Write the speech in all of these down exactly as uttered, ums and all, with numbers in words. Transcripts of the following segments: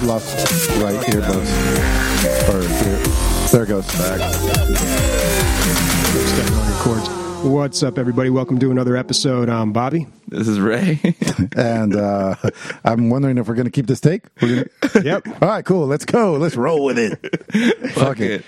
lost right earbuds. Or here. There it goes. Back. Stepping on your cords. What's up, everybody? Welcome to another episode. I'm Bobby. This is Ray. And uh, I'm wondering if we're going to keep this take. We're gonna... Yep. All right, cool. Let's go. Let's roll with it. Fuck it.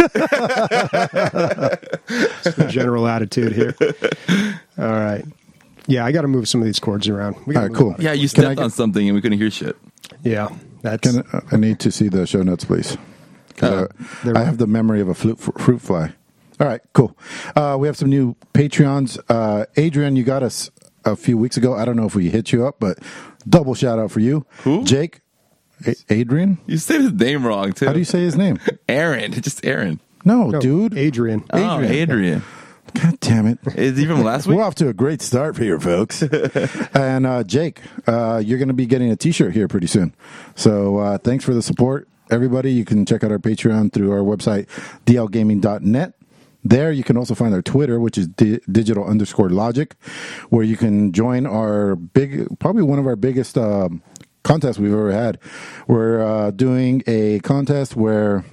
It's the general attitude here. All right. Yeah, I got to move some of these cords around. We All right, cool. Yeah, you Can I stepped get- on something and we couldn't hear shit. Yeah, that's Can I, I need to see the show notes, please. 'Cause Uh, I, I have the memory of a fruit, fruit fly. All right, cool. Uh, we have some new Patreons. Uh, Adrian, you got us a few weeks ago. I don't know if we hit you up, but double shout out for you. Who? Jake. A- Adrian? You said his name wrong, too. How do you say his name? Aaron. Just Aaron. No, no, dude. Adrian. Oh, Adrian. Adrian. God damn it. Is he from last week? We're off to a great start here, folks. And uh, Jake, uh, you're going to be getting a T-shirt here pretty soon. So uh, thanks for the support, everybody. You can check out our Patreon through our website, d l gaming dot net. There you can also find our Twitter, which is di- digital underscore logic, where you can join our big, probably one of our biggest uh, contests we've ever had. We're uh, doing a contest where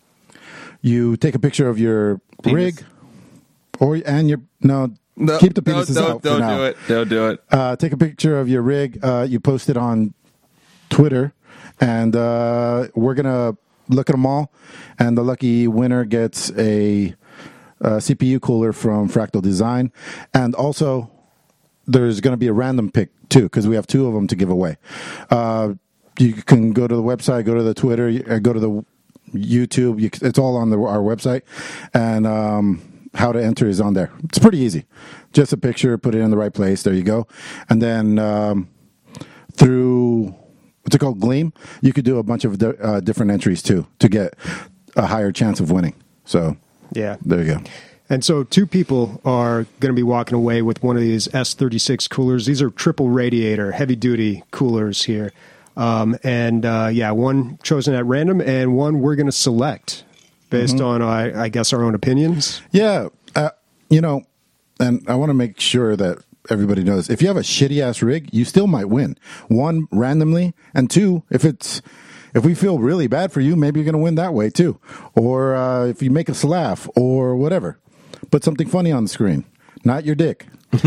you take a picture of your Penis. rig, or and your no, No, keep the no, penises don't, out for don't now. do it. Don't do it. Uh, take a picture of your rig. Uh, you post it on Twitter, and uh, we're gonna look at them all. And the lucky winner gets a, uh C P U cooler from Fractal Design, and also there's gonna be a random pick too, because we have two of them to give away. Uh, you can go to the website, go to the Twitter, uh, go to the YouTube. You, it's all on the, our website, and um, how to enter is on there. It's pretty easy. Just a picture, put it in the right place. There you go. And then um, through what's it called, Gleam, you could do a bunch of di- uh, different entries too to get a higher chance of winning. So Yeah. there you go. And so two people are going to be walking away with one of these S thirty-six coolers. These are triple radiator, heavy-duty coolers here. Um, and, uh, yeah, one chosen at random and one we're going to select based Mm-hmm. on, I, I guess, our own opinions. Yeah, uh, you know, and I want to make sure that everybody knows, if you have a shitty-ass rig, you still might win. One, randomly, and two, if it's if we feel really bad for you, maybe you're going to win that way too. Or uh, if you make us laugh or whatever. Put something funny on the screen, not your dick.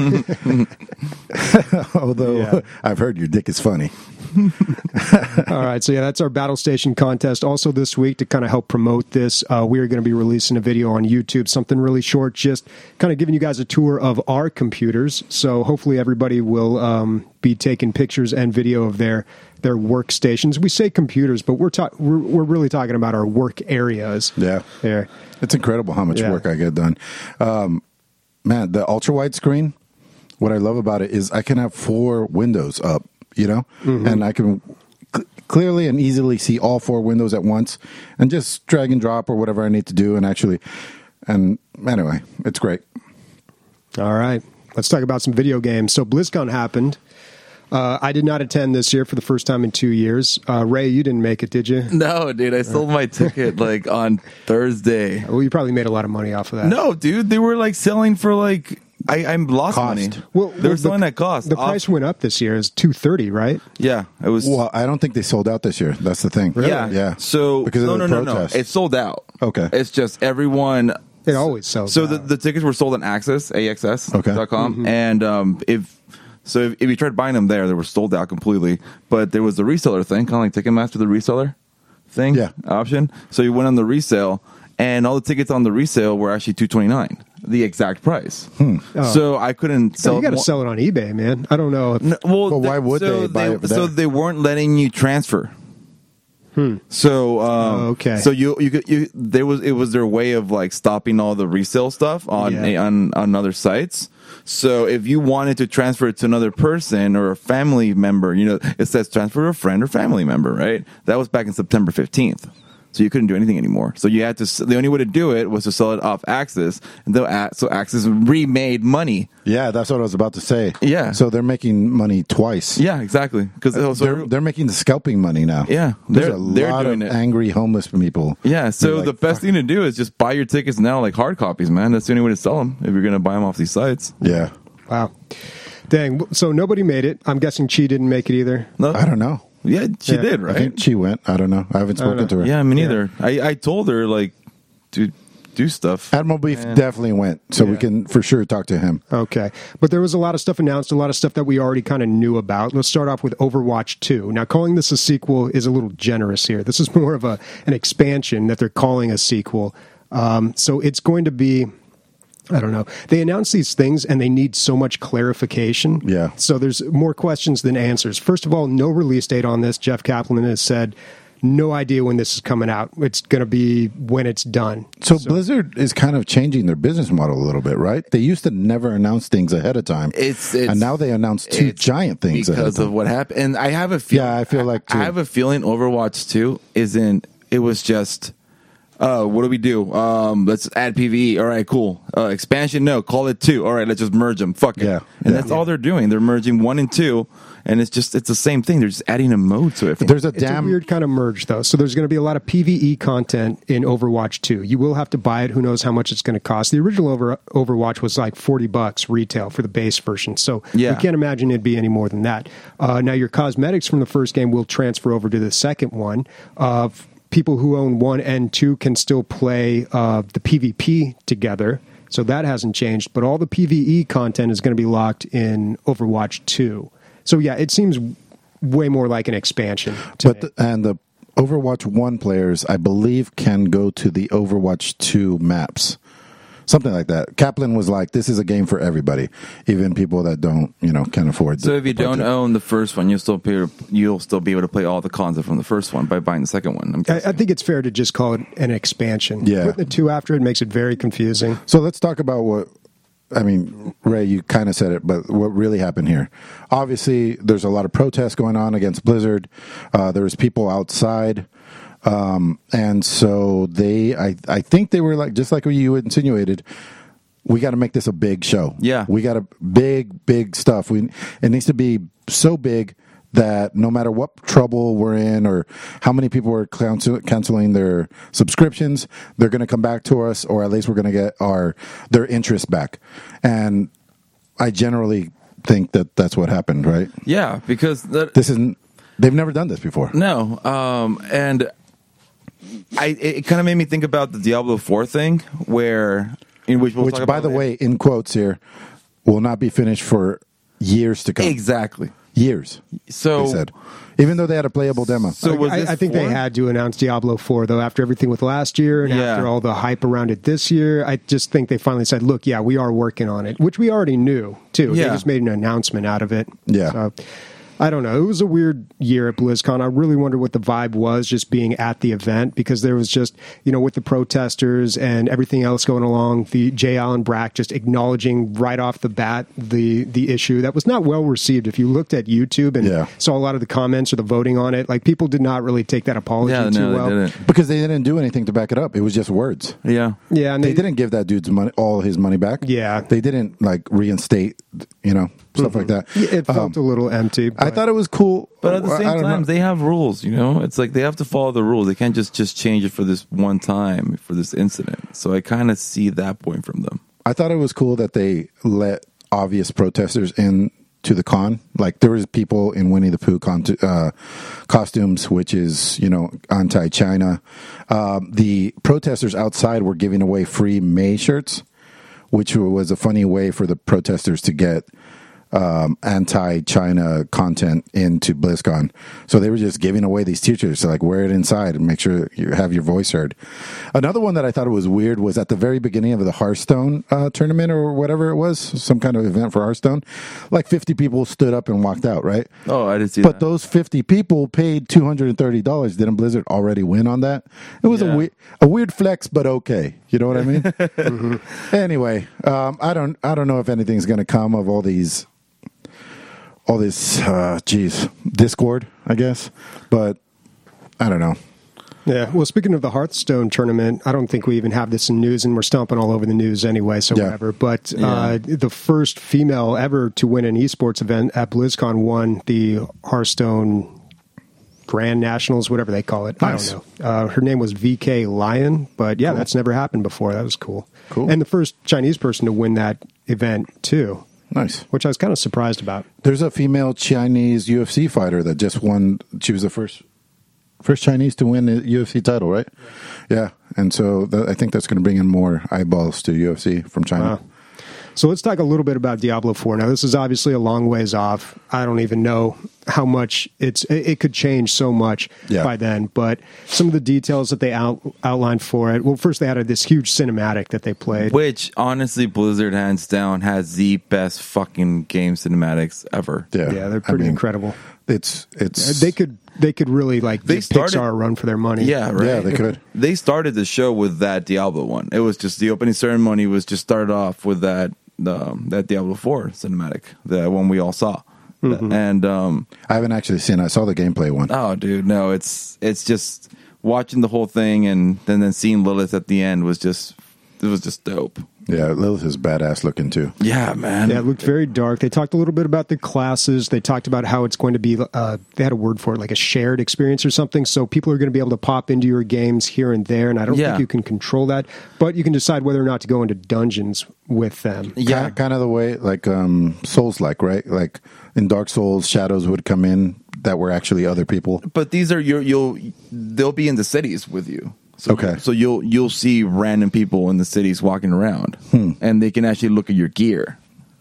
Although Yeah. I've heard your dick is funny. All right, so yeah, that's our Battle Station contest. Also this week, to kind of help promote this, uh, we are going to be releasing a video on YouTube, something really short, just kind of giving you guys a tour of our computers. So hopefully everybody will um, be taking pictures and video of their their workstations. We say computers, but we're, ta- we're we're really talking about our work areas. Yeah. There. It's incredible how much Yeah. work I get done. Um, man, the ultra wide screen, what I love about it is I can have four windows up, you know, Mm-hmm. and I can cl- clearly and easily see all four windows at once and just drag and drop or whatever I need to do. And actually, and anyway, it's great. All right, let's talk about some video games. So BlizzCon happened. Uh, I did not attend this year for the first time in two years. Uh, Ray, you didn't make it, did you? No, dude. I sold my ticket like on Thursday. Well, you probably made a lot of money off of that. No, dude. They were like selling for like, I, I lost Cost. money. Well, they well, were selling the, at cost. The Off- price went up this year. Is two thirty, right? Yeah, it was. Well, I don't think they sold out this year. That's the thing. Yeah, Yeah. So because of no, the no, no, no. protests. It's sold out. Okay. It's just everyone. It always sells. So out. the, the tickets were sold on Access, A X S Okay. dot com, Mm-hmm. and um, if so, if, if you tried buying them there, they were sold out completely. But there was the reseller thing, kind of like Ticketmaster, the reseller thing, Yeah. option. So you went on the resale, and all the tickets on the resale were actually two twenty nine, the exact price. Hmm. So I couldn't Yeah, sell. you got to more- sell it on eBay, man. I don't know. If, No, well, But why th- would so they buy it So there? they weren't letting you transfer. So um, Oh, okay. So you you could you there was it was their way of like stopping all the resale stuff on Yeah. on on other sites. So if you wanted to transfer it to another person or a family member, you know, it says transfer to a friend or family member, right? That was back in September fifteenth. So you couldn't do anything anymore. So you had to. The only way to do it was to sell it off Axis, and the, so Axis remade money. Yeah, that's what I was about to say. Yeah. So they're making money twice. Yeah, exactly. Because They're, they're making the scalping money now. Yeah, There's they're- a they're lot doing of it. angry homeless people. Yeah, so They're like, the best "Fuck." thing to do is just buy your tickets now, like hard copies, man. That's the only way to sell them if you're going to buy them off these sites. Yeah. wow, dang. So nobody made it. I'm guessing Chi didn't make it either. No, I don't know. Yeah, she Yeah. did, I right? think she went. I don't know. I haven't I don't spoken know. to her. Yeah, me neither. I, I told her, like, to do stuff. Admiral Beef Yeah. definitely went, so we Yeah. can for sure talk to him. Okay. But there was a lot of stuff announced, a lot of stuff that we already kind of knew about. Let's start off with Overwatch two. Now, calling this a sequel is a little generous here. This is more of a an expansion that they're calling a sequel. Um, so it's going to be, I don't know. They announce these things and they need so much clarification. Yeah. So there's more questions than answers. First of all, no release date on this. Jeff Kaplan has said, no idea when this is coming out. It's going to be when it's done. So, Blizzard is kind of changing their business model a little bit, right? They used to never announce things ahead of time, It's, it's and now they announce two it's giant things ahead of because of time. what happened. And I have a feeling. Yeah, I feel like, too. I have a feeling Overwatch two isn't. It was just. Uh, what do we do? Um, let's add P V E. All right, cool. Uh, expansion? No, call it two. All right, let's just merge them. Fuck it. Yeah, and yeah. that's all they're doing. They're merging one and two, and it's just it's the same thing. They're just adding a mode to it. There's a It's damn a weird kind of merge, though. So there's going to be a lot of P V E content in Overwatch two. You will have to buy it. Who knows how much it's going to cost? The original Over- Overwatch was like forty bucks retail for the base version. So Yeah. we can't imagine it'd be any more than that. Uh, now, your cosmetics from the first game will transfer over to the second one. Uh, people who own one and two can still play uh, the PvP together. So that hasn't changed. But all the P V E content is going to be locked in Overwatch two. So, yeah, it seems way more like an expansion to But me. the, and the Overwatch one players, I believe, can go to the Overwatch two maps, something like that. Kaplan was like, "This is a game for everybody, even people that don't, you know, can afford." So the if you don't budget." own the first one, you'll still be you'll still be able to play all the content from the first one by buying the second one. I'm I, guessing. I think it's fair to just call it an expansion. Yeah. Putting the two after it makes it very confusing. So let's talk about what. I mean, Ray, you kind of said it, but what really happened here? Obviously, there's a lot of protests going on against Blizzard. Uh, there was people outside. Um, and so they, I, I think they were like, just like what you insinuated, we got to make this a big show. Yeah. We got a big, big stuff. We, it needs to be so big that no matter what trouble we're in or how many people are cancel, canceling their subscriptions, they're going to come back to us, or at least we're going to get our, their interest back. And I generally think that that's what happened, right? yeah, because that, This isn't, they've never done this before. no, um, and I it, it kind of made me think about the Diablo four thing, where in which we'll Which, talk by about the it. way, in quotes here, will not be finished for years to come. exactly. Years, So they said. Even though they had a playable demo. So was I, this I think they four? had to announce Diablo four, though, after everything with last year and Yeah. after all the hype around it this year. I just think they finally said, look, yeah, we are working on it, which we already knew, too. They Yeah. just made an announcement out of it. Yeah. So, I don't know. It was a weird year at BlizzCon. I really wonder what the vibe was just being at the event, because there was just, you know, with the protesters and everything else going along, the J. Allen Brack just acknowledging right off the bat the the issue that was not well received. If you looked at YouTube and Yeah. saw a lot of the comments or the voting on it, like people did not really take that apology yeah, too no, well. they didn't. Because they didn't do anything to back it up. It was just words. Yeah, Yeah, and They didn't give that dude's money, all his money back. Yeah. They didn't like reinstate, you know, stuff like that. It felt Um, a little empty. I but- thought it was cool. but at the I same don't time, know. they have rules. You know, it's like they have to follow the rules. They can't just just change it for this one time for this incident. So I kind of see that point from them. I thought it was cool that they let obvious protesters in to the con. Like there was people in Winnie the Pooh con- uh, costumes, which is, you know, anti-China. Um, the protesters outside were giving away free May shirts, which was a funny way for the protesters to get um, anti-China content into BlizzCon. So they were just giving away these t-shirts, so like wear it inside and make sure you have your voice heard. Another one that I thought was weird was at the very beginning of the Hearthstone uh, tournament or whatever it was, some kind of event for Hearthstone, like fifty people stood up and walked out, right? Oh, I didn't see But that. those fifty people paid two hundred thirty dollars. Didn't Blizzard already win on that? It was Yeah. a, we- a weird flex, but okay. You know what I mean? mm-hmm. Anyway, um, I don't I don't know if anything's going to come of all these, all this, uh, geez, Discord, I guess. But I don't know. Yeah. Well, speaking of the Hearthstone tournament, I don't think we even have this in news, and we're stomping all over the news anyway, so Yeah. whatever. But Yeah. uh, the first female ever to win an esports event at BlizzCon won the Hearthstone Grand Nationals, whatever they call it. Nice. I don't know. Uh, her name was V K Lion, but yeah, that's never happened before. That was cool. Cool. And the first Chinese person to win that event, too. Nice. which I was kind of surprised about. There's a female Chinese U F C fighter that just won. She was the first first Chinese to win a U F C title, right? Yeah, yeah. And so th- I think that's going to bring in more eyeballs to U F C from China. Wow. So let's talk a little bit about Diablo four. Now, this is obviously a long ways off. I don't even know how much it's. It could change so much Yeah. by then. But some of the details that they out, outlined for it. Well, first they had this huge cinematic that they played. Which, honestly, Blizzard, hands down, has the best fucking game cinematics ever. Yeah, Yeah, they're I pretty mean, incredible. It's it's They could they could really like They give started- Pixar a run for their money. Yeah, right. Yeah, they could. They started the show with that Diablo one. It was just the opening ceremony was just started off with that the that Diablo four cinematic, the one we all saw. Mm-hmm. And um, I haven't actually seen. it. I saw the gameplay one. oh, dude, no, it's it's just watching the whole thing and then then seeing Lilith at the end was just it was just dope. Yeah, Lilith is badass looking too. Yeah, man. Yeah, it looked very dark. They talked a little bit about the classes. They talked about how it's going to be, uh, they had a word for it, like a shared experience or something. So people are going to be able to pop into your games here and there. And I don't Yeah. think you can control that, but you can decide whether or not to go into dungeons with them. Yeah. kind, kind of the way like um, Souls like, right? Like in Dark Souls, shadows would come in that were actually other people. But these are your you'll they'll be in the cities with you. So, Okay. So you'll you'll see random people in the cities walking around, Hmm. and they can actually look at your gear.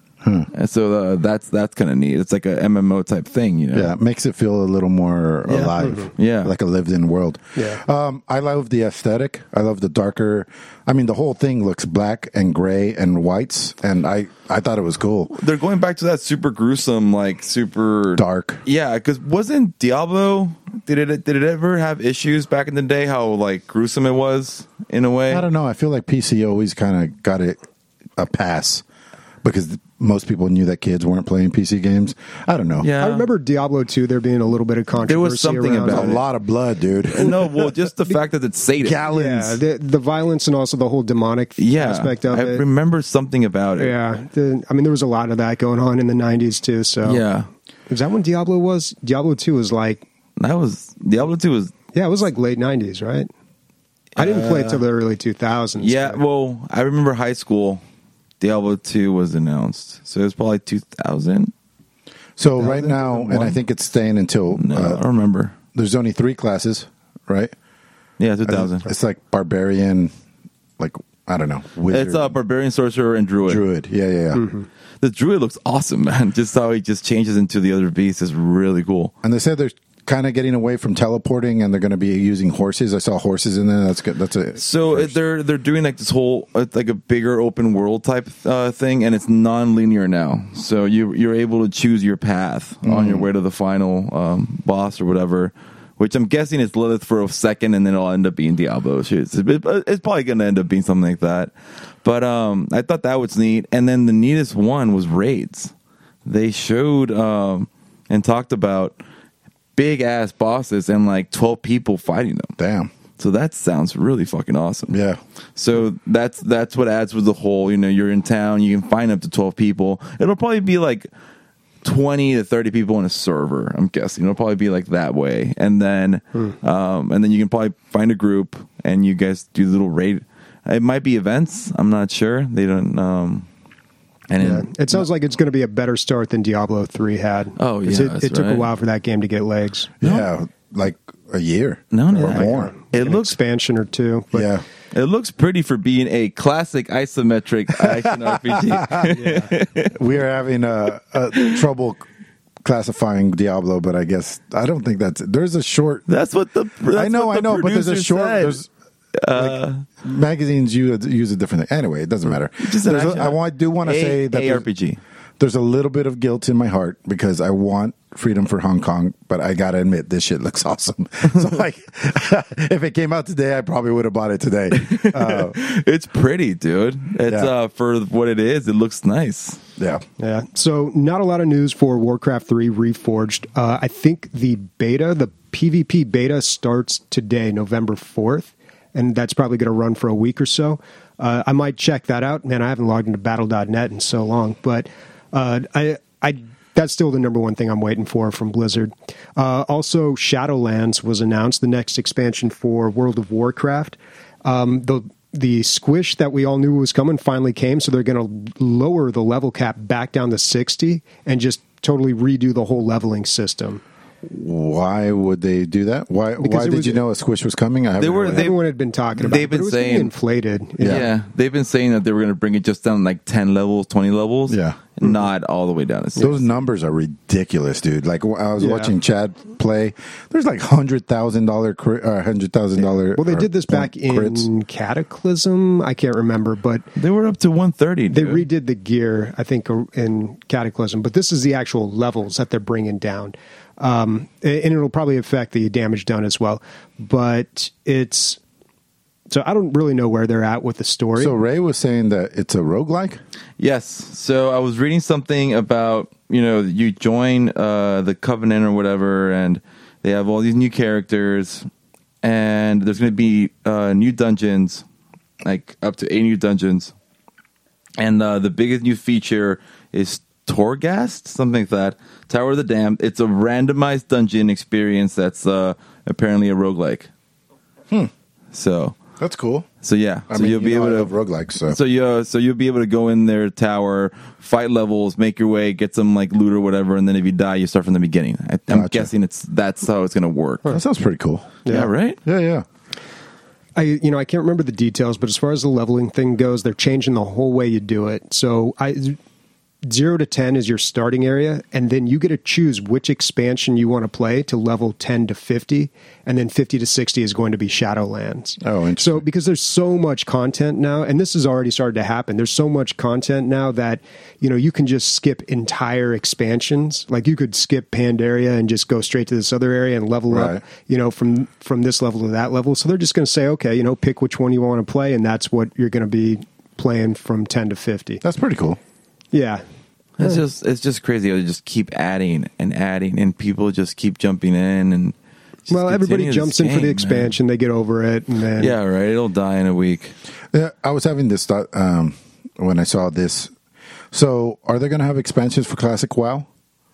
And so uh, that's that's kind of neat. It's like a M M O type thing, you know. Yeah, it makes it feel a little more Yeah. alive. Yeah. like a lived-in world. Yeah. Um, I love the aesthetic. I love the darker. I mean, the whole thing looks black and gray and whites, and I I thought it was cool. They're going back to that super gruesome, like super Dark. Yeah, because wasn't Diablo? Did it did it ever have issues back in the day? How like gruesome it was in a way. I don't know. I feel like P C always kind of got it a pass because most people knew that kids weren't playing P C games. I don't know. Yeah, I remember Diablo two, there being a little bit of controversy. There was something around about a it. lot of blood, dude. No, well, just the fact that it's Satan. Gallons. Yeah, the, the violence and also the whole demonic Yeah, aspect of I it. remember something about it. Yeah, the, I mean, there was a lot of that going on in the nineties too. So Yeah, is that when Diablo was? Diablo two was like, that was Diablo two was. yeah, it was like late nineties, right? I didn't play it till the early two thousands. Yeah, well, I remember high school. Diablo two was announced, so it was probably two thousand. So right now, and I think it's staying until No, I uh, don't remember. there's only three classes, right? Yeah, two thousand. It's like barbarian, like I don't know, wizard, It's a barbarian, sorcerer, and druid. druid. Yeah, yeah, yeah. Mm-hmm. The druid looks awesome, man. Just how he just changes into the other beast is really cool. And they said they're kind of getting away from teleporting, and they're going to be using horses. I saw horses in there. That's good. That's a So first. they're they're doing like this whole uh, like a bigger open world type uh, thing, and it's non-linear now. So you you're able to choose your path on your way to the final um, boss or whatever. Which I'm guessing is Lilith for a second, and then it'll end up being Diablo. It's, it's probably going to end up being something like that. But um, I thought that was neat. And then the neatest one was raids. They showed um, and talked about big ass bosses and like twelve people fighting them. damn. So that sounds really fucking awesome. Yeah. So that's that's what adds with the whole, you know, you're in town, you can find up to twelve people. It'll probably be like twenty to thirty people in a server, I'm guessing. It'll probably be like that way. And then Hmm. um, and then you can probably find a group and you guys do the little raid. It might be events, I'm not sure. They don't um and Yeah. it, It sounds like it's going to be a better start than Diablo three had. Oh, 'Cause yeah, it, that's it took right. a while for that game to get legs. Yeah. Like a year. no, no, Or no. more. It An looks expansion or two. But yeah. it looks pretty for being a classic isometric action R P G. We are having a, a trouble classifying Diablo, but I guess I don't think that's there's a short. That's what the that's I know, what I the know, but there's a producer short. said. There's like, magazines use use a different thing. Anyway, it doesn't matter. Just an There's a- action- I want, do want to A- say that A there's, R P G. there's a little bit of guilt in my heart because I want freedom for Hong Kong, but I gotta admit this shit looks awesome. So like, if it came out today, I probably would have bought it today. Uh, It's pretty, dude. It's Yeah. uh for what it is, it looks nice. yeah. Yeah. So not a lot of news for Warcraft three Reforged. Uh, I think the beta, the PvP beta starts today, November fourth, and that's probably going to run for a week or so. Uh, I might check that out. Man, I haven't logged into battle dot net in so long, but uh, I, I, that's still the number one thing I'm waiting for from Blizzard. Uh, also, Shadowlands was announced, the next expansion for World of Warcraft. Um, the the squish that we all knew was coming finally came, so they're going to lower the level cap back down to sixty and just totally redo the whole leveling system. Why would they do that? Why? Because why it did was- you know a squish was coming? I haven't They were- heard that. they- Everyone had been talking about they've it, but been it was getting saying- inflated. Yeah. Yeah. they've been saying that they were going to bring it just down like ten levels, twenty levels. Yeah. not all the way down to six. Those numbers are ridiculous, dude. Like I was Yeah. watching Chad play. There's like hundred thousand dollar, uh, hundred thousand dollar. Well, they did this back in crits. Cataclysm. I can't remember, but They were up to one thirty. they dude. redid the gear, I think, in Cataclysm. But this is the actual levels that they're bringing down. Um, and it'll probably affect the damage done as well. But it's... So I don't really know where they're at with the story. So Ray was saying that it's a roguelike? Yes. So I was reading something about, you know, you join uh, the Covenant or whatever, and they have all these new characters, and there's going to be uh, new dungeons, like up to eight new dungeons. And uh, the biggest new feature is Torghast, something like that. Tower of the Damned. It's a randomized dungeon experience that's uh, apparently a roguelike. Hmm. So, That's cool. so yeah. I so mean, you'll you be know able I to love roguelikes, so. So you so you'll be able to go in their tower, fight levels, make your way, get some like loot or whatever, and then if you die, you start from the beginning. I, I'm Gotcha. guessing it's that's how it's going to work. That sounds pretty cool. Yeah, right. Yeah, yeah. I, you know, I can't remember the details, but as far as the leveling thing goes, they're changing the whole way you do it. So I, zero to ten is your starting area, and then you get to choose which expansion you want to play to level ten to fifty, and then fifty to sixty is going to be Shadowlands. Oh, interesting. So because there's so much content now, and this has already started to happen, there's so much content now that, you know, you can just skip entire expansions. Like you could skip Pandaria and just go straight to this other area and level Right. up, you know, from from this level to that level. So they're just going to say, okay, you know, pick which one you want to play, and that's what you're going to be playing from ten to fifty. That's pretty cool. Yeah. It's just it's just crazy. They just keep adding and adding, and people just keep jumping in and. just Well, everybody continue this jumps in for game, the man. expansion, they get over it, and then Yeah, right. It'll die in a week. Yeah, I was having this thought um, when I saw this. So, are they going to have expansions for Classic WoW?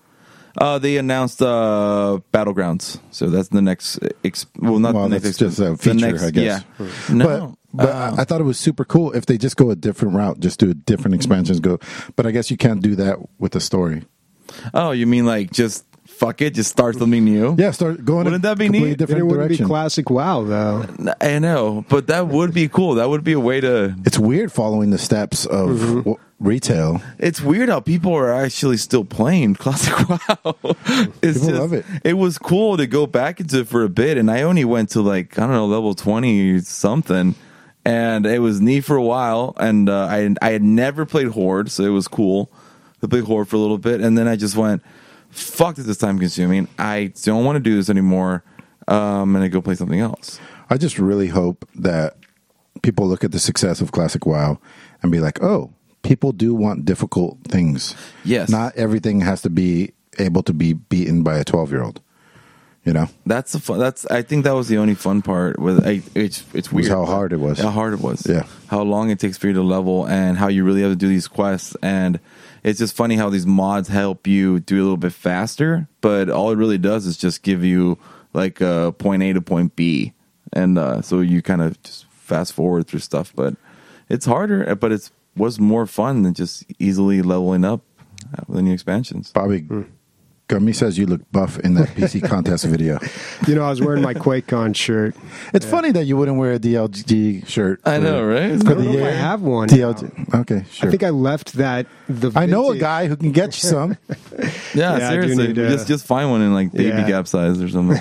Uh, they announced uh, Battlegrounds, so that's the next. Ex- well, not Well, the next. that's just a the feature, next- I guess. Yeah. No, but but uh, I, I thought it was super cool if they just go a different route, just do different expansions. Go, but I guess you can't do that with the story. oh, you mean like just fuck it, just start something new? Yeah, start going. Wouldn't in that be a completely neat? then it different wouldn't direction. be classic WoW, though. I know, but that would be cool. That would be a way to. It's weird following the steps of Mm-hmm. w- retail. It's weird how people are actually still playing Classic WoW. It's People just- love it. It was cool to go back into it for a bit, and I only went to like I don't know level twenty something, and it was neat for a while. And uh, I I had never played Horde, so it was cool to play Horde for a little bit, and then I just went, "Fuck this! Is time consuming. I don't want to do this anymore." Um, and I go play something else. I just really hope that people look at the success of Classic WoW and be like, "Oh, people do want difficult things. Yes. Not everything has to be able to be beaten by a twelve-year-old." You know, That's the fun. That's I think that was the only fun part. With I, it's it's Was weird how hard it was. How hard it was. Yeah. How long it takes for you to level, and how you really have to do these quests. And it's just funny how these mods help you do a little bit faster, but all it really does is just give you like uh, point A to point B, and uh, so you kind of just fast forward through stuff. But it's harder, but it's was more fun than just easily leveling up with the new expansions. Bobby Gummy says you look buff in that P C contest video. You know, I was wearing my QuakeCon shirt. It's funny that you wouldn't wear a D L G shirt. I for- know, right? For I don't the know if year. I have one. D L G. Okay, sure. I think I left that. The I know a vintage- guy who can get you some. Yeah, Yeah, I do seriously, need to- just just find one in like baby Yeah. gap size or something.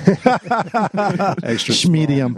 extra small. Medium.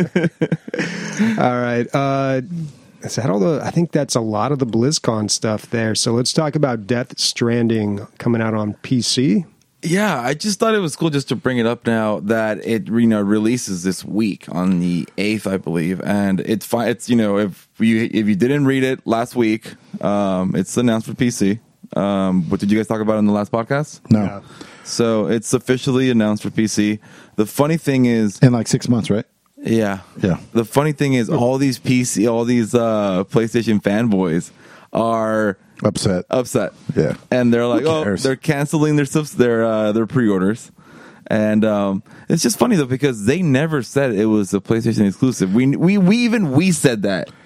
All right. Uh, is that all the? I think that's a lot of the BlizzCon stuff there. So let's talk about Death Stranding coming out on P C. Yeah, I just thought it was cool just to bring it up now that it you know releases this week on the eighth, I believe, and it's fine. It's you know if you if you didn't read it last week, um, it's announced for P C. Um, what did you guys talk about in the last podcast? No. So it's officially announced for P C. The funny thing is, In like six months, right? yeah, Yeah. The funny thing is, all these P C, all these uh, PlayStation fanboys are Upset. upset. Yeah. And they're like, oh, cares? they're canceling their subs- their uh, their pre-orders. And um, it's just funny though because they never said it was a PlayStation exclusive. We we we even we said that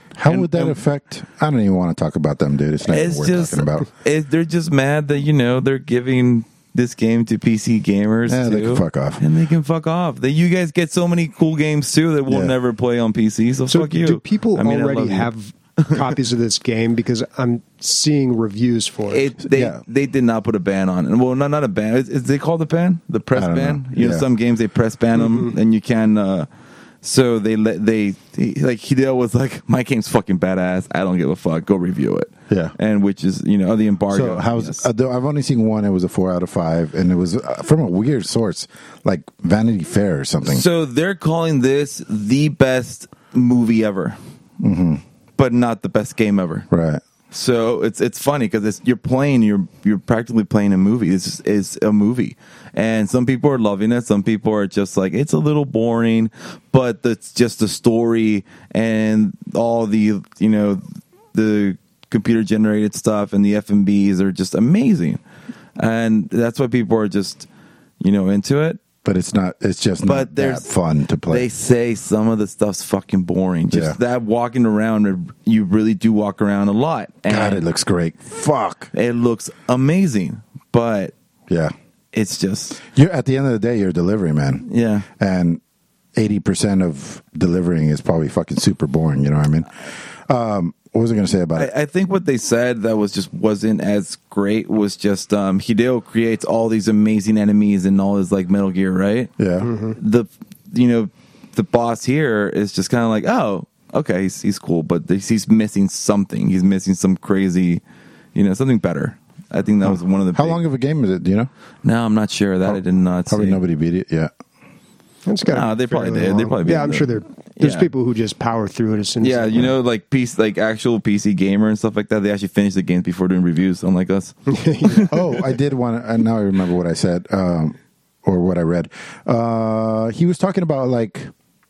How And- would that and- affect? I don't even want to talk about them, dude. It's not It's what we're just talking about. it, they're just mad that you know they're giving this game to P C gamers. Yeah, too, they can fuck off. and they can fuck off. That you guys get so many cool games too that we'll Yeah. never play on P C. So, So fuck you. do people I mean, I already love you. have copies of this game? Because I'm seeing reviews for it. It, they Yeah. they did not put a ban on it. Well, not not a ban. Is, is they called a ban? The press I don't ban. know. You know, Yeah. some games they press ban them, and you can. Uh, so they let they he, like Hideo was like, my game's fucking badass. I don't give a fuck. Go review it. Yeah. and which is you know the embargo. So how's yes. uh, though I've only seen one. It was a four out of five, and it was uh, from a weird source, like Vanity Fair or something. So they're calling this the best movie ever, mm-hmm. but not the best game ever. Right. So it's it's funny because it's you're playing you're you're practically playing a movie. This is, is a movie, and some people are loving it. Some people are just like it's a little boring, but it's just the story and all the you know the computer generated stuff and the F M Bs are just amazing, and that's why people are just you know into it. But it's not. It's just But not that there's fun to play. They say some of the stuff's fucking boring. Just Yeah. that walking around, you really do walk around a lot. And God, it looks great. Fuck. it looks amazing, but Yeah. it's just You're at the end of the day, you're a delivery man, yeah. and eighty percent of delivering is probably fucking super boring. You know what I mean? Um, what was I going to say about it? I, I think what they said that was just wasn't as great was just um, Hideo creates all these amazing enemies and all his like Metal Gear, right? Yeah. The you know the boss here is just kind of like, oh, okay, he's, he's cool, but he's, he's missing something. He's missing some crazy, you know, something better. I think that was one of the. How big- long of a game is it? Do you know? No, I'm not sure. That I did not Probably see. nobody beat it. Yeah. It's got Nah, they probably fairly did. They long- probably beat yeah, I'm it. sure there. There's Yeah. people who just power through it as soon as Yeah, they you know, like piece, like actual P C gamer and stuff like that. They actually finish the games before doing reviews, unlike us. Oh, I did want to, and now I remember what I said, um, or what I read. Uh, he was talking about, like,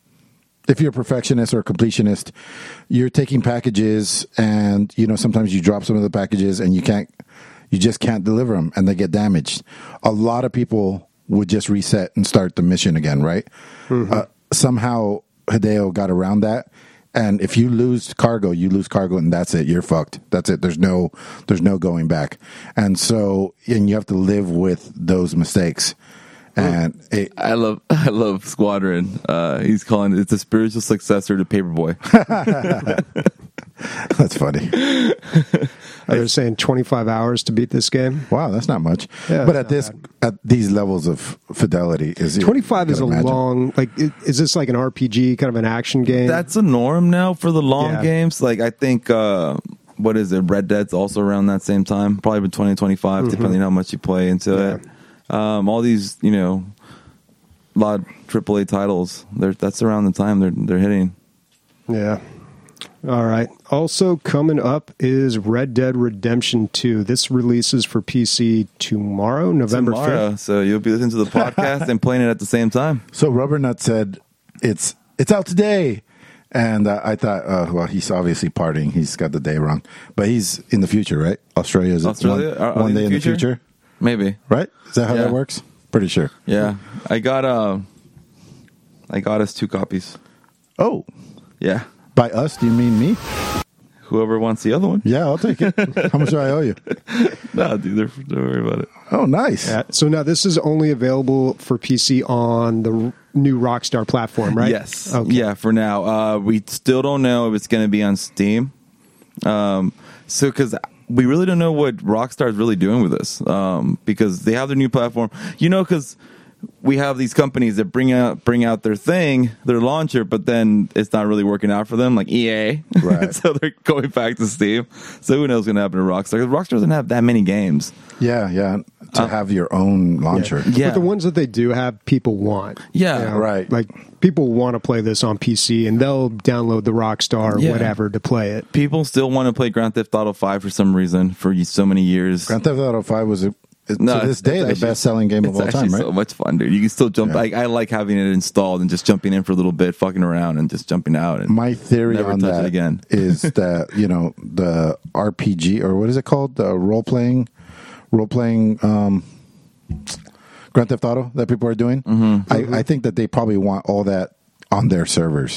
if you're a perfectionist or a completionist, you're taking packages and, you know, sometimes you drop some of the packages and you can't, you just can't deliver them and they get damaged. A lot of people would just reset and start the mission again, right? Uh, somehow Hideo got around that. And if you lose cargo, you lose cargo, and that's it. You're fucked. That's it. There's no, there's no going back. And so, and you have to live with those mistakes. And it, I love, I love Squadron. Uh, he's calling it it's a spiritual successor to Paperboy. that's funny. Are they saying twenty-five hours to beat this game? Wow, that's not much. Yeah, but it's at not this, bad. at these levels of fidelity, is twenty-five you is a gotta imagine. long. Like, i- is this like an R P G, kind of an action game? That's a norm now for the long Yeah. games. Like I think, uh, what is it? Red Dead's also around that same time, probably been twenty twenty-five, depending on how much you play into Yeah. it. Um, all these, you know, a lot of triple A titles. They're that's around the time they're they're hitting. Yeah. All right. Also coming up is Red Dead Redemption two. This releases for P C tomorrow, November Tomorrow, fifth. so you'll be listening to the podcast and playing it at the same time. So Rubber Nut said it's it's out today, and uh, I thought, uh, well, he's obviously partying. He's got the day wrong, but he's in the future, right? Australia is Australia? one, Are- are one they day in the future, Maybe. right? Is that how Yeah. that works? Pretty sure. Yeah, I got uh, I got us two copies. Oh, Yeah, by us, do you mean me? whoever wants the other one. Yeah, I'll take it. How much do I owe you? No, dude, they're- don't worry about it. Oh, nice. Yeah. So now this is only available for P C on the r- new Rockstar platform, right? Yes. Okay. Yeah, for now. Uh, we still don't know if it's going to be on Steam. Um, so, because we really don't know what Rockstar is really doing with this. Um, because they have their new platform. You know, because we have these companies that bring out bring out their thing, their launcher, but then it's not really working out for them, like E A. Right. So they're going back to Steam. So who knows what's going to happen to Rockstar? 'Cause Rockstar doesn't have that many games. Yeah, yeah. To have your own launcher. Yeah. But the ones that they do have, people want. Yeah, right. Like, people want to play this on P C, and they'll download the Rockstar or Yeah. whatever to play it. People still want to play Grand Theft Auto five for some reason for so many years. Grand Theft Auto five was, a, to No, this day, it's the actually- best-selling game of it's all time, actually right? So much fun, dude. You can still jump. Yeah. Like I like having it installed and just jumping in for a little bit, fucking around, and just jumping out. And My theory never on touch that it again. is that, you know, the R P G, or what is it called? The role-playing, role-playing um, Grand Theft Auto that people are doing. Mm-hmm. I, I think that they probably want all that on their servers.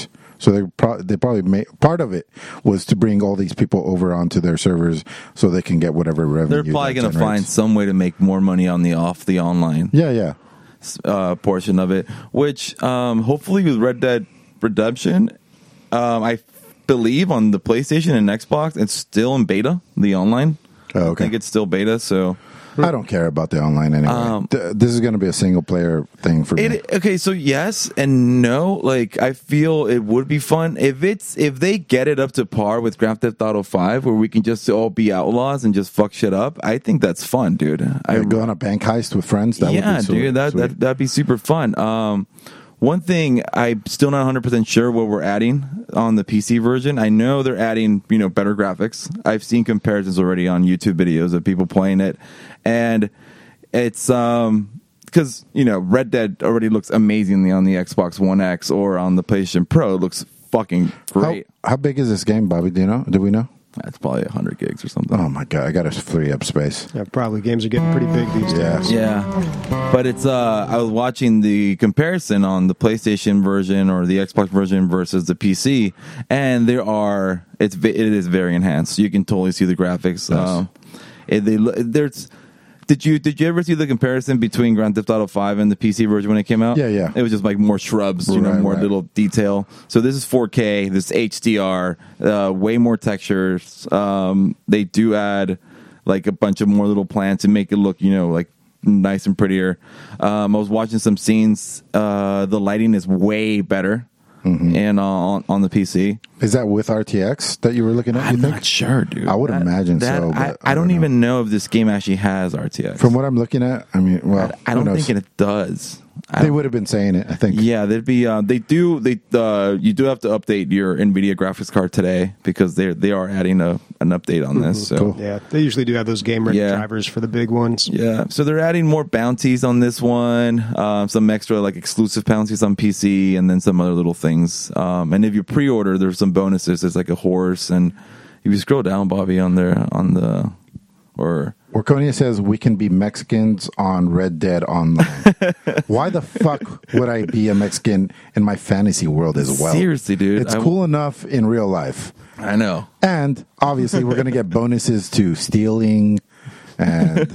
So they pro- they probably made part of it was to bring all these people over onto their servers so they can get whatever revenue. They're probably going to find some way to make more money on the off the online Yeah, yeah. uh, portion of it. Which um, hopefully with Red Dead Redemption, um, I believe on the PlayStation and Xbox, it's still in beta. The online, Oh, okay. I think it's still beta. So. I don't care about the online anyway. Um, Th- this is going to be a single player thing for me. It, okay, so yes and no. Like, I feel it would be fun if it's if they get it up to par with Grand Theft Auto five, where we can just all be outlaws and just fuck shit up. I think that's fun, dude. I Like, go on a bank heist with friends. That yeah, would be sweet, dude, that sweet. that that'd be super fun. Um, one thing I'm still not one hundred percent sure what we're adding on the P C version. I know they're adding, you know, better graphics. I've seen comparisons already on YouTube videos of people playing it, and it's um because you know Red Dead already looks amazingly on the Xbox One X or on the PlayStation Pro. It looks fucking great. How, how big is this game, Bobby? Do you know? Do we know? That's probably one hundred gigs or something. Oh my god, I got to free up space. Yeah, probably games are getting pretty big these Yeah. days. Yeah, but it's uh I was watching the comparison on the PlayStation version or the Xbox version versus the P C, and there are it's it is very enhanced. You can totally see the graphics. Nice. Um, it, they there's did you did you ever see the comparison between Grand Theft Auto five and the P C version when it came out? Yeah, yeah. It was just like more shrubs, you know, Right, more right. little detail. So this is four K, this is H D R, uh, way more textures. Um, they do add like a bunch of more little plants and make it look, you know, like nice and prettier. Um, I was watching some scenes. Uh, the lighting is way better, Mm-hmm. and uh, on on the P C. Is that with R T X that you were looking at? I'm you think? not sure, dude. I would imagine so, I, but I, I don't, don't know. even know if this game actually has R T X. From what I'm looking at, I mean, well, I, I who don't knows? think it does. I They don't- would have been saying it. I think. Yeah, they'd be. Uh, they do. They uh, you do have to update your NVIDIA graphics card today because they they are adding a an update on this. So Cool. Yeah, they usually do have those game ready Yeah. drivers for the big ones. yeah, so they're adding more bounties on this one. Um, some extra like exclusive bounties on P C, and then some other little things. Um, and if you pre-order, there's some bonuses. There's like a horse, and if you scroll down, Bobby, on there on the or. Warconia says we can be Mexicans on Red Dead Online. Why the fuck would I be a Mexican in my fantasy world as well? Seriously, dude. It's I- cool enough in real life. I know. And obviously, we're going to get bonuses to stealing and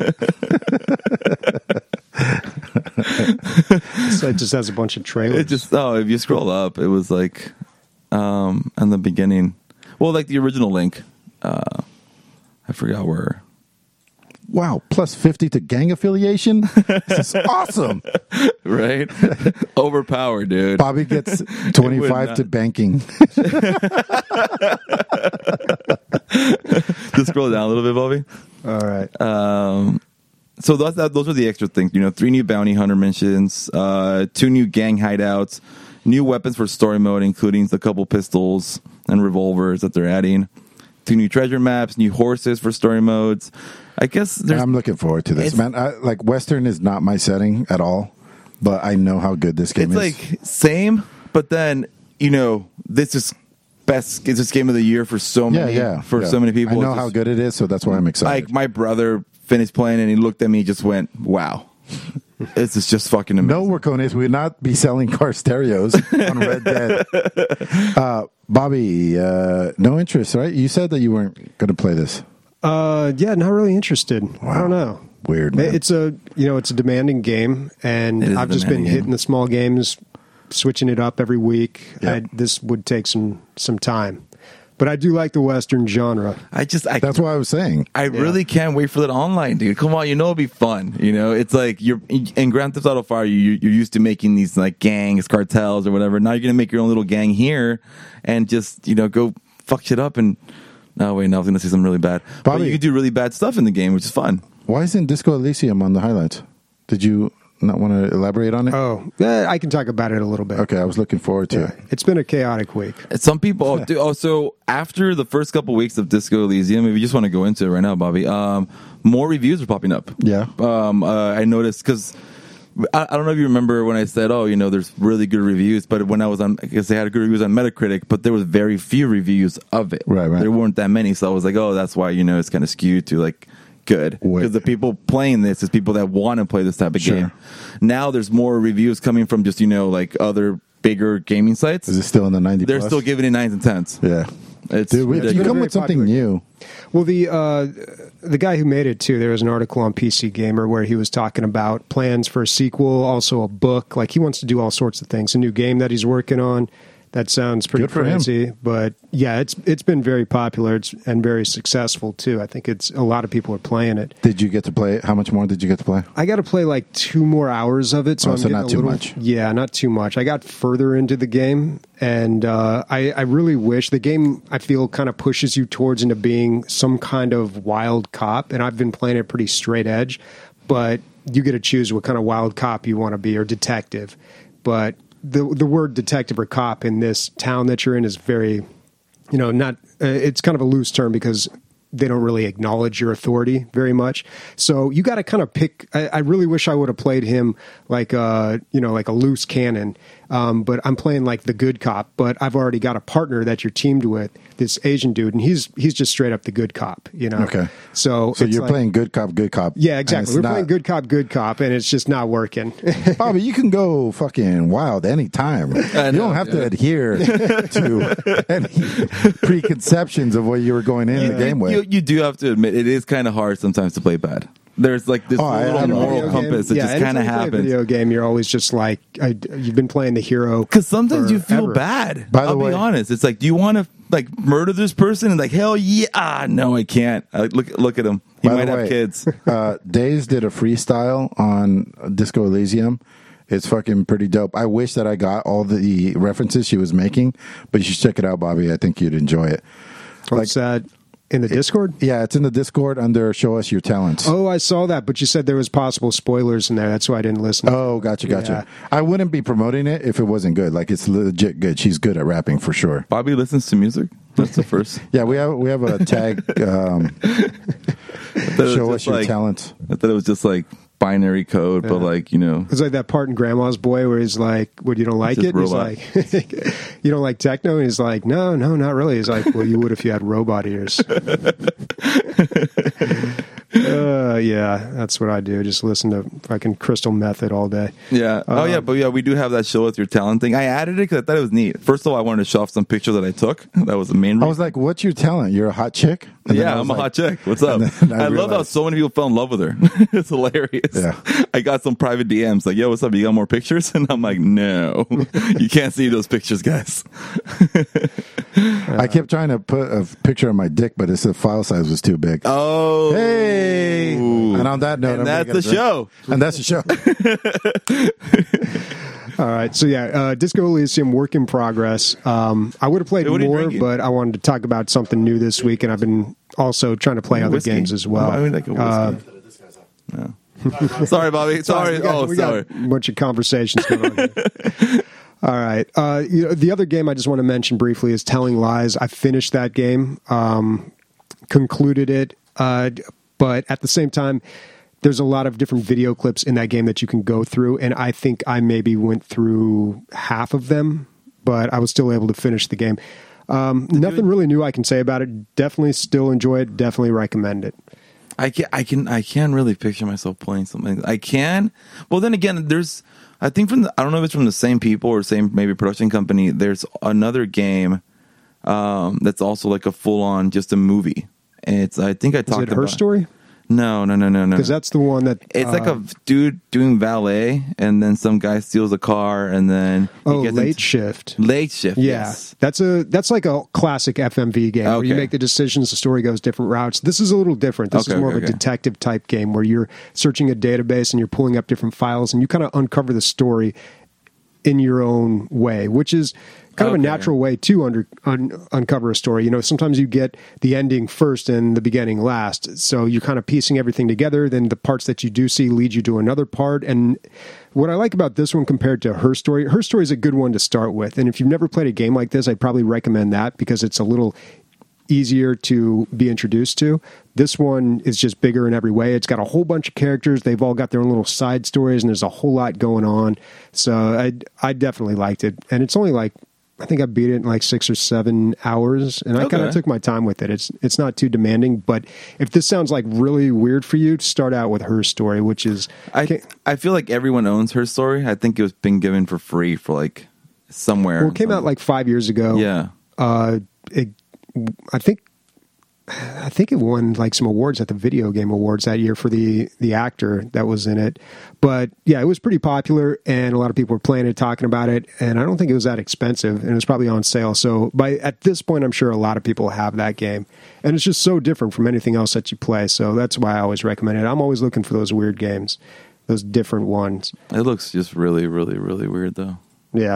So it just has a bunch of trailers. It just oh, if you scroll up, it was like um in the beginning. Well, like the original link. Uh I forgot where. wow, plus fifty to gang affiliation. This is awesome. Right? Overpowered, dude. Bobby gets twenty-five not. to banking. Just scroll down a little bit, Bobby. All right. Um, so that's, that, those are the extra things. You know, three new bounty hunter missions, uh, two new gang hideouts, new weapons for story mode, including the couple pistols and revolvers that they're adding, two new treasure maps, new horses for story modes. I guess there's I'm looking forward to this, It's- man. I, like Western is not my setting at all, but I know how good this game it's is. like same, but then you know this is best. It's this game of the year for so yeah, many yeah, for yeah. so many people. I know It's how just- good it is, so that's why I'm excited. Like my brother finished playing and he looked at me, and just went, "Wow, this is just fucking amazing." No, Warcones, we would not be selling car stereos on Red Dead. Uh, Bobby, uh, no interest, right? You said that you weren't going to play this. Uh, yeah, not really interested. I don't know. Weird, man. It's a you know it's a demanding game, and It is a I've just been demanding hitting game. the small games, switching it up every week. Yeah. I, this would take some some time, but I do like the Western genre. I just, I, That's what I was saying. I really can't wait for that online, dude. Come on, you know it'll be fun. You know, it's like you're in Grand Theft Auto five. You you're used to making these like gangs, cartels, or whatever. Now you're gonna make your own little gang here, and just you know go fuck shit up. And no, wait, no, I was gonna say something really bad. But Bobby- you can do really bad stuff in the game, which is fun. Why isn't Disco Elysium on the highlights? Did you not want to elaborate on it? Oh, eh, I can talk about it a little bit. Okay, I was looking forward to Yeah. it. It's been a chaotic week. Some people do. Oh, so after the first couple weeks of Disco Elysium, if you just want to go into it right now, Bobby, um, more reviews are popping up. Yeah. Um, uh, I noticed because I, I don't know if you remember when I said, "Oh, you know, there's really good reviews," but when I was on, because they had good reviews on Metacritic, but there was very few reviews of it. Right, right. There weren't that many, so I was like, "Oh, that's why you know it's kind of skewed to like." Good Wait. because the people playing this is people that want to play this type of Sure. game. Now there's more reviews coming from just you know like other bigger gaming sites, Is it still in the ninety? they're plus? still giving it nines and tens. Yeah. It's Dude, if you ridiculous. come Very with something popular. new, Well, the uh, the guy who made it too. There was an article on P C Gamer where he was talking about plans for a sequel, also a book. Like he wants to do all sorts of things. A new game that he's working on. That sounds pretty Good for him. crazy, but yeah, it's it's been very popular. It's and very successful too. I think it's a lot of people are playing it. did you get to play it? How much more did you get to play? I got to play like two more hours of it, so Oh, I'm so getting not a too little, much. Yeah, not too much. I got further into the game, and uh, I, I really wish the game I feel kind of pushes you towards into being some kind of wild cop, and I've been playing it pretty straight edge, but you get to choose what kind of wild cop you want to be or detective, but. The the word detective or cop in this town that you're in is very, you know, not. Uh, it's kind of a loose term because they don't really acknowledge your authority very much. So you got to kind of pick. I, I really wish I would have played him like a you know like a loose cannon. Um, but I'm playing like the good cop. But I've already got a partner that you're teamed with, this Asian dude, and he's he's just straight up the good cop. You know. Okay. So So it's you're like- playing good cop, good cop. Yeah, and exactly. it's We're not- playing good cop, good cop, and it's just not working. Bobby, you can go fucking wild anytime. You know, don't have to yeah. adhere to any preconceptions of what you were going in the game with. You, you do have to admit it is kind of hard sometimes to play bad. There's like this Oh, I- little I know. moral Video compass game- that just anytime kind of you play a happens. Video game, you're always just like I, you've been playing the hero Because sometimes you feel forever. bad. By the I'll way- be honest. It's like, do you want to like murder this person? And like, hell yeah, ah, no, I can't. Uh, look, look at him. He By the might have way, kids. uh, Days did a freestyle on Disco Elysium. It's fucking pretty dope. I wish that I got all the references she was making, but you should check it out, Bobby. I think you'd enjoy it. What's that in the Discord? Yeah, it's in the Discord under Show Us Your Talents. Oh, I saw that, but you said there was possible spoilers in there. That's why I didn't listen. Oh, gotcha, gotcha. Yeah. I wouldn't be promoting it if it wasn't good. Like, it's legit good. She's good at rapping for sure. Bobby listens to music. That's the first. Yeah, we have we have a tag. Um, I thought it was show us just your like- talents. I thought it was just like binary code, but Yeah. like, you know. It's like that part in Grandma's Boy where he's like, "What, you don't like just it?" And he's robot. like, "You don't like techno?" And he's like, "No, no, not really." He's like, "Well, you would if you had robot ears." uh, yeah, that's what I do. Just listen to fucking Crystal Method all day. Yeah. Oh, yeah. But yeah, we do have that show with your talent thing. I added it because I thought it was neat. First of all, I wanted to show off some pictures that I took. That was the main reason. I was like, "What's your talent? You're a hot chick." And then I Yeah, was I'm a like- hot chick. What's up? and then I I, love how realized- so many people fell in love with her. It's hilarious. Yeah. I got some private D Ms like, yo, what's up? You got more pictures? And I'm like, no, you can't see those pictures, guys. I kept trying to put a picture of my dick, but it's the file size was too big. Oh. Hey! And on that note, And I'm that's gonna the get a show. drink. And that's the show. All right, so yeah, uh, Disco Elysium, work in progress. Um, I would have played Hey, what are you more, drinking? but I wanted to talk about something new this week, and I've been also trying to play other Whiskey? games as well. I would like a Uh, whiskey. No. Sorry, Bobby. Sorry. we got, oh, we sorry. got a bunch of conversations going on here. All right. Uh, you know, the other game I just want to mention briefly is Telling Lies. I finished that game, um, concluded it, uh, but at the same time, there's a lot of different video clips in that game that you can go through, and I think I maybe went through half of them, but I was still able to finish the game. Um, nothing really new I can say about it. Definitely still enjoy it. Definitely recommend it. I can, I can, I can really picture myself playing something. I can. Well, then again, there's. I think from the, I don't know if it's from the same people or same maybe production company. There's another game um, that's also like a full on just a movie. And it's. I think I Is talked it about Her Story? No, no, no, no, no. Because that's the one that It's like uh, a dude doing valet, and then some guy steals a car, and then he oh gets late into- shift. late shift. Yeah, Yes. that's a that's like a classic F M V game where you Okay. make the decisions, the story goes different routes. This is a little different. This Okay, is more okay, of a okay. detective type game where you're searching a database and you're pulling up different files and you kind of uncover the story in your own way, which is kind of a Okay. natural way to under, un, uncover a story. You know, sometimes you get the ending first and the beginning last. So you're kind of piecing everything together. Then the parts that you do see lead you to another part. And what I like about this one compared to Her Story, Her Story is a good one to start with. And if you've never played a game like this, I'd probably recommend that because it's a little easier to be introduced to. This one is just bigger in every way. It's got a whole bunch of characters. They've all got their own little side stories, and there's a whole lot going on. So I I definitely liked it. And it's only like, I think I beat it in like six or seven hours, and I kind Okay. of took my time with it. It's it's not too demanding, but if this sounds like really weird for you, start out with Her Story, which is I I feel like everyone owns Her Story. I think it was been given for free for like somewhere. Well, it came out like five years ago. Yeah. Uh, it, I think I think it won like some awards at the Video Game Awards that year for the the actor that was in it. But yeah, it was pretty popular, and a lot of people were playing it, talking about it. And I don't think it was that expensive, and it was probably on sale. So by at this point, I'm sure a lot of people have that game, and it's just so different from anything else that you play. So that's why I always recommend it. I'm always looking for those weird games, those different ones. It looks just really, really, really weird, though. Yeah.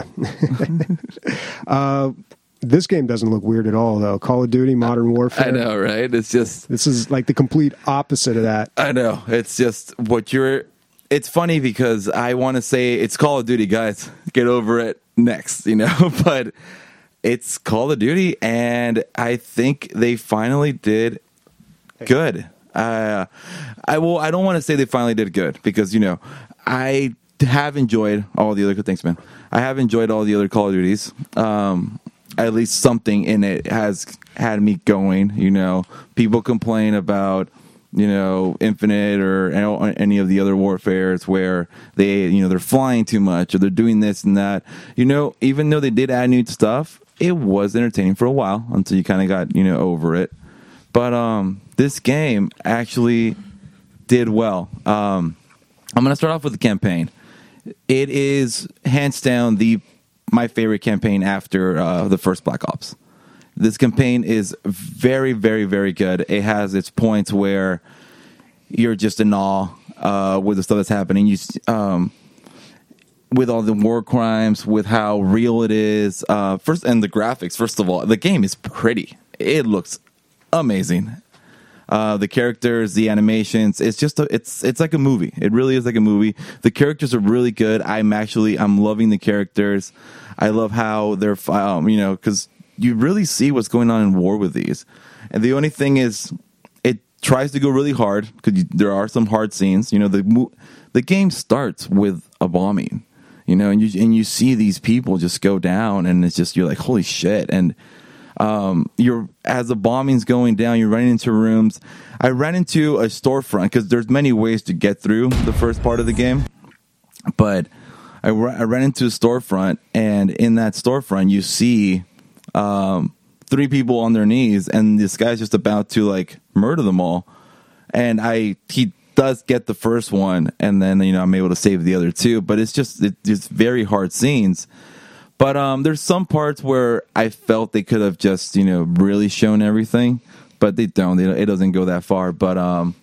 uh, This game doesn't look weird at all, though. Call of Duty, Modern Warfare. I know, right? It's just... This is like the complete opposite of that. I know. It's just what you're... It's funny because I want to say it's Call of Duty, guys. Get over it next, you know? But it's Call of Duty, and I think they finally did good. Uh, I will. I don't want to say they finally did good because, you know, I have enjoyed all the other... Thanks, man. I have enjoyed all the other Call of Duties. Um... At least something in it has had me going, you know. People complain about, you know, Infinite or any of the other warfares where they, you know, they're flying too much or they're doing this and that. You know, even though they did add new stuff, it was entertaining for a while until you kind of got, you know, over it. But um, this game actually did well. Um, I'm going to start off with the campaign. It is hands down the my favorite campaign after uh, the first Black Ops. This campaign is very, very, very good. It has its points where you're just in awe uh, with the stuff that's happening. You, um, with all the war crimes, with how real it is. Uh, first, and the graphics. First of all, the game is pretty. It looks amazing. Uh, the characters, the animations, it's just a, it's it's like a movie. It really is like a movie. The characters are really good. I'm actually I'm loving the characters. I love how they're um, you know, because you really see what's going on in war with these. And the only thing is, it tries to go really hard because there are some hard scenes. You know, the the game starts with a bombing. You know, and you and you see these people just go down, and it's just you're like, holy shit. And Um, you're as the bombing's going down, you're running into rooms. I ran into a storefront because there's many ways to get through the first part of the game, but I, I ran into a storefront, and in that storefront, you see um, three people on their knees, and this guy's just about to like murder them all. And I he does get the first one, and then you know I'm able to save the other two. But it's just it, it's very hard scenes. But um, there's some parts where I felt they could have just, you know, really shown everything, but they don't. They, it doesn't go that far. But um,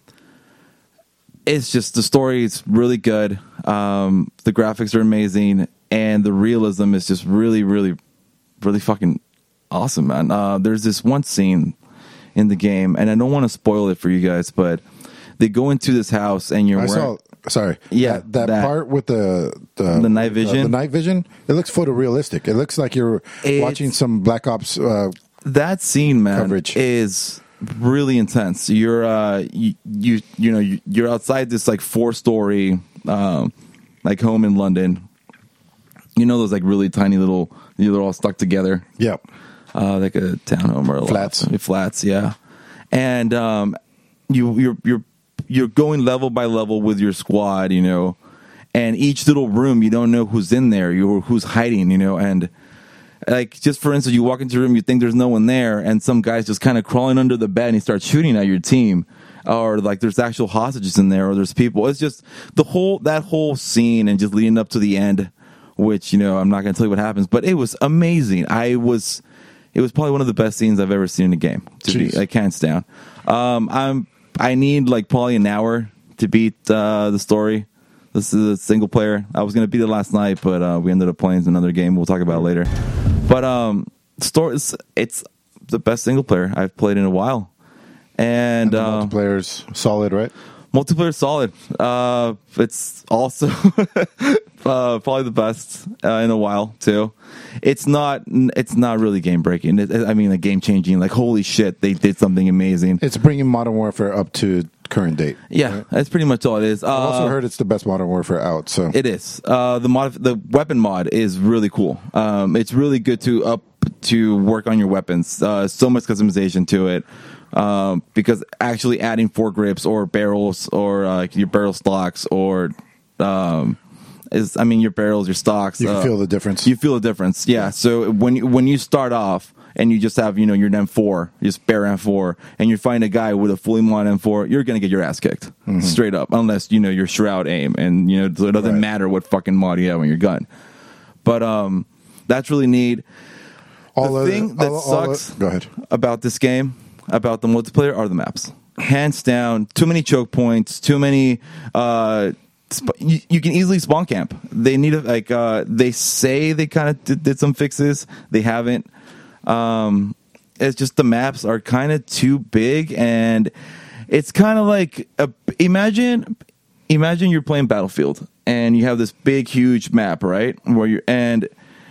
it's just the story is really good. Um, the graphics are amazing, and the realism is just really, really, really fucking awesome, man. Uh, there's this one scene in the game, and I don't want to spoil it for you guys, but they go into this house, and you're I wearing... saw. Sorry. Yeah, that, that, that. part with the the, The night vision? Uh, the night vision. It looks photorealistic. It looks like you're It's- watching some Black Ops. Uh, That scene, man, Coverage. is really intense. You're, uh, you, you, you know, you- you're outside this like four story, um, like home in London. You know those like really tiny little, they're all stuck together, yeah. uh, like a townhome or a Flats. lot- flats, yeah. And um, you, you're, you're, you're going level by level with your squad, you know, and each little room you don't know who's in there, you who's hiding, you know, and. Like, just for instance, you walk into a room, you think there's no one there, and some guy's just kind of crawling under the bed and he starts shooting at your team. Or, like, there's actual hostages in there, or there's people. It's just the whole, that whole scene and just leading up to the end, which, you know, I'm not going to tell you what happens, but it was amazing. I was, it was probably one of the best scenes I've ever seen in a game, to be, like, hands down. Um, I'm, I need, like, probably an hour to beat uh, the story. This is a single player. I was going to beat it last night, but uh, we ended up playing another game we'll talk about it later. But um, story, it's, it's the best single player I've played in a while. And, And the uh, multiplayer's solid, right? multiplayer solid. Uh, it's also uh, probably the best uh, in a while too. It's not. It's not really game breaking. It, I mean, like game changing. Like holy shit, they did something amazing. It's bringing Modern Warfare up to current date. Yeah, right? that's pretty much all it is. Uh, I've also heard it's the best Modern Warfare out. So It is. Uh, the mod, the weapon mod is really cool. Um, it's really good to up to work on your weapons. Uh, so much customization to it. Um, because actually adding foregrips or barrels or uh, your barrel stocks or um, is, I mean, your barrels, your stocks. You can uh, feel the difference. You feel the difference, yeah. So when you, when you start off and you just have, you know, your M four, just bare M four, and you find a guy with a fully mod M four, you're going to get your ass kicked. Mm-hmm. Straight up. Unless, you know, your Shroud aim. And, you know, it doesn't right. matter what fucking mod you have on your gun. But um, that's really neat. All the of thing the, that all, all sucks of, go ahead. about this game, about the multiplayer, are the maps. Hands down, too many choke points, too many... Uh, sp- you, you can easily spawn camp. They need a, like uh, they say they kind of did, did some fixes. They haven't. Um, it's just the maps are kind of too big, and it's kind of like a, imagine imagine you're playing Battlefield and you have this big huge map, right? Where you and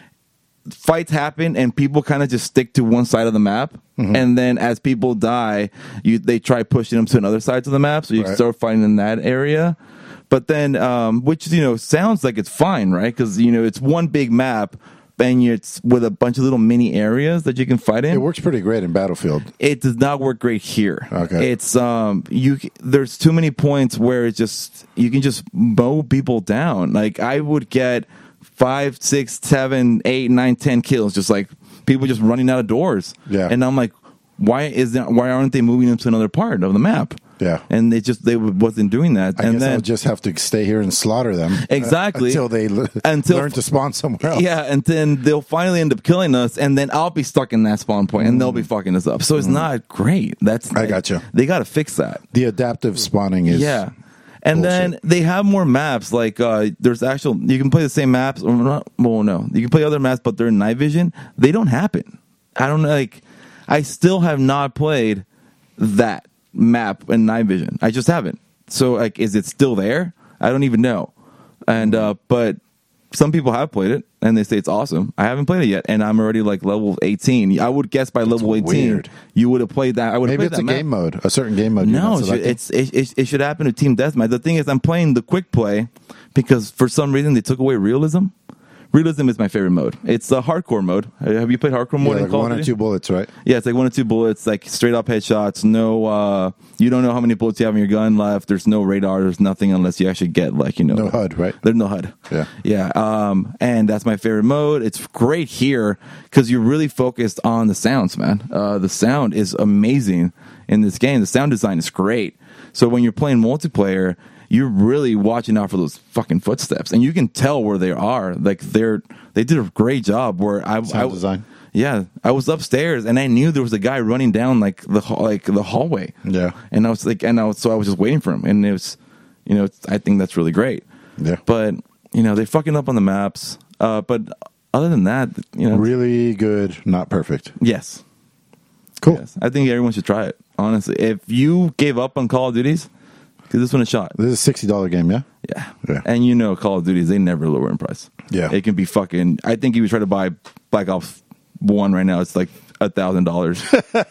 fights happen and people kind of just stick to one side of the map, mm-hmm. and then as people die, you they try pushing them to another side of the map, so you right. can start fighting in that area. But then, um, which you know sounds like it's fine, right? Because you know it's one big map, and it's with a bunch of little mini areas that you can fight in. It works pretty great in Battlefield. It does not work great here. Okay, it's um, you there's too many points where it's just you can just mow people down. Like I would get five, six, seven, eight, nine, ten kills, just like people just running out of doors. Yeah, and I'm like, why is that? Why aren't they moving them to another part of the map? Yeah, and they just they wasn't doing that. I and guess then I'll just have to stay here and slaughter them exactly uh, until they l- until, learn to spawn somewhere else. Yeah, and then they'll finally end up killing us, and then I'll be stuck in that spawn point, and mm. they'll be fucking us up. So it's mm. not great. That's I got you. They got to fix that. The adaptive spawning is yeah. And bullshit. then they have more maps. Like uh, there's actual, you can play the same maps. Or not, well, no, you can play other maps, but they're in night vision. They don't happen. I don't know. Like, I still have not played that map in night vision. I just haven't. So, like, is it still there? I don't even know. And uh, but some people have played it, and they say it's awesome. I haven't played it yet, and I'm already like level eighteen. I would guess by level That's eighteen, weird. you would have played that. I would have Maybe played it's that a map. game mode, a certain game mode. No, it should, it's it, it, it should happen to Team Deathmatch. The thing is, I'm playing the quick play because for some reason they took away realism. Realism is my favorite mode. It's a hardcore mode. Have you played hardcore mode? Yeah, in like Call one of or Duty? two bullets, right? Yeah, it's like one or two bullets, like straight up headshots. No, uh, you don't know how many bullets you have in your gun left. There's no radar. There's nothing unless you actually get like you know no H U D, right? There's no H U D. Yeah, yeah. Um, and that's my favorite mode. It's great here because you're really focused on the sounds, man. Uh, the sound is amazing in this game. The sound design is great. So when you're playing multiplayer, you're really watching out for those fucking footsteps, and you can tell where they are. Like they're they did a great job. Where I, sound I design. Yeah, I was upstairs, and I knew there was a guy running down like the like the hallway. Yeah, and I was like, and I was so I was just waiting for him, and it was, you know, it's, I think that's really great. Yeah, but you know, they fucking up on the maps. Uh, but other than that, you know, really good, not perfect. Yes, cool. Yes. I think everyone should try it. Honestly, if you gave up on Call of Duties. Because this one is shot. This is a sixty dollars game, yeah? yeah? Yeah. And you know Call of Duty, they never lower in price. Yeah. It can be fucking... I think if you try to buy Black Ops one right now, it's like one thousand dollars.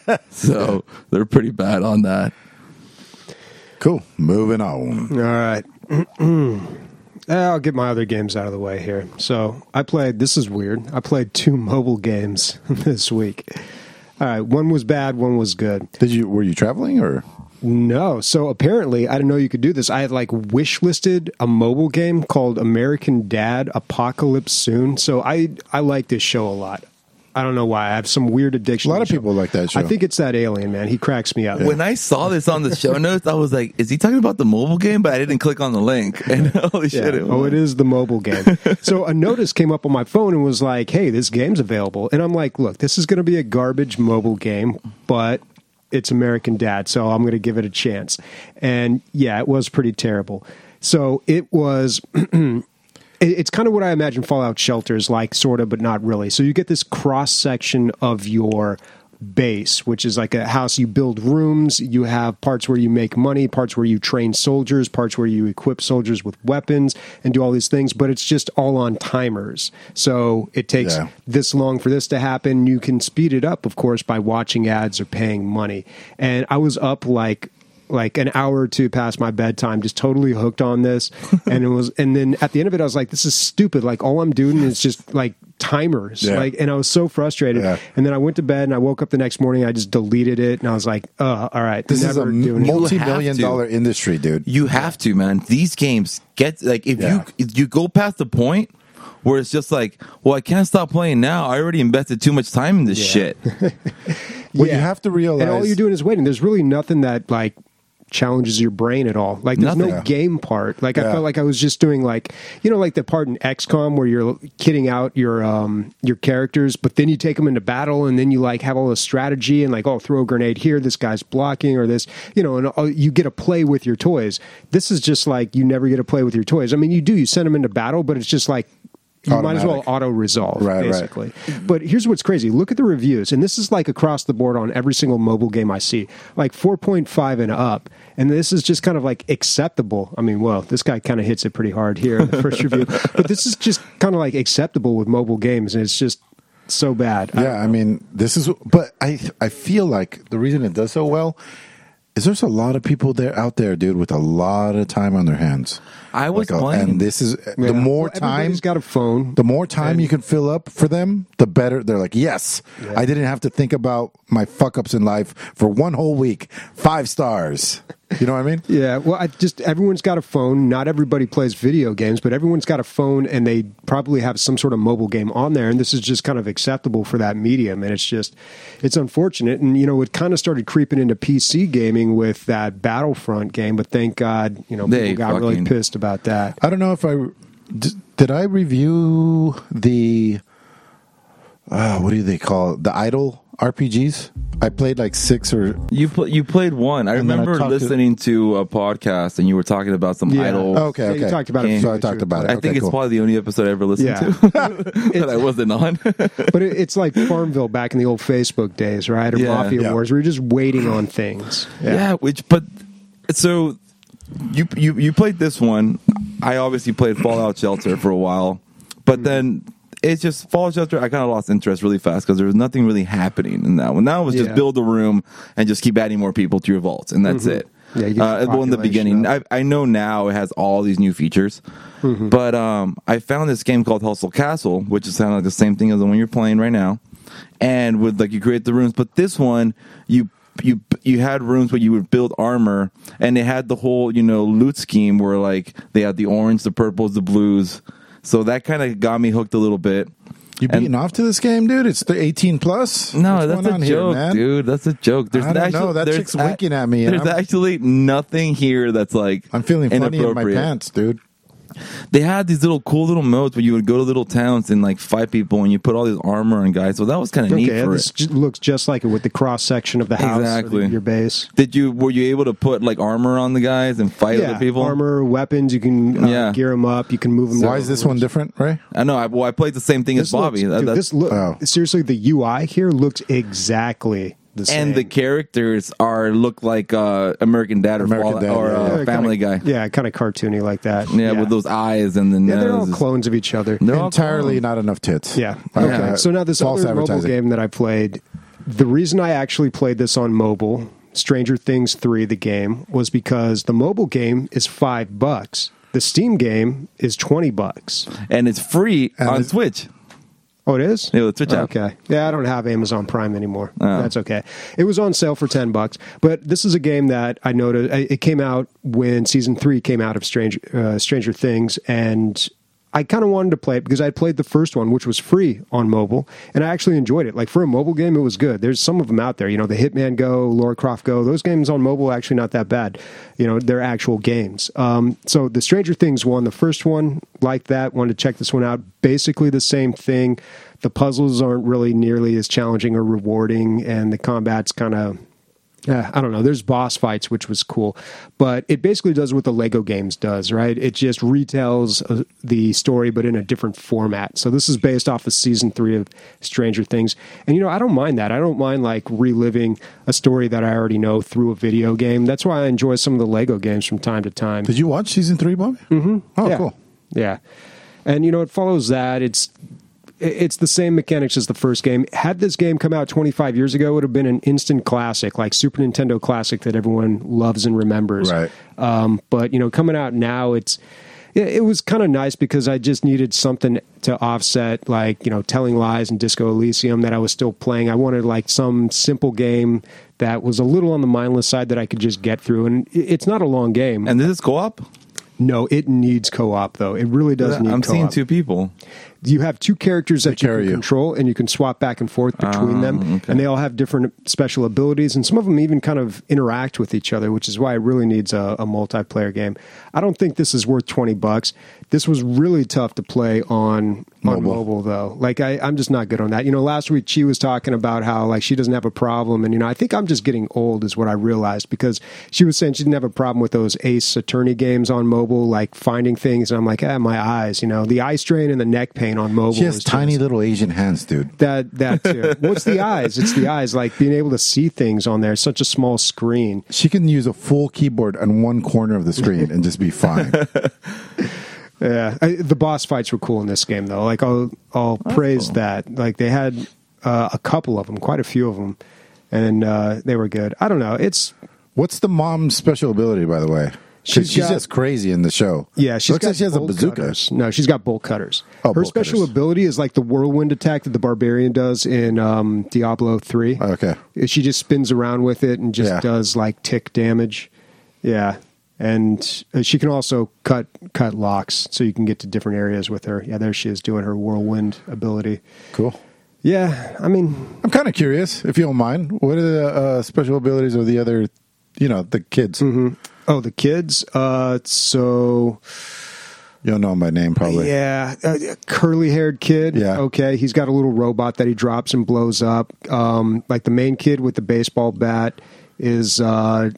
So they're pretty bad on that. Cool. Moving on. All right. I'll get my other games out of the way here. So I played... This is weird. I played two mobile games this week. All right. One was bad, one was good. Did you... Were you traveling or... No. So apparently, I didn't know you could do this. I had like wish listed a mobile game called American Dad Apocalypse Soon. So I, I like this show a lot. I don't know why. I have some weird addiction. A lot to of the people show. like that show. I think it's that alien, man. He cracks me up. When I saw this on the show notes, I was like, is he talking about the mobile game? But I didn't click on the link. And holy yeah. shit. It was. Oh, it is the mobile game. So a notice came up on my phone and was like, hey, this game's available. And I'm like, look, this is going to be a garbage mobile game, but it's American Dad, so I'm going to give it a chance. And yeah, it was pretty terrible. So it was, it's kind of what I imagine Fallout Shelter is like, sort of, but not really. So you get this cross section of your base, which is like a house. You build rooms, you have parts where you make money, parts where you train soldiers, parts where you equip soldiers with weapons and do all these things, but it's just all on timers. So it takes yeah. this long for this to happen. You can speed it up, of course, by watching ads or paying money. And I was up like like an hour or two past my bedtime, just totally hooked on this. And it was, and then at the end of it, I was like, this is stupid. Like all I'm doing is just like timers. Yeah. Like, and I was so frustrated. Yeah. And then I went to bed and I woke up the next morning. I just deleted it. And I was like, oh, all right. This is a never doing it. multi-million to. dollar industry, dude. You have to, man. These games get like if Yeah. you if you go past the point where it's just like, well, I can't stop playing now. I already invested too much time in this shit. What Yeah. you have to realize, And all you're doing is waiting. There's really nothing that like challenges your brain at all. Like there's Nothing. no Yeah. game part. Like I Yeah. felt like I was just doing like, you know, like the part in X COM where you're kitting out your um your characters, but then you take them into battle and then you like have all the strategy and like, oh, throw a grenade here, this guy's blocking or this, you know, and all, you get to play with your toys. This is just like you never get to play with your toys. I mean, you do, you send them into battle, but it's just like you might as well Automatic. auto resolve, Right, right. basically. But here's what's crazy. Look at the reviews, and this is like across the board on every single mobile game I see, like four point five and up. And this is just kind of like acceptable. I mean, well, this guy kind of hits it pretty hard here in the first review, but this is just kind of like acceptable with mobile games, and it's just so bad. I- Yeah, I mean, this is, but I I feel like the reason it does so well is there's a lot of people there out there, dude, with a lot of time on their hands. I was Like, uh, playing. and this is Yeah. the more Well, time, everybody's got a phone. the more time And- you can fill up for them, the better. They're like, yes, I didn't have to think about my fuck ups in life for one whole week. Five stars. You know what I mean? Yeah, well, I just everyone's got a phone. Not everybody plays video games, but everyone's got a phone, and they probably have some sort of mobile game on there. And this is just kind of acceptable for that medium, and it's just it's unfortunate. And you know, it kind of started creeping into P C gaming with that Battlefront game, but thank God, you know, They people got really fucking- pissed about that. I don't know if I d- did. I review the uh, what do they call it? The idle R P Gs. I played like six or You pl- you played one. I And then I remember talked to- listening to, a podcast and you were talking about some Yeah. idle. okay, Yeah, okay. you talked about it. So I talked about it. I Okay, think it's cool. probably the only episode I ever listened Yeah. to that I wasn't on. But it, it's like Farmville back in the old Facebook days, right? Or Yeah. Mafia Yeah. Wars. We were just waiting on things. Yeah. which but so you you you played this one. I obviously played Fallout Shelter for a while, but then it's just Fallout Shelter. I kind of lost interest really fast because there was nothing really happening in that one. Now it was just Yeah. build a room and just keep adding more people to your vaults, and that's it. Yeah, you get uh, your well, in the population beginning, up. I, I know now it has all these new features, but um, I found this game called Hustle Castle, which is kind of like the same thing as the one you're playing right now, and with like you create the rooms, but this one you. You you had rooms where you would build armor, and they had the whole you know loot scheme where like they had the orange, the purples, the blues. So that kind of got me hooked a little bit. You And- beating off to this game, dude? It's the eighteen plus. No, What's that's going a on here, joke, man? dude. That's a joke. There's I don't actually, know. That there's chick's a- winking at me, and There's I'm- actually nothing here that's like I'm feeling funny in my inappropriate. pants, dude. They had these little cool little modes where you would go to little towns and like fight people, and you put all this armor on guys. So that was kind of neat Okay, for this it. j- looks just like it with the cross section of the house, or Exactly. the- your base. Did you were you able to put like armor on the guys and fight Yeah, other people? armor, weapons. You can uh, Yeah. gear them up. You can move them. Why is this one different, Ray? I know. I, well, I played the same thing as Bobby. Looks, That- dude, that's- this look Oh. seriously. The U I here looks exactly the same. and the characters are look like uh, American Dad or, American Fallout- Dad, or yeah, uh, yeah. Family kinda, Guy. Yeah, kind of cartoony like that. Yeah, with those eyes and the Yeah, nose. they're all clones of each other. They're all Entirely clones. not enough tits. Yeah. Uh, Okay. uh, so now this false other mobile advertising. game that I played, the reason I actually played this on mobile, Stranger Things three, the game, was because the mobile game is five bucks. The Steam game is twenty bucks. and it's free And on it's- Switch. Oh, it is? Yeah, the Twitch app. Okay. Yeah, I don't have Amazon Prime anymore. Oh. That's okay. It was on sale for ten bucks, but this is a game that I noticed. It came out when season three came out of Stranger, uh, Stranger Things, and I kind of wanted to play it because I had played the first one, which was free on mobile, and I actually enjoyed it. Like for a mobile game, it was good. There's some of them out there, you know, the Hitman Go, Lara Croft Go. Those games on mobile are actually not that bad. You know, they're actual games. Um, so the Stranger Things one, the first one, like that, wanted to check this one out. Basically the same thing. The puzzles aren't really nearly as challenging or rewarding, and the combat's kind of, yeah, I don't know. There's boss fights, which was cool, but it basically does what the Lego games does, right? It just retells uh, the story, but in a different format. So this is based off of season three of Stranger Things, and you know, I don't mind that. I don't mind like reliving a story that I already know through a video game. That's why I enjoy some of the Lego games from time to time. Did you watch season three, Bobby? Mm-hmm. Oh, yeah. cool. Yeah. And, you know, it follows that. It's it's the same mechanics as the first game. Had this game come out twenty-five years ago, it would have been an instant classic, like Super Nintendo classic that everyone loves and remembers. Right. Um, but, you know, coming out now, it's it, it was kind of nice because I just needed something to offset, like, you know, Telling Lies and Disco Elysium that I was still playing. I wanted, like, some simple game that was a little on the mindless side that I could just get through. And it, it's not a long game. And this is co-op? No, it needs co-op, though. It really does need I'm co-op. seeing two people. You have two characters that you can you. control, and you can swap back and forth between Um, them, okay. and they all have different special abilities, and some of them even kind of interact with each other, which is why it really needs a, a multiplayer game. I don't think this is worth twenty bucks. This was really tough to play on on Mobile. mobile, though. Like I, I'm just not good on that. You know, last week she was talking about how like she doesn't have a problem, and you know, I think I'm just getting old, is what I realized, because she was saying she didn't have a problem with those Ace Attorney games on mobile, like finding things, and I'm like, ah, my eyes, you know, the eye strain and the neck pain on mobile. She has is tiny just- little Asian hands, dude. that that too. What's the eyes? It's the eyes, like being able to see things on there. It's such a small screen. She can use a full keyboard on one corner of the screen and just be fine. Yeah, I, the boss fights were cool in this game, though. Like I'll I'll praise cool. that. Like they had uh, a couple of them, quite a few of them, and uh, they were good. I don't know. It's What's the mom's special ability, by the way? 'Cause She's she's got- just crazy in the show. yeah. She's Looks got like she has a bolt bazooka. cutters. No, she's got bolt cutters. Oh, Her bolt special cutters. ability is like the whirlwind attack that the barbarian does in um, Diablo three. Okay. She just spins around with it and just Yeah. does like tick damage. Yeah. And uh, she can also cut cut locks, so you can get to different areas with her. Yeah, there she is doing her whirlwind ability. Cool. Yeah, I mean, I'm kind of curious, if you don't mind. What are the uh, special abilities of the other, you know, the kids? mm-hmm. oh, the kids. Uh, so You don't know them by name, probably. yeah, uh, curly haired kid. Yeah. Okay, he's got a little robot that he drops and blows up. Um, like the main kid with the baseball bat is. Uh,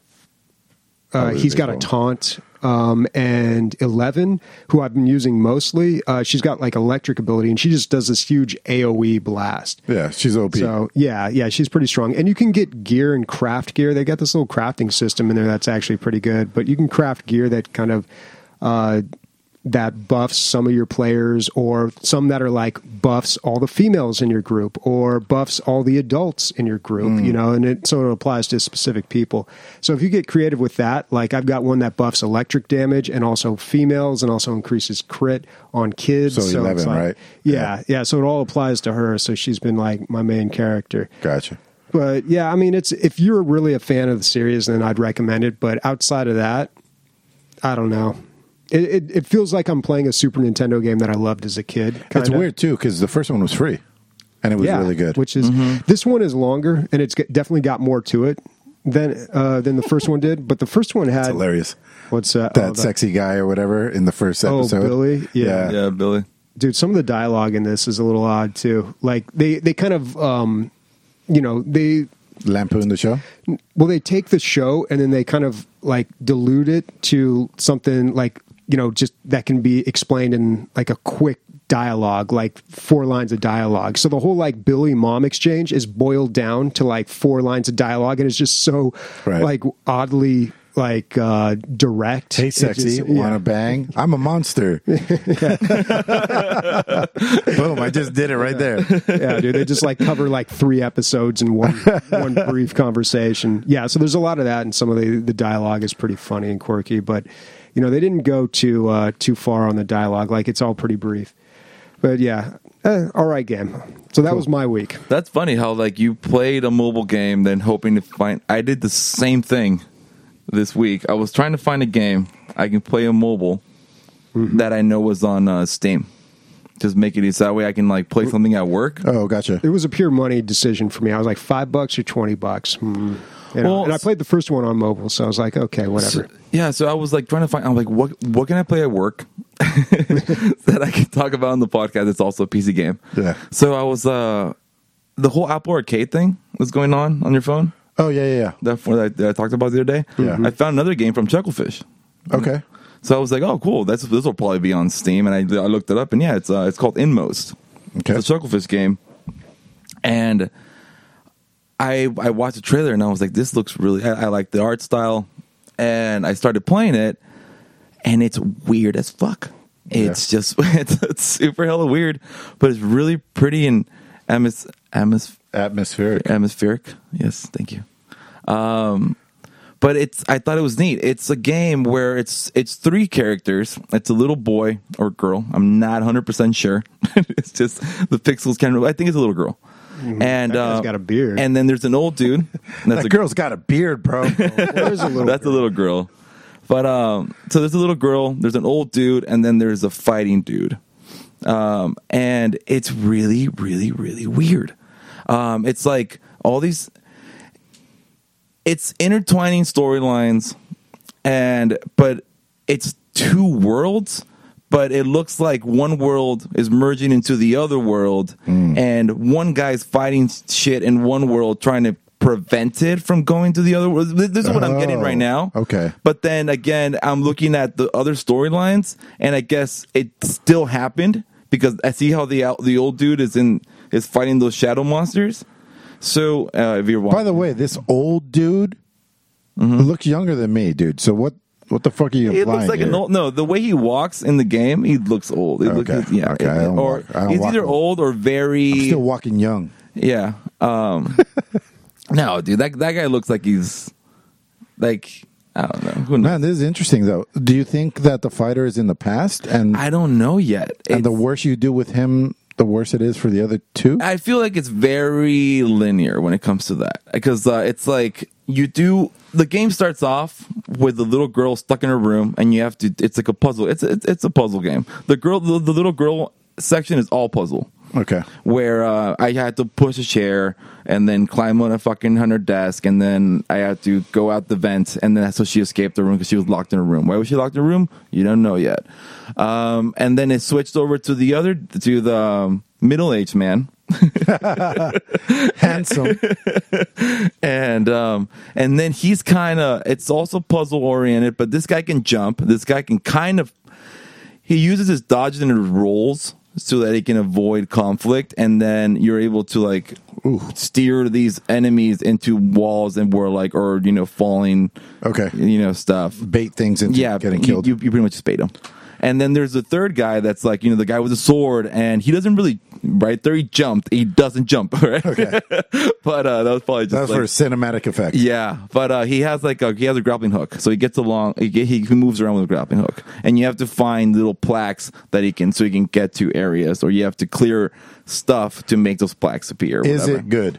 Uh, Probably he's got a baseball. taunt, um, and Eleven, who I've been using mostly, uh, she's got like electric ability, and she just does this huge A O E blast. Yeah, she's O P. So yeah, yeah, she's pretty strong, and you can get gear and craft gear. They got this little crafting system in there that's actually pretty good. But you can craft gear that kind of uh, that buffs some of your players, or some that are like buffs all the females in your group, or buffs all the adults in your group. You know, and it so it applies to specific people. So if you get creative with that, like I've got one that buffs electric damage and also females, and also increases crit on kids. So it's eleven, like- right? Yeah, yeah. So it all applies to her. So she's been like my main character. Gotcha. But yeah, I mean, it's if you're really a fan of the series, then I'd recommend it. But outside of that, I don't know. It, it, it feels like I'm playing a Super Nintendo game that I loved as a kid. It's kinda. weird, too, because the first one was free, and it was yeah, really good. Which is this one is longer, and it's got- definitely got more to it than uh, than the first one did. But the first one had It's hilarious. what's that? That oh, the- sexy guy or whatever in the first Oh, episode. Billy? Yeah. Yeah, Billy. Dude, some of the dialogue in this is a little odd too. Like they they kind of um, you know they. Lampoon the show? Well, they take the show and then they kind of like dilute it to something like, you know, just that can be explained in like a quick dialogue, like four lines of dialogue. So the whole like Billy mom exchange is boiled down to like four lines of dialogue, and it's just so Right. like oddly like uh direct. Hey, It sexy, just- wanna yeah. bang? I'm a monster. Boom, I just did it right there. Yeah, dude, they just like cover like three episodes in one one brief conversation. Yeah, so there's a lot of that, and some of the the dialogue is pretty funny and quirky, but you know they didn't go too uh, too far on the dialogue. Like it's all pretty brief. But yeah, eh, all right game. So that was my week. That's funny how like you played a mobile game, then hoping to find. I did the same thing this week. I was trying to find a game I can play on mobile that I know was on uh, Steam. Just make it easy. That way I can like play something at work. Oh, gotcha. It was a pure money decision for me. I was like five bucks or twenty bucks. Hmm. You know, Well, and I played the first one on mobile, so I was like, okay, whatever. So- yeah, so I was like trying to find. I'm like, what what can I play at work that I can talk about on the podcast? It's also a P C game. Yeah. So I was uh, the whole Apple Arcade thing was going on on your phone. Oh, yeah, yeah, yeah. That that I, that I talked about the other day. Yeah. I found another game from Chucklefish. Okay. So I was like, oh, cool. That's this will probably be on Steam, and I, I looked it up, and yeah, it's uh, it's called Inmost. Okay. It's a Chucklefish game, and I I watched the trailer, and I was like, this looks really. I, I like the art style, and I started playing it, and it's weird as fuck. It's just it's, it's super hella weird, but it's really pretty and atmos, atmos, Atmospheric. atmospheric. Yes, thank you. Um, but it's I thought it was neat. It's a game where it's it's three characters. It's a little boy or girl. I'm not one hundred percent sure. It's just the pixels kind of. I think it's a little girl. And That guy's uh, got a beard. And then there's an old dude. That's That a, girl's got a beard, bro. Well, there's a little that's a little girl. But um, so there's a little girl, there's an old dude, and then there's a fighting dude. Um, and it's really, really, really weird. Um, it's like all these, it's intertwining storylines, and but it's two worlds. But it looks like one world is merging into the other world, mm. and one guy's fighting shit in one world, trying to prevent it from going to the other world. This is what oh, I'm getting right now. Okay. But then again, I'm looking at the other storylines, and I guess it still happened because I see how the the old dude is in is fighting those shadow monsters. So uh, if you're watching, by the way, this old dude mm-hmm. looks younger than me, dude. So what? What the fuck are you It implying looks like here? an old. No, the way he walks in the game, he looks old. He okay. looks, yeah, okay. I don't or walk, I don't he's walk either old. old or very. I'm still walking young. Yeah. Um, no, dude, that that guy looks like he's like I don't know. Who knows? Man, this is interesting though. Do you think that the fighter is in the past, and I don't know yet. and It's, the worse you do with him, the worse it is for the other two? I feel like it's very linear when it comes to that because uh, it's like you do. The game starts off with the little girl stuck in her room, and you have to. It's like a puzzle. It's it's, it's a puzzle game. The girl, the, the little girl section is all puzzle. Okay. Where uh, I had to push a chair and then climb on a fucking on her desk, and then I had to go out the vent, and then that's how she escaped the room because she was locked in her room. Why was she locked in her room? You don't know yet. Um, and then it switched over to the other to the um, middle-aged man. Handsome. and um and then he's kind of it's also puzzle oriented, but this guy can jump. This guy can kind of he uses his dodges and his rolls so that he can avoid conflict, and then you're able to like Ooh. steer these enemies into walls and were like or you know falling okay you know stuff bait things into yeah getting you, killed. You, you pretty much just bait them. And then there's the third guy that's like, you know, the guy with the sword, and he doesn't really, right there, he jumped. He doesn't jump, right? Okay. But uh, that was probably just that was like, for cinematic effect. Yeah, but uh, he has like a, he has a grappling hook, so he gets along. He, he moves around with a grappling hook, and you have to find little plaques that he can, so he can get to areas, or you have to clear stuff to make those plaques appear. Or Is whatever. it good?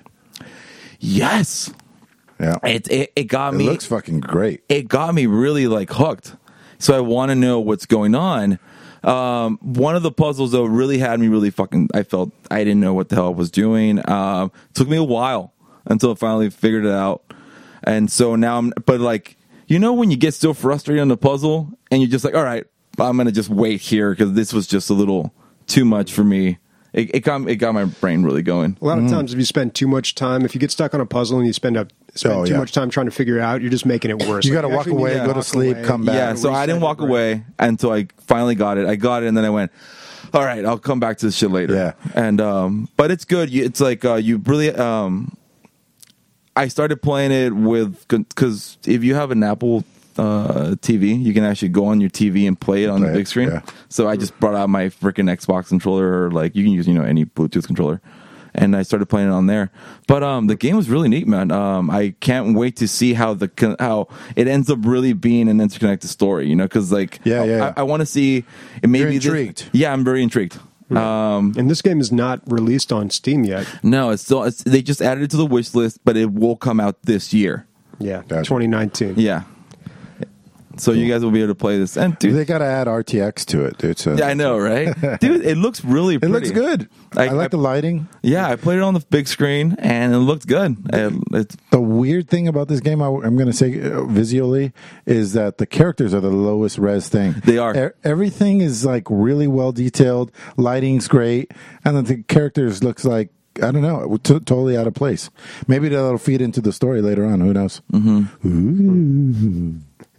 Yes. Yeah. It it, it got it me. It looks fucking great. It got me really like hooked. So I want to know what's going on. Um, one of the puzzles though really had me really fucking. I felt I didn't know what the hell I was doing. Um, took me a while until I finally figured it out. And so now I'm. But like you know when you get so frustrated on the puzzle and you're just like, all right, I'm gonna just wait here because this was just a little too much for me. It, it got it got my brain really going. A lot of mm. times, if you spend too much time, if you get stuck on a puzzle and you spend up spend oh, too yeah. much time trying to figure it out, you're just making it worse. You like, got to walk away, go to sleep, away, come back. Yeah, so I didn't walk away until I finally got it. I got it, and then I went, all right, I'll come back to this shit later. Yeah, and um, but it's good. It's like uh, you really. Um, I started playing it with because if you have an Apple uh, T V, you can actually go on your T V and play it on play the big it, screen. Yeah. So I just brought out my freaking Xbox controller, or like you can use you know any Bluetooth controller, and I started playing it on there. But um, the game was really neat, man. Um, I can't wait to see how the how it ends up really being an interconnected story. You know, because like yeah, yeah, I, I want to see. It maybe You're intrigued. This, yeah, I'm very intrigued. Um, and this game is not released on Steam yet. No, it's still it's, they just added it to the wish list, but it will come out this year. Yeah, gotcha. twenty nineteen. Yeah. So cool. You guys will be able to play this, and dude, they got to add R T X to it, dude. So. Yeah, I know, right, dude? It looks really pretty. It looks good. I, I like I, the lighting. Yeah, I played it on the big screen, and it looked good. It, it's, the weird thing about this game, I, I'm going to say uh, visually, is that the characters are the lowest res thing. They are. E- everything is like really well detailed. Lighting's great, and then the characters looks like. I don't know, t- totally out of place. Maybe that'll feed into the story later on. Who knows? Mm-hmm.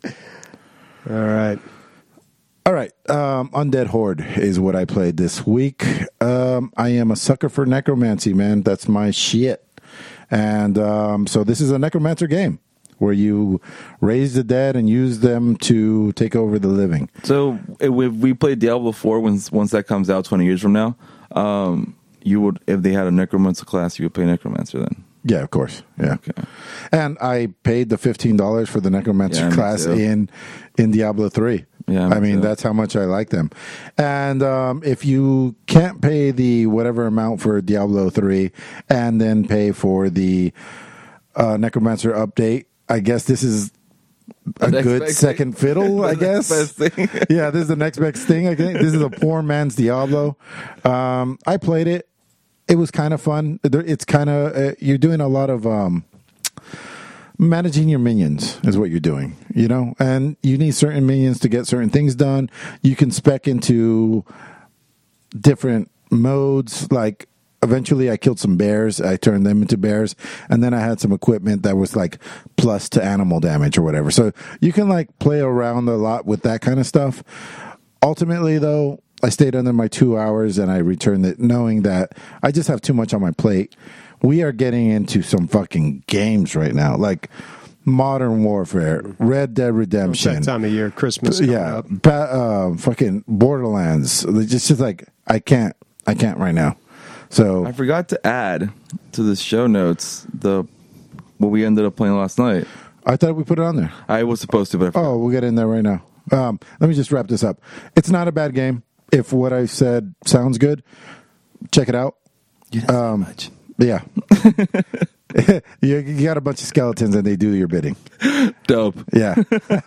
All right. All right. Um, Undead Horde is what I played this week. Um, I am a sucker for necromancy, man. That's my shit. And um, so this is a necromancer game where you raise the dead and use them to take over the living. So if we played Diablo four, once once that comes out twenty years from now, um, you would, if they had a Necromancer class, you would play Necromancer then. Yeah, of course. Yeah. Okay. And I paid the fifteen dollars for the Necromancer Yeah, me class too. in in Diablo three. Yeah, me I mean, too. that's how much I like them. And um, if you can't pay the whatever amount for Diablo three and then pay for the uh, Necromancer update, I guess this is a next good best second thing. fiddle, I The next guess. best thing. Yeah, this is the next best thing. I think this is a poor man's Diablo. Um, I played it. It was kind of fun. There- It's kind of uh, you're doing a lot of um, managing your minions is what you're doing, you know, and you need certain minions to get certain things done. You can spec into different modes. Like eventually, I killed some bears. I turned them into bears, and then I had some equipment that was like plus to animal damage or whatever. So you can like play around a lot with that kind of stuff. Ultimately, though, I stayed under my two hours and I returned it knowing that I just have too much on my plate. We are getting into some fucking games right now, like Modern Warfare, Red Dead It's Redemption. that time of year, Christmas. coming Yeah, up. pa- uh, fucking Borderlands. It's just, just like I can't, I can't right now. So I forgot to add to the show notes the what we ended up playing last night. I thought we put it on there. I was supposed to, but I forgot. Oh, we'll get in there right now. Um, let me just wrap this up. It's not a bad game. If what I said sounds good, check it out. You didn't say Um, much. Yeah. you, you got a bunch of skeletons and they do your bidding. Dope. Yeah.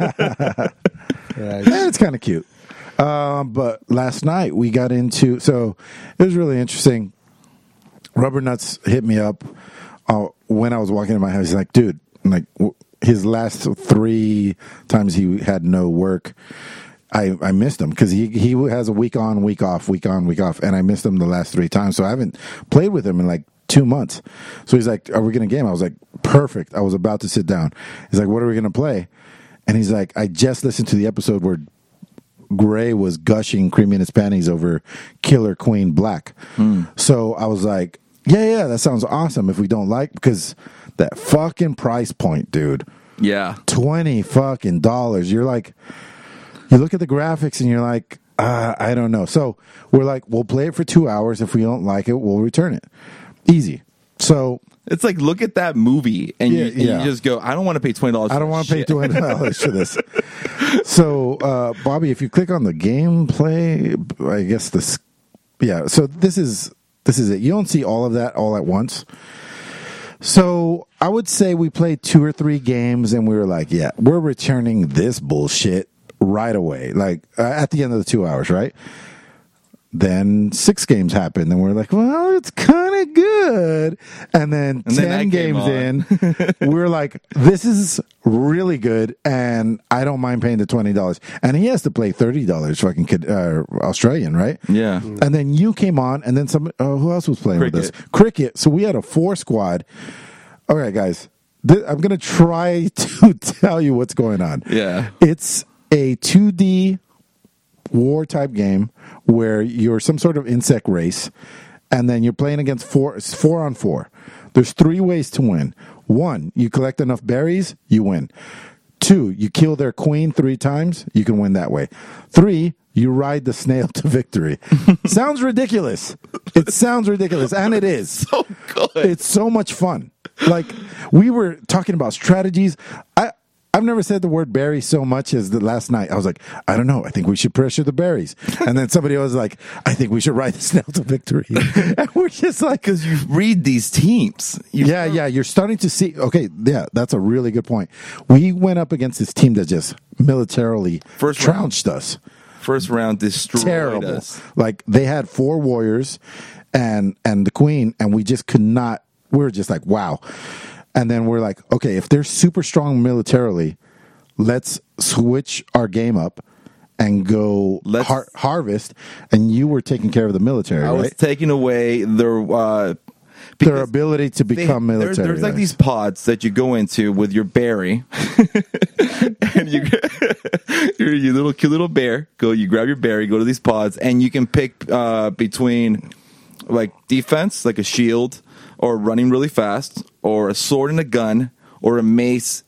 And it's kind of cute. Um, but last night we got into, so it was really interesting. Rubber Nuts hit me up uh, when I was walking in my house. He's like, dude, like w- his last three times he had no work, I, I missed him because he, he has a week on, week off, week on, week off. And I missed him the last three times. So I haven't played with him in like two months. So he's like, are we going to game? I was like, perfect. I was about to sit down. He's like, what are we going to play? And he's like, I just listened to the episode where Gray was gushing, creaming in his panties over Killer Queen Black. So I was like, yeah, yeah, that sounds awesome if we don't like, because that fucking price point, dude, Yeah. twenty fucking dollars. You're like, you look at the graphics and you're like, uh, I don't know. So we're like, we'll play it for two hours. If we don't like it, we'll return it. Easy. So It's like, look at that movie, and, Yeah, you, and yeah. you just go, I don't want to pay twenty dollars. I don't want to pay two hundred dollars for this. So, uh, Bobby, if you click on the gameplay, I guess this, yeah. So this is this is it. You don't see all of that all at once. So I would say we played two or three games, and we were like, yeah, we're returning this bullshit right away. Like uh, at the end of the two hours, right? Then six games happened, and we're like, well, it's kind of good. And then And then ten I came games in, we're like, this is really good, and I don't mind paying the twenty dollars. And he has to play thirty dollars, fucking kid, uh, Australian, right? Yeah. And then you came on, and then some. Uh, who else was playing with Cricket. us? Cricket. So we had a four squad. All right, guys. Th- I'm gonna try to tell you what's going on. Yeah. It's a two D war type game where you're some sort of insect race, and then you're playing against four it's four on four. There's three ways to win. One, you collect enough berries, you win. Two, you kill their queen three times, you can win that way. Three, you ride the snail to victory. Sounds ridiculous. It sounds ridiculous, and it is. So good. It's so much fun. Like, we were talking about strategies. I I've never said the word berry so much as the last night. I was like, I don't know. I think we should pressure the berries. And then somebody was like, I think we should ride the snail to victory. And we're just like, Because you read these teams. You, yeah, yeah. You're starting to see. Okay, yeah, that's a really good point. We went up against this team that just militarily First round. trounced us. First round destroyed Terrible. us. Like, they had four warriors and and the queen, and we just could not. We were just like, wow. And then we're like, okay, if they're super strong militarily, let's switch our game up and go Let's- har- harvest. And you were taking care of the military, I was right? taking away their uh, Their because ability to they- become there- military. There's like guys. these pods that you go into with your berry, and you your, your little cute little bear. Go, you grab your berry, go to these pods, and you can pick uh, between like defense, like a shield, or running really fast, or a sword and a gun, or a mace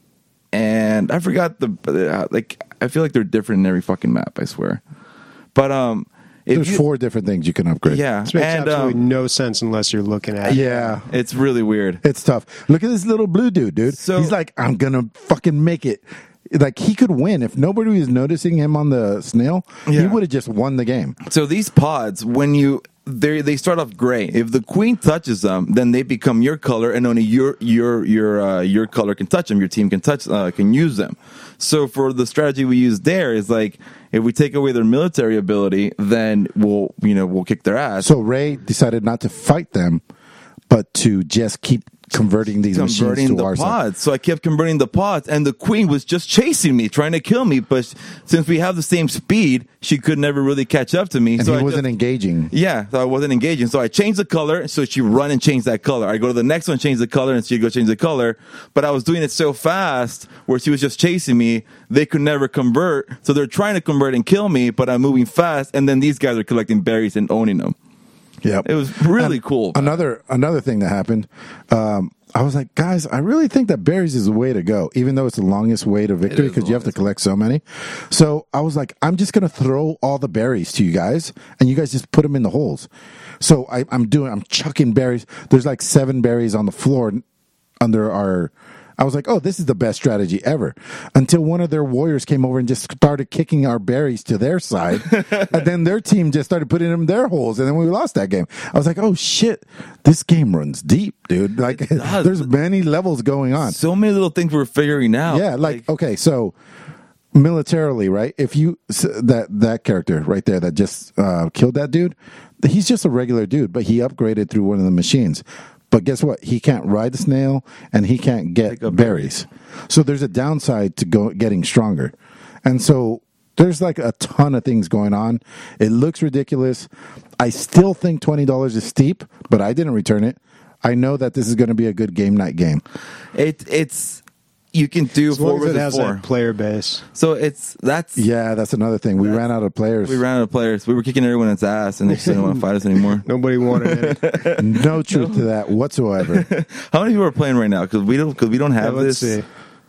and I forgot the uh, like. I feel like they're different in every fucking map. I swear, but um, if There's you, four different things you can upgrade. yeah, This makes and absolutely um, no sense unless you're looking at it. Yeah. it's really weird. It's tough. Look at this little blue dude, dude. So- He's like, I'm gonna fucking make it. Like he could win if nobody was noticing him on the snail. He Yeah. would have just won the game. So these pods, when you they they start off gray. If the queen touches them, then they become your color, and only your your your uh, your color can touch them. Your team can touch uh, can use them. So for the strategy we use there is like if we take away their military ability, then we'll you know we'll kick their ass. So Ray decided not to fight them, but to just keep converting these machines converting to the our side. pods. So I kept converting the pods, and the queen was just chasing me, trying to kill me. But since we have the same speed, she could never really catch up to me. And so he I wasn't just, engaging. yeah, so I wasn't engaging. So I changed the color, so she run and change that color. I go to the next one, change the color, and she'd go change the color. But I was doing it so fast, where she was just chasing me, they could never convert. So they're trying to convert and kill me, but I'm moving fast, and then these guys are collecting berries and owning them. Yeah, It was really cool. Another another thing that happened, um, I was like, guys, I really think that berries is the way to go, even though it's the longest way to victory is the because you have to collect so many. So I was like, I'm just gonna throw all the berries to you guys, and you guys just put them in the holes. So I, I'm doing, I'm chucking berries. There's like seven berries on the floor under our. I was like, oh, this is the best strategy ever. Until one of their warriors came over and just started kicking our berries to their side. And then their team just started putting them in their holes. And then we lost that game. I was like, oh, shit, this game runs deep, dude. Like, does. there's many levels going on. So many little things we're figuring out. Yeah, like, okay, so militarily, right? If you, s- that, that character right there that just uh, killed that dude, he's just a regular dude, but he upgraded through one of the machines. But guess what? He can't ride the snail, and he can't get up berries. So there's a downside to go getting stronger, and so there's like a ton of things going on. It looks ridiculous. I still think twenty dollars is steep, but I didn't return it. I know that this is going to be a good game night game. It it's you can do As four long as it versus has four. that player base. So it's that's Yeah, that's another thing. We ran out of players. we ran out of players. We were kicking everyone's ass, and they just didn't want to fight us anymore. Nobody wanted it. No truth to that whatsoever. How many people are playing right now? Because we don't because we don't Yeah, have let's this. see.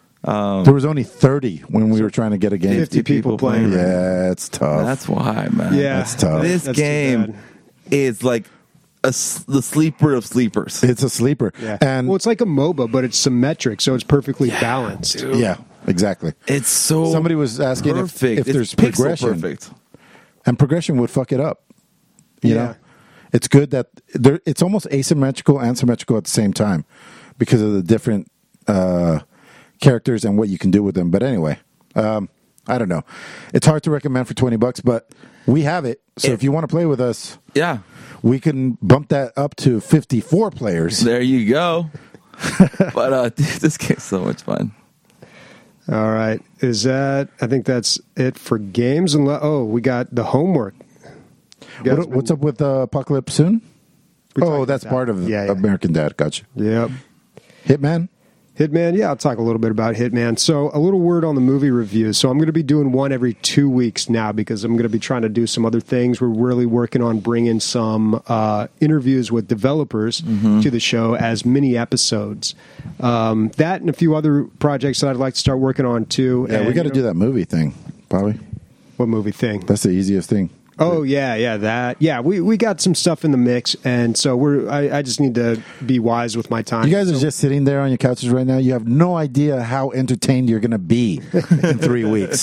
There was only thirty when we were trying to get a game. fifty people playing. Yeah, it's tough. That's why, man. Yeah, That's tough. This That's too game bad. is like a s the sleeper of sleepers. It's a sleeper. Yeah. And well, it's like a MOBA, but it's symmetric, so it's perfectly balanced. yeah, exactly. It's so Somebody was asking if, perfect. if It's there's pixel progression, perfect. and progression would fuck it up. You Yeah. know, it's good that there. It's almost asymmetrical and symmetrical at the same time because of the different uh, characters and what you can do with them. But anyway, um, I don't know. It's hard to recommend for twenty bucks, but we have it. So It- if you want to play with us, Yeah, we can bump that up to fifty-four players. there you go. But uh, dude, this game's so much fun. All right. Is that, I think that's it for games. And oh, we got the homework. You guys What, been- what's up with uh, Apocalypse Soon? We talked Oh, about that's that. part of Yeah, yeah. American Dad. Gotcha. Yep. Hitman? Hitman, yeah, I'll talk a little bit about Hitman. So, a little word on the movie reviews. So, I'm going to be doing one every two weeks now because I'm going to be trying to do some other things. We're really working on bringing some uh, interviews with developers Mm-hmm. to the show as mini episodes. Um, that and a few other projects that I'd like to start working on too. Yeah, we And, got to you do know- that movie thing, probably. What movie thing? That's the easiest thing. Oh yeah, yeah, that. Yeah, we, we got some stuff in the mix, and so we're. I, I just need to be wise with my time. You guys are just sitting there on your couches right now. You have no idea how entertained you're going to be in three weeks.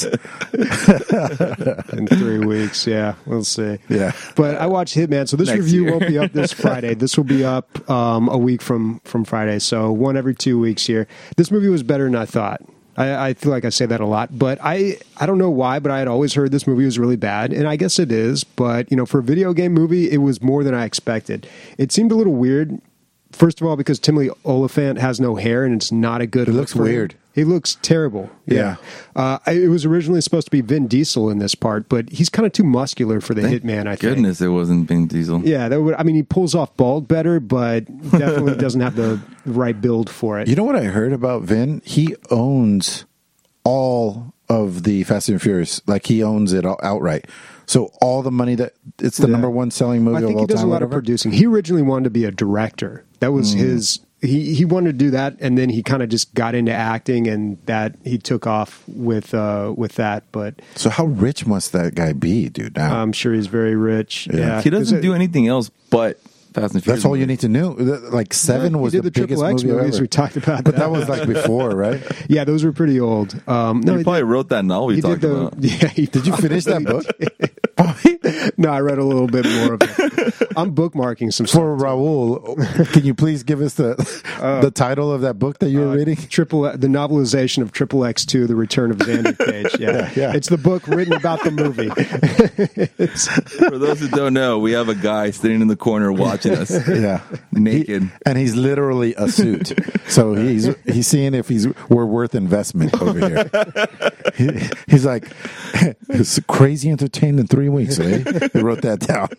in three weeks. Yeah, we'll see. Yeah. But I watched Hitman, so this Next review year. won't be up this Friday. This will be up um, a week from from Friday, so one every two weeks here. This movie was better than I thought. I, I feel like I say that a lot, but I I don't know why, but I had always heard this movie was really bad, and I guess it is. But you know, for a video game movie, it was more than I expected. It seemed a little weird. First of all, because Timothy Oliphant has no hair, and it's not a good. It look looks for him. weird. He looks terrible. Yeah. Uh, I- it was originally supposed to be Vin Diesel in this part, but he's kind of too muscular for the Thank Hitman, I think. Goodness, it wasn't Vin Diesel. Yeah, that would. I mean, he pulls off bald better, but definitely doesn't have the right build for it. You know what I heard about Vin? He owns all of the Fast and Furious. Like, he owns it all outright. So all the money that it's the Yeah. number one selling movie I think of all he does time. a lot of whatever. producing. He originally wanted to be a director. That was his he he wanted to do that, and then he kind of just got into acting, and that he took off with uh, with that. But So how rich must that guy be, dude? Now I'm sure he's very rich. Yeah. Yeah, He doesn't 'Cause do it- anything else but Fast and Furious. that's all you movies. need to know. Like Seven He was did the, the biggest Triple X movie movies. ever. We talked about But that. that was like before, right? Yeah, those were pretty old. Um, no, He he probably did, wrote that novel he you did talked the. about. Yeah, he, Did you finish that book? No, I read a little bit more of it. I'm bookmarking some stuff. For Raul, can you please give us the the title of that book that you were Uh, reading? Triple, the novelization of Triple X Two: The Return of Xander Cage. Yeah. Yeah, yeah. It's the book written about the movie. It's- For those who don't know, we have a guy sitting in the corner watching us. Yeah, Naked. He- and he's literally a suit. So he's he's seeing if he's we're worth investment over here. He, he's like, it's crazy entertained in three weeks. Eh? He wrote that down.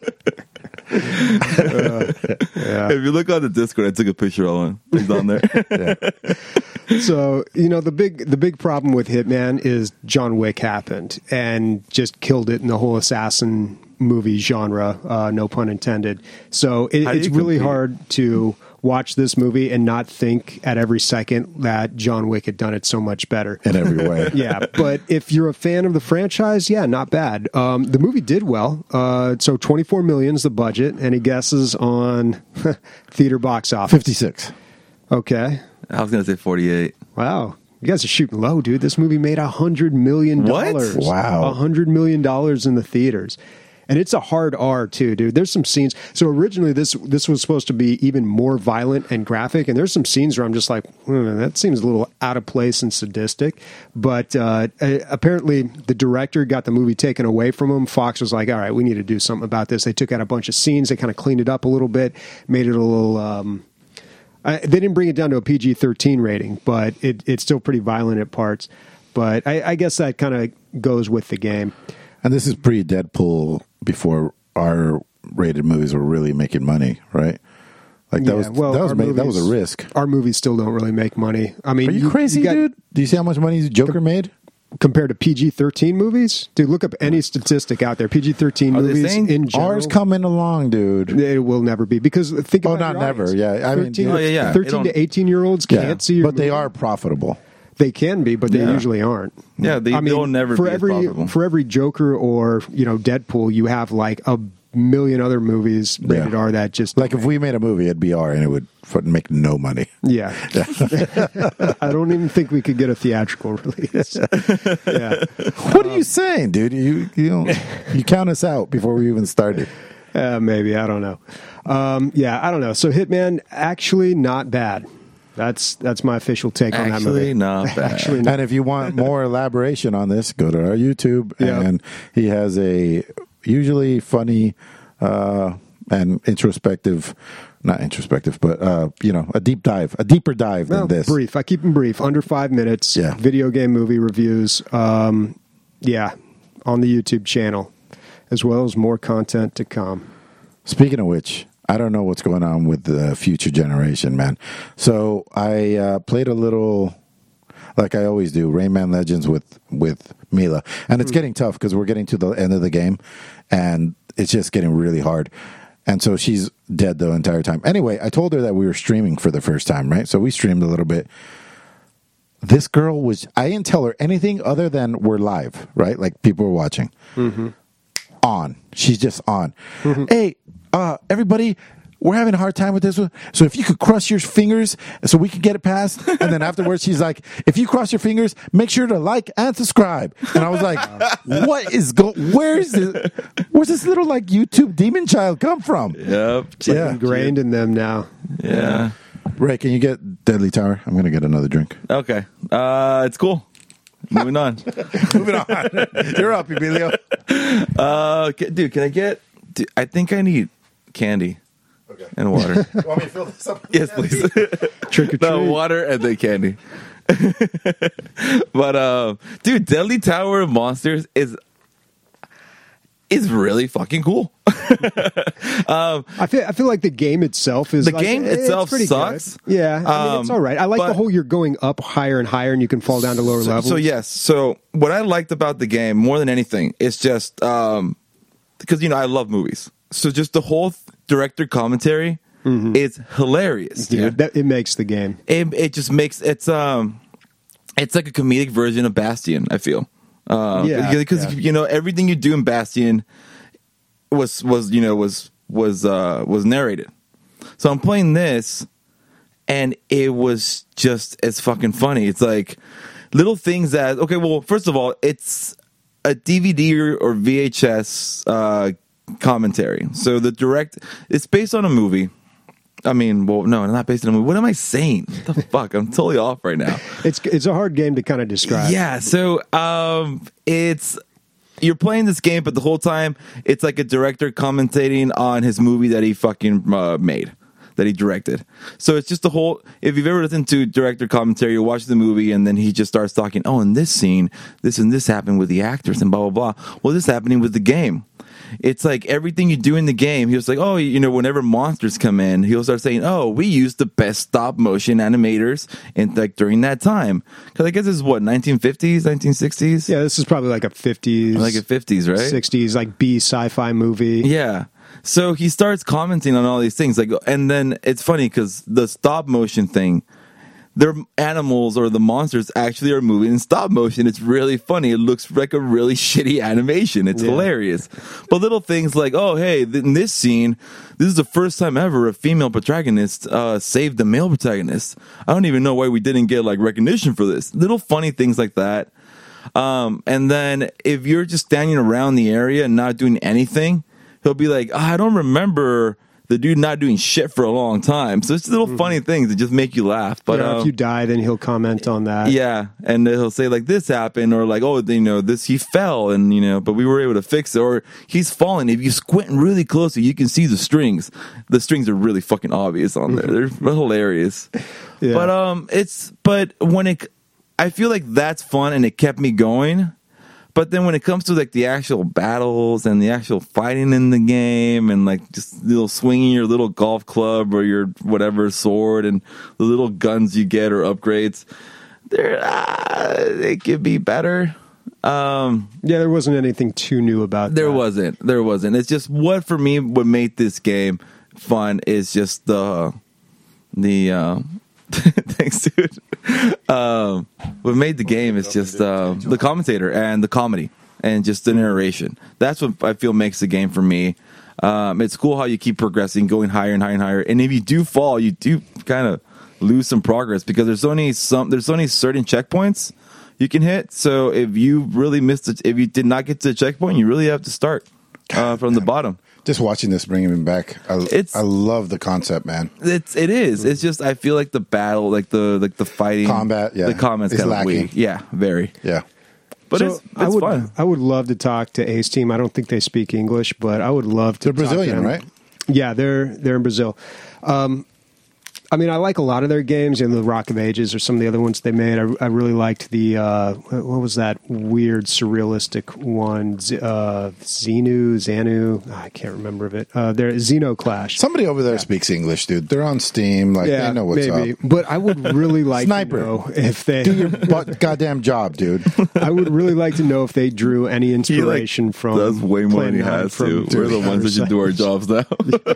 yeah. If you look on the Discord, I took a picture of him. He's on there. So you know the big the big problem with Hitman is John Wick happened and just killed it in the whole assassin movie genre. Uh, no pun intended. So it, How do it's you really compete? hard to watch this movie and not think at every second that John Wick had done it so much better. In every way. Yeah, but if you're a fan of the franchise, yeah, not bad. Um, the movie did well. Uh, so twenty-four million is the budget. Any guesses on theater box office? fifty-six. Okay. I was going to say forty-eight. Wow. You guys are shooting low, dude. This movie made a hundred million dollars. What? Wow. A hundred million dollars in the theaters. And it's a hard R too, dude. There's some scenes. So originally this this was supposed to be even more violent and graphic, and there's some scenes where I'm just like, hmm, that seems a little out of place and sadistic. But uh, apparently the director got the movie taken away from him. Fox was like, all right, we need to do something about this. They took out a bunch of scenes. They kind of cleaned it up a little bit, made it a little. Um, I, they didn't bring it down to a P G thirteen rating, but it, it's still pretty violent at parts. But I, I guess that kind of goes with the game. And this is pre Deadpool, before our rated movies were really making money, right? Like that Yeah, was well, that was our ma- that was a movies- risk. Our movies still don't really make money. I mean, Are you, crazy, got- dude? Do you see how much money Joker made? Compared to P G thirteen movies, dude, look up any statistic out there. P G thirteen Are they movies saying in general, Ours coming along, dude. it will never be because think Oh, about not your never. audience. Yeah, I mean, thirteen, Oh, yeah, yeah. thirteen It to eighteen year olds can't see your but they movie. are profitable. They can be, but they Yeah. usually aren't. Yeah, they, I mean, they'll never for be as every profitable. for every Joker or you know Deadpool, you have like a million other movies rated Yeah. R that just Like if we made a movie, it'd be R, and it would fucking make no money. yeah. I don't even think we could get a theatrical release. Yeah, What are you saying, dude? You you don't, you count us out before we even started. uh, maybe I don't know. Um, yeah, I don't know. So Hitman actually not bad. That's that's my official take on that Actually, movie. not bad. Actually, not. And if you want more elaboration on this, go to our YouTube, Yeah. and he has a usually funny uh, and introspective, not introspective, but uh, you know, a deep dive, a deeper dive Well, than this. brief. I keep them brief, under five minutes. Yeah. Video game movie reviews. Um, yeah, on the YouTube channel, as well as more content to come. Speaking of which, I don't know what's going on with the future generation, man. So I uh, played a little, like I always do, Rayman Legends with with Mila, and it's getting tough because we're getting to the end of the game, and it's just getting really hard. And so she's dead the entire time. Anyway, I told her that we were streaming for the first time, right? So we streamed a little bit. This girl was, I didn't tell her anything other than we're live, right? Like people were watching. Mm-hmm. On. She's just on. Hey, uh, everybody, we're having a hard time with this one. So if you could cross your fingers so we can get it past. And then afterwards, she's like, if you cross your fingers, make sure to like and subscribe. And I was like, what is go? Where's this? Where's this little like YouTube demon child come from? Yep. Yeah. Ingrained in them now. Yeah. Ray, can you get Deadly Tower? I'm gonna get another drink. Okay. Uh, it's cool. Moving on. Moving on. You're up, Emilio. Uh, ca- dude, can I get? Dude, I think I need candy Okay. and water. Want me to fill this up? Yes, please. Trick or No, treat. water and then candy. But uh, dude, Deadly Tower of Monsters is is really fucking cool. I feel I feel like the game itself is The like, game eh, it's itself pretty sucks. good. Yeah, I mean, it's Um, all right. I like the but- whole you're going up higher and higher, and you can fall down to lower so, levels. So yes, so what I liked about the game more than anything is just um, because you know I love movies. So just the whole th- director commentary Mm-hmm. It's hilarious, dude. Yeah, that, it makes the game. It, it just makes it's um, it's like a comedic version of Bastion. I feel, uh, Yeah, because yeah. you know everything you do in Bastion was was you know was was uh was narrated. So I'm playing this, and it was just as fucking funny. It's like little things that okay. Well, first of all, it's a D V D or, or V H S uh, commentary. So the direct, it's based on a movie. I mean, well, no, not based on a movie. What am I saying? What the fuck? I'm totally off right now. It's it's a hard game to kind of describe. Yeah, so um, it's you're playing this game, but the whole time it's like a director commentating on his movie that he fucking uh, made, that he directed. So it's just the whole. If you've ever listened to director commentary, you watch the movie, and then he just starts talking. Oh, in this scene, this and this happened with the actors, and blah blah blah. Well, this is happening with the game. It's like everything you do in the game. He was like, oh, you know, whenever monsters come in, he'll start saying, oh, we use the best stop motion animators in like during that time. Because I guess this is what, nineteen fifties, nineteen sixties? Yeah, this is probably like a fifties, Like a fifties, right? sixties, like B sci-fi movie. Yeah. So he starts commenting on all these things. Like, and then it's funny because the stop motion thing, their animals or the monsters actually are moving in stop motion. It's really funny. It looks like a really shitty animation. It's Yeah. hilarious. But little things like, oh, hey, th- in this scene, this is the first time ever a female protagonist uh, saved the male protagonist. I don't even know why we didn't get like recognition for this. Little funny things like that. Um, and then if you're just standing around the area and not doing anything, he'll be like, oh, I don't remember the dude not doing shit for a long time. So it's little mm-hmm. funny things that just make you laugh. But yeah, um, if you die, then he'll comment on that. Yeah, and he'll say like this happened, or like, oh, you know, this he fell, and you know, but we were able to fix it, or he's falling. If you squint really closely, you can see the strings. The strings are really fucking obvious on there. They're hilarious. Yeah. But um, it's but when it, I feel like that's fun, and it kept me going. But then when it comes to like the actual battles and the actual fighting in the game and like just little swinging your little golf club or your whatever sword and the little guns you get or upgrades, they're uh, they could be better. Um, yeah, there wasn't anything too new about there that. wasn't. There wasn't. It's just what for me what made this game fun is just the the. Uh, Thanks, dude. Um, what made the game is just uh, the commentator and the comedy and just the narration. That's what I feel makes the game for me. Um, it's cool how you keep progressing, going higher and higher and higher. And if you do fall, you do kind of lose some progress because there's only some there's only certain checkpoints you can hit. So if you really missed it, if you did not get to the checkpoint, you really have to start uh, from the bottom. Just watching this, bringing me back. I, It's- I love the concept, man. It's it is. It's just I feel like the battle, like the like the fighting Combat, yeah. the combat's It's kind of lacking. weak. Yeah, very. Yeah. But So it's it's I would, fun. I would love to talk to Ace Team. I don't think they speak English, but I would love to. They're talk to Brazilian, them. right? Yeah, they're they're in Brazil. Um, I mean, I like a lot of their games, and the Rock of Ages or some of the other ones they made. I, I really liked the uh, what was that weird surrealistic one? Z- uh, Xenu, Xanu. Oh, I can't remember of it. Uh, they're Xenoclash. Somebody over there speaks English, dude. They're on Steam. Like, yeah, they know what's maybe. up. But I would really like Sniper. to know if they. Do your butt goddamn job, dude. I would really like to know if they drew any inspiration from. That's way more than Plan he nine has from- to. We're the ones that should do our jobs now.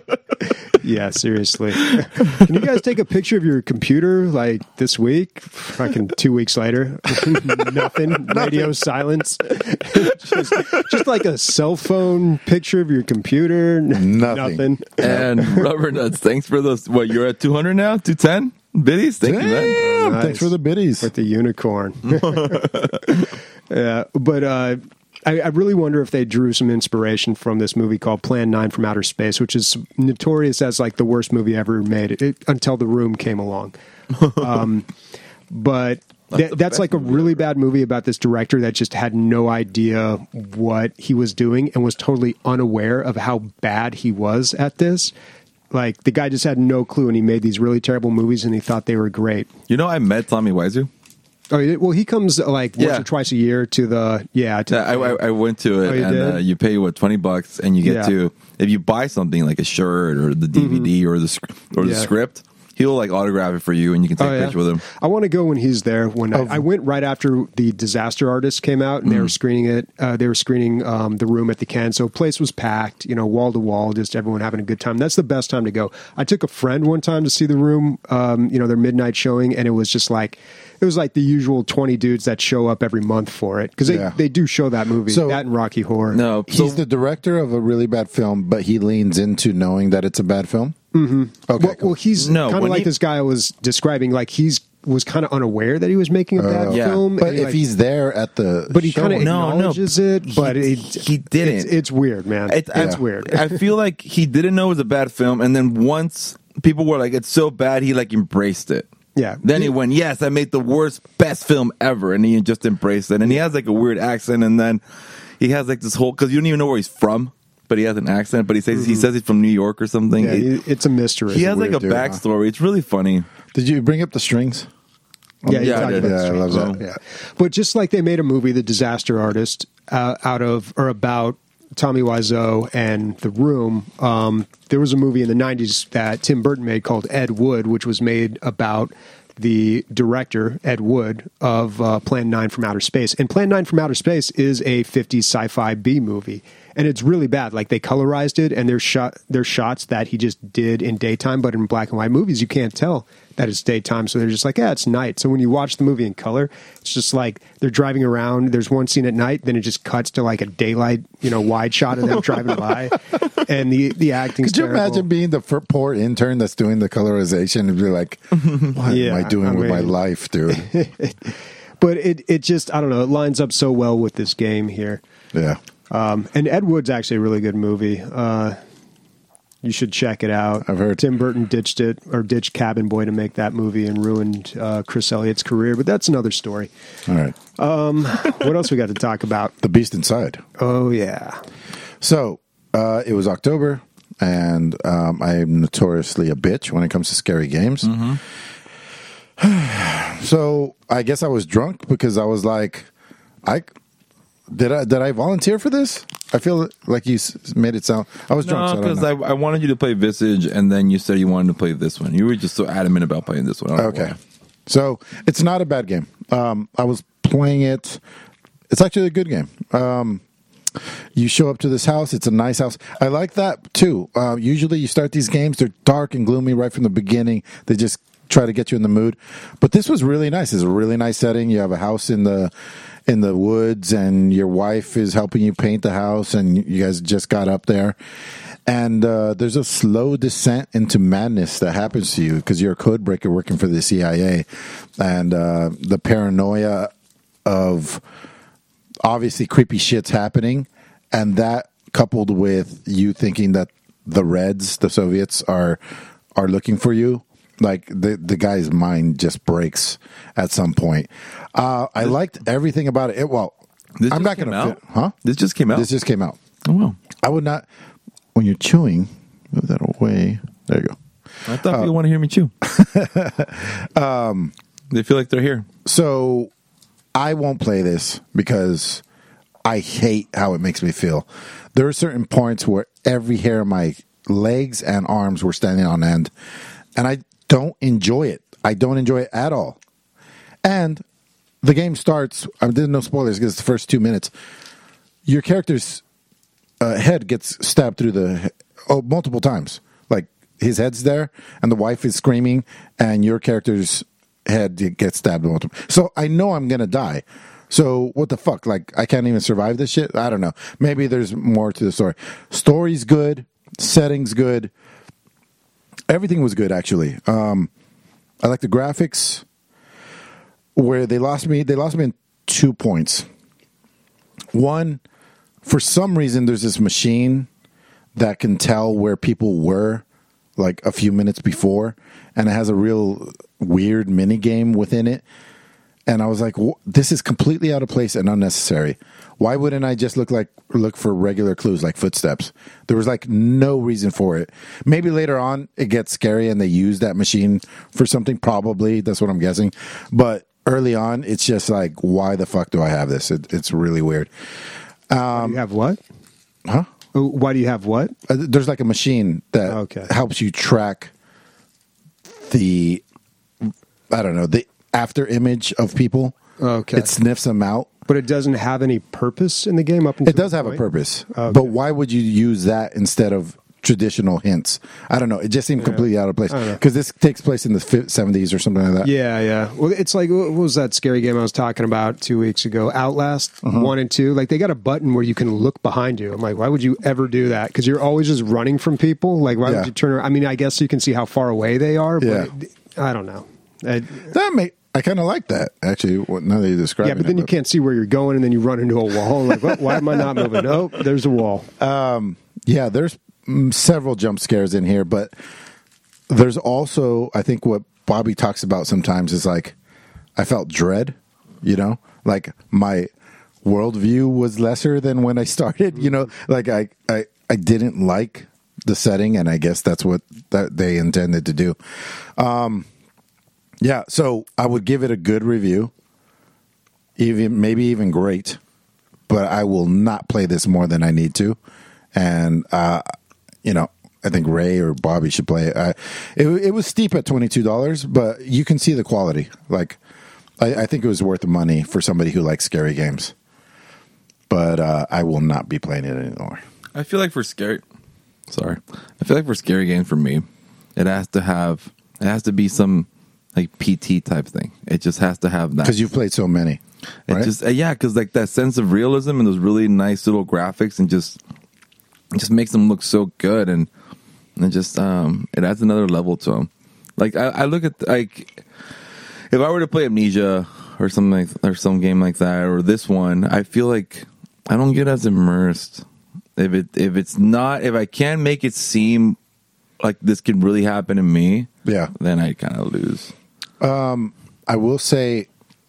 Yeah, seriously. Can you guys take a picture of your computer like this week? Fucking two weeks later, nothing. Radio silence. just, just like a cell phone picture of your computer. N- Nothing. Nothing. And Rubber Nuts, thanks for those. What, you're at two hundred now? two ten? Biddies? Thank you, man. Damn, Nice. thanks for the biddies. With the unicorn. Yeah, but uh, I, I really wonder if they drew some inspiration from this movie called Plan nine from Outer Space, which is notorious as like the worst movie ever made it, it, until The Room came along. Um, but th- the that's best like a movie really ever. bad movie about this director that just had no idea what he was doing and was totally unaware of how bad he was at this. Like, the guy just had no clue, and he made these really terrible movies, and he thought they were great. You know, I met Tommy Wiseau. Oh, yeah, well, he comes uh, like once Yeah. or twice a year to the yeah. To Yeah, I, I, I went to it, Oh, you and did? uh, you pay what twenty bucks, and you get Yeah. to if you buy something like a shirt or the D V D or the sc- or the Yeah. script, He'll like autograph it for you, and you can take Oh, a yeah? picture with him. I want to go when he's there. When Oh. I, I went right after the Disaster Artist came out, and Mm. they were screening it. Uh, they were screening um, The Room at the Can, so place was packed. You know, wall to wall, just everyone having a good time. That's the best time to go. I took a friend one time to see The Room. Um, you know, their midnight showing, and it was just like it was like the usual twenty dudes that show up every month for it because they Yeah. they do show that movie, So- that and Rocky Horror. No, so He's the director of a really bad film, but he leans into knowing that it's a bad film. Mm-hmm. Okay. Well, cool. well he's No, kind of when like he- this guy I was describing. Like he's was kind of unaware that he was making a bad Yeah. film. but and he, if like, he's there at the, but he kind of showing- No, no. acknowledges it, but He- it, he didn't. It's, it's weird, man. It- it's I- weird. I feel like he didn't know it was a bad film, and then once people were like, "It's so bad," he like embraced it. Yeah. Then he went, "Yes, I made the worst, best film ever," and he just embraced it. And he has like a weird accent, and then he has like this whole because you don't even know where he's from, but he has an accent. But he says he says he's from New York or something. Yeah, It- he- it's a mystery. he has like a weird dude, huh? backstory. It's really funny. Did you bring up the strings? Yeah, you Yeah, I talked did. about Yeah, the I love strings. that. Yeah, but just like they made a movie, The Disaster Artist, uh, out of or about Tommy Wiseau and The Room. Um, there was a movie in the nineties that Tim Burton made called Ed Wood, which was made about the director Ed Wood of uh, Plan nine from Outer Space. And Plan nine from Outer Space is a fifties sci-fi B movie, and it's really bad. Like they colorized it, and there's shot there's shots that he just did in daytime, but in black and white movies you can't tell that it's daytime, so they're just like, yeah, it's night. So when you watch the movie in color, it's just like they're driving around. There's one scene at night, then it just cuts to like a daylight, you know, wide shot of them driving by, and the the acting's Could you terrible. imagine being the fir- poor intern that's doing the colorization and be like, "What Yeah, am I doing I with my mean- life, dude?" But it it just I don't know. It lines up so well with this game here. Yeah. Um, and Ed Wood's actually a really good movie. Uh, you should check it out. I've heard. Tim Burton ditched it or ditched Cabin Boy to make that movie and ruined uh, Chris Elliott's career. But that's another story. All right. What else we got to talk about? The Beast Inside. Oh yeah, So uh, it was October, and um, I am notoriously a bitch when it comes to scary games. So I guess I was drunk because I was like, I did I did I volunteer for this? I feel like you s- made it sound. I was drunk, No, so I don't because know. I, I wanted you to play Visage, and then you said you wanted to play this one. You were just so adamant about playing this one. I don't know Okay. why. So it's not a bad game. Um, I was playing it. It's actually a good game. Um, you show up to this house. It's a nice house. I like that too. Uh, usually you start these games, they're dark and gloomy right from the beginning. They just try to get you in the mood. But this was really nice. It's a really nice setting. You have a house in the in the woods, and your wife is helping you paint the house, and you guys just got up there. And uh, there's a slow descent into madness that happens to you because you're a code breaker working for the C I A, and uh, the paranoia of obviously creepy shit's happening, and that coupled with you thinking that the Reds, the Soviets, are are looking for you. Like the the guy's mind just breaks at some point. Uh, I liked everything about it. it well, This I'm just not came going to, out? huh? This just came out. This just came out. oh wow! I would not. When you're chewing, move that away. There you go. I thought Uh, people want to hear me chew. um, they feel like they're here. So I won't play this because I hate how it makes me feel. There are certain points where every hair of my legs and arms were standing on end, and I don't enjoy it. I don't enjoy it at all. And the game starts. I did no spoilers because it's the first two minutes. Your character's uh, head gets stabbed through the oh multiple times. Like his head's there, and the wife is screaming, and your character's head gets stabbed multiple. So I know I'm gonna die. So what the fuck? Like I can't even survive this shit. I don't know. Maybe there's more to the story. Story's good. Setting's good. Everything was good actually. Um, I like the graphics. Where they lost me, they lost me in two points. One, for some reason, there's this machine that can tell where people were like a few minutes before, and it has a real weird mini game within it. And I was like, this is completely out of place and unnecessary. Why wouldn't I just look like look for regular clues like footsteps? There was like no reason for it. Maybe later on it gets scary and they use that machine for something. Probably that's what I'm guessing. But early on, it's just like, why the fuck do I have this? It, it's really weird. Um, you have what? Huh? Why do you have what? Uh, there's like a machine that Okay. helps you track the, I don't know, the after image of people. Okay. It sniffs them out. But it doesn't have any purpose in the game up until It does this have point? a purpose. Okay. But why would you use that instead of traditional hints? I don't know. It just seemed completely out of place. I don't know. Because this takes place in the fi- seventies or something like that. Yeah, yeah. Well, it's like, what was that scary game I was talking about two weeks ago? Outlast Uh-huh. one and two. Like, they got a button where you can look behind you. I'm like, why would you ever do that? Because you're always just running from people. Like, why Yeah. would you turn around? I mean, I guess you can see how far away they are, but Yeah. it- I don't know. I, That may, I kind of like that, actually, what- now that you describe yeah, it. but then you can't see where you're going, and then you run into a wall. Like, what, why am I not moving? Oh, there's a wall. Yeah, there's mm, several jump scares in here, but there's also, I think what Bobby talks about sometimes is like, I felt dread, you know, like my worldview was lesser than when I started, you know, like I, I, I didn't like the setting, and I guess that's what that they intended to do. Um, yeah, so I would give it a good review, even maybe even great, but I will not play this more than I need to. And, uh, you know, I think Ray or Bobby should play it. Uh, it, it was steep at twenty-two dollars, but you can see the quality. Like, I, I think it was worth the money for somebody who likes scary games. But uh, I will not be playing it anymore. I feel like for scary, sorry, I feel like for scary games for me, it has to have, it has to be some like P T type thing. It just has to have that. Because you've played so many, It right? just uh, yeah, because like that sense of realism and those really nice little graphics and just it just makes them look so good, and and it just um it adds another level to them. Like I, I look at like if I were to play Amnesia or something like, or some game like that or this one, I feel like I don't get as immersed if it if it's not if I can't make it seem like this could really happen to me. Yeah. Then I kind of lose. I will say,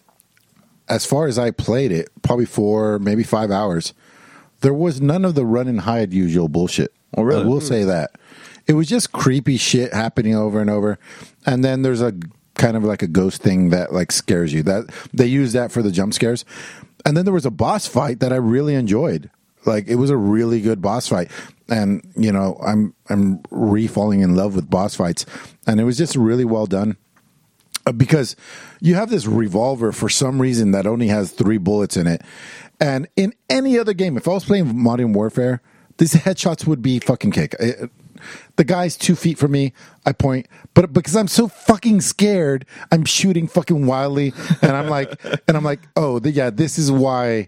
as far as I played it, probably four, maybe five hours, there was none of the run and hide usual bullshit. Oh, really? I will say that. It was just creepy shit happening over and over. And then there's a kind of like a ghost thing that like scares you. That they use that for the jump scares. And then there was a boss fight that I really enjoyed. Like, it was a really good boss fight. And, you know, I'm I'm re-falling in love with boss fights. And it was just really well done. Uh, because you have this revolver for some reason that only has three bullets in it. And in any other game, if I was playing Modern Warfare, these headshots would be fucking cake. It, the guy's two feet from me, I point, but because I'm so fucking scared, I'm shooting fucking wildly, and I'm like, and I'm like, oh, the, yeah, this is why,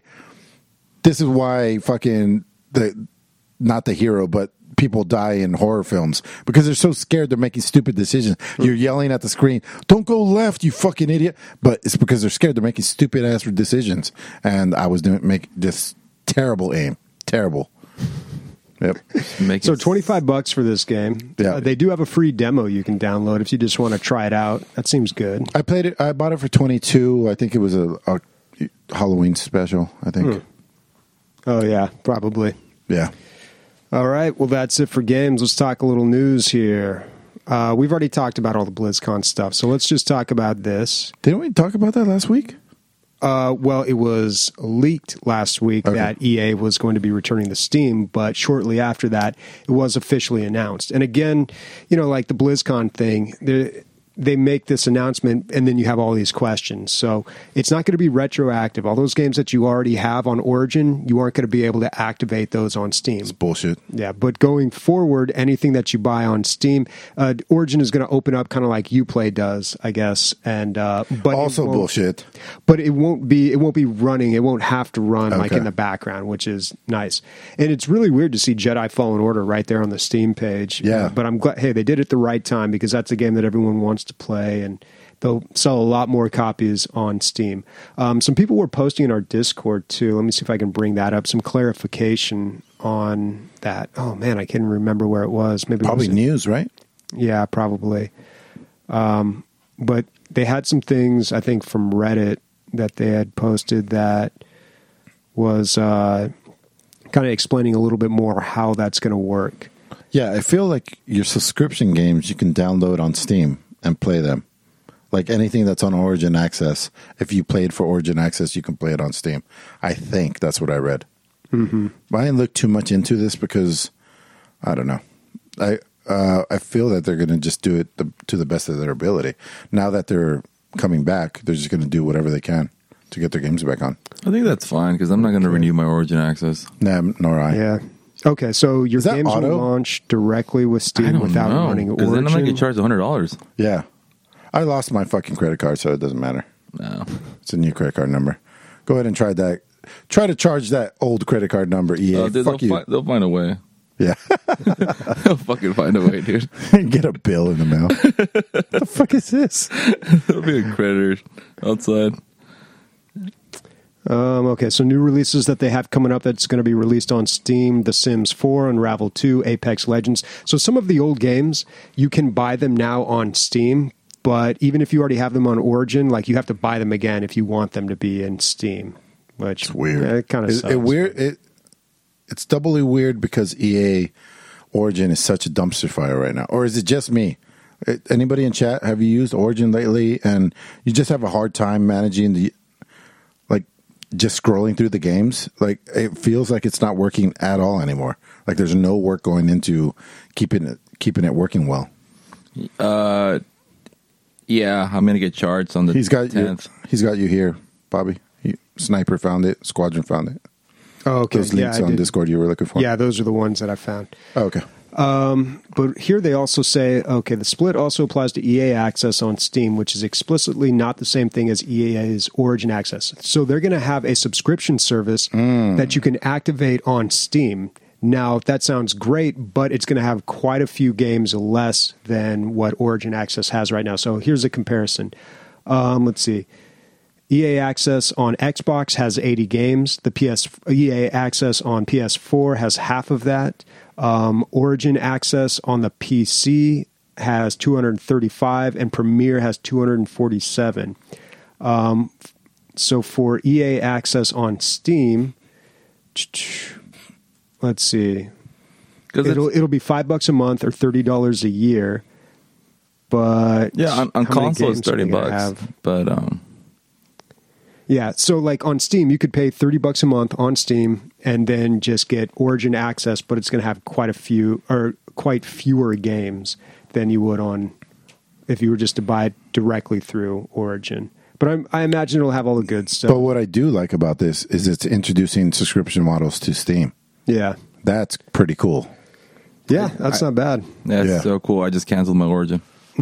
this is why fucking the, not the hero, but people die in horror films because they're so scared they're making stupid decisions. You're yelling at the screen, "Don't go left, you fucking idiot!" But it's because they're scared they're making stupid ass decisions. And I was doing make just terrible aim, terrible. Yep. Make So it- twenty-five bucks for this game. Yeah. Uh, they do have a free demo you can download if you just want to try it out. That seems good. I played it. I bought it for twenty-two. I think it was a, a Halloween special. I think. Oh, yeah, probably. Yeah. All right. Well, that's it for games. Let's talk a little news here. Uh, we've already talked about all the BlizzCon stuff, so let's just talk about this. Didn't we talk about that last week? Uh, well, it was leaked last week Okay. that E A was going to be returning to Steam, but shortly after that, it was officially announced. And again, you know, like the BlizzCon thing, the they make this announcement and then you have all these questions. So it's not going to be retroactive. All those games that you already have on Origin, you aren't going to be able to activate those on Steam. It's bullshit. Yeah, but going forward, anything that you buy on Steam, uh, Origin is going to open up kind of like Uplay does, I guess. And uh, but it Also won't- bullshit. But it won't be it won't be running. It won't have to run like Okay. in the background, which is nice. And it's really weird to see Jedi Fallen Order right there on the Steam page. Yeah. Uh, but I'm glad. Hey, they did it the right time because that's a game that everyone wants to play and. They'll sell a lot more copies on Steam. Um, some people were posting in our Discord, too. Let me see if I can bring that up. Some clarification on that. Oh, man, I can't remember where it was. Maybe it Probably was in- news, right? Yeah, probably. Um, but they had some things, I think, from Reddit that they had posted that was uh, kind of explaining a little bit more how that's going to work. Yeah, I feel like your subscription games you can download on Steam and play them. Like anything that's on Origin Access, if you played for Origin Access, you can play it on Steam. I think that's what I read. Mm-hmm. But I didn't look too much into this because I don't know. I uh, I feel that they're going to just do it the, to the best of their ability. Now that they're coming back, they're just going to do whatever they can to get their games back on. I think that's fine because I'm not going to renew my Origin access. Nah, nor I. Yeah. Okay, so your Is that games auto? will launch directly with I Steam don't without know running because Origin. then I'm going to get charged one hundred dollars. Yeah. I lost my fucking credit card, so it doesn't matter. No. It's a new credit card number. Go ahead and try that. Try to charge that old credit card number, E A. Uh, dude, Fuck they'll, you. fi- they'll find a way. Yeah. They'll fucking find a way, dude. Get a bill in the mail. What the fuck is this? There'll be a creditor outside. Um, okay, so new releases that they have coming up that's going to be released on Steam: The Sims four, Unravel two, Apex Legends. So some of the old games, you can buy them now on Steam, but even if you already have them on Origin, like you have to buy them again if you want them to be in Steam. Which It's weird. yeah, it kind of It, sucks. it weird. It, it's doubly weird because E A Origin is such a dumpster fire right now. Or is it just me? It, anybody in chat, have you used Origin lately and you just have a hard time managing the, like, just scrolling through the games? Like, it feels like it's not working at all anymore. Like, there's no work going into keeping it keeping it working well. Uh, yeah, I'm going to get charged on the He's got you. tenth. He's got you here, Bobby. He, Sniper found it. Squadron found it. oh, okay. Those yeah, links I on did. Discord you were looking for. Yeah, those are the ones that I found. Oh, okay. But here they also say, okay, the split also applies to E A Access on Steam, which is explicitly not the same thing as E A's Origin Access. So they're going to have a subscription service that you can activate on Steam. Now, that sounds great, but it's going to have quite a few games less than what Origin Access has right now. So here's a comparison. Um, let's see. E A Access on Xbox has eighty games. The P S E A Access on P S four has half of that. Um, Origin Access on the P C has two hundred thirty-five, and Premiere has two hundred forty-seven. Um, so for E A Access on Steam, let's see, it'll it'll be five bucks a month or thirty dollars a year. But Yeah, on, on how many console it's games are thirty they gonna bucks. have? But um, Yeah, so like on Steam, you could pay thirty bucks a month on Steam and then just get Origin Access, but it's going to have quite a few or quite fewer games than you would on if you were just to buy it directly through Origin. But I'm, I imagine it'll have all the good stuff. But what I do like about this is it's introducing subscription models to Steam. yeah, That's pretty cool. yeah, that's not bad. that's Yeah. so cool. I just canceled my Origin.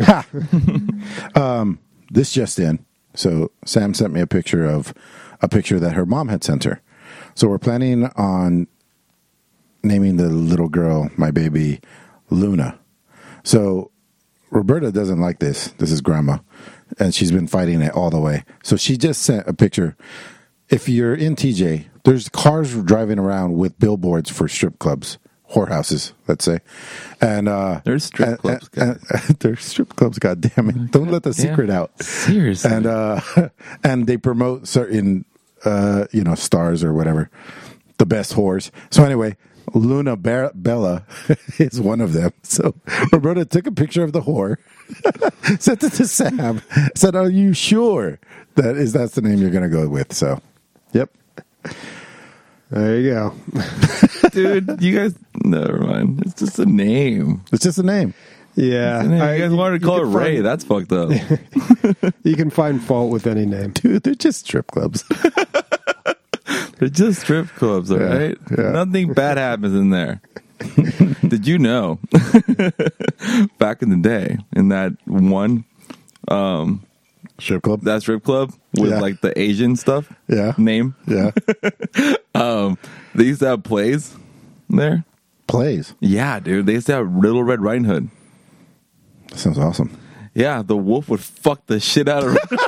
um, this just in. So Sam sent me a picture of a picture that her mom had sent her. So we're planning on naming the little girl, my baby, Luna. So Roberta doesn't like this. This is grandma. And she's been fighting it all the way. So she just sent a picture. If you're in T J, there's cars driving around with billboards for strip clubs, whorehouses, let's say. And uh, There's strip and- clubs, and- and- there's strip clubs. God damn it! Don't let the Damn. secret out. Seriously. And uh, and they promote certain uh, you know stars or whatever, the best whores. So anyway, Luna Bar- Bella is one of them. So Roberta took a picture of the whore, sent it to Sam. Said, "Are you sure that is that's the name you're going to go with?" So, yep. There you go. Dude, you guys, never mind. It's just a name. It's just a name. Yeah, You I- guys wanted to call it can Ray. find- That's fucked up. you can find fault with any name. Dude, they're just strip clubs. They're just strip clubs, all Yeah, right? yeah. Nothing bad happens in there. Did you know back in the day, in that one Strip club. that strip club with Yeah. like the Asian stuff Yeah. name, Yeah. um, they used to have plays there. Plays. Yeah, dude, they used to have Little Red Riding Hood. That sounds awesome. Yeah, the wolf would fuck the shit out of her.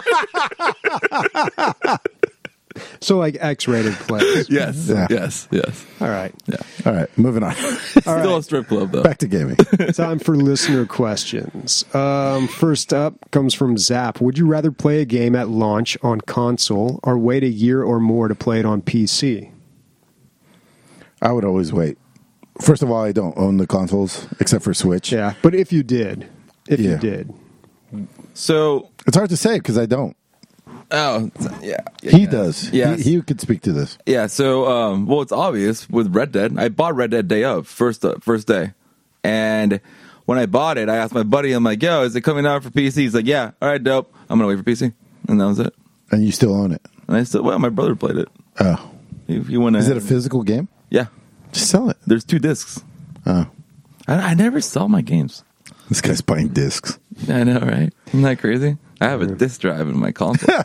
So like X-rated plays. Yes, Yeah. yes, yes. All right. Yeah, All right, moving on. still a strip club though. Back to gaming. Time for listener questions. Um, first up comes from Zap. Would you rather play a game at launch on console or wait a year or more to play it on P C? I would always wait. First of all, I don't own the consoles except for Switch. Yeah, but if you did, if Yeah. you did, So, It's hard to say because I don't. oh, yeah, yeah He yeah. does. Yes. He, he could speak to this. Yeah, so um, well, it's obvious with Red Dead. I bought Red Dead day of first uh, first day, and when I bought it, I asked my buddy, I'm like, yo, is it coming out for P C? He's like, yeah, all right, dope. I'm going to wait for P C. And that was it. And you still own it? And I said, well, my brother played it. Oh. He, he went Is ahead. it a physical game? Yeah. Just sell it. There's two discs. Oh. I, I never sell my games. This guy's buying discs. I know, right? Isn't that crazy? I have a disc drive in my console.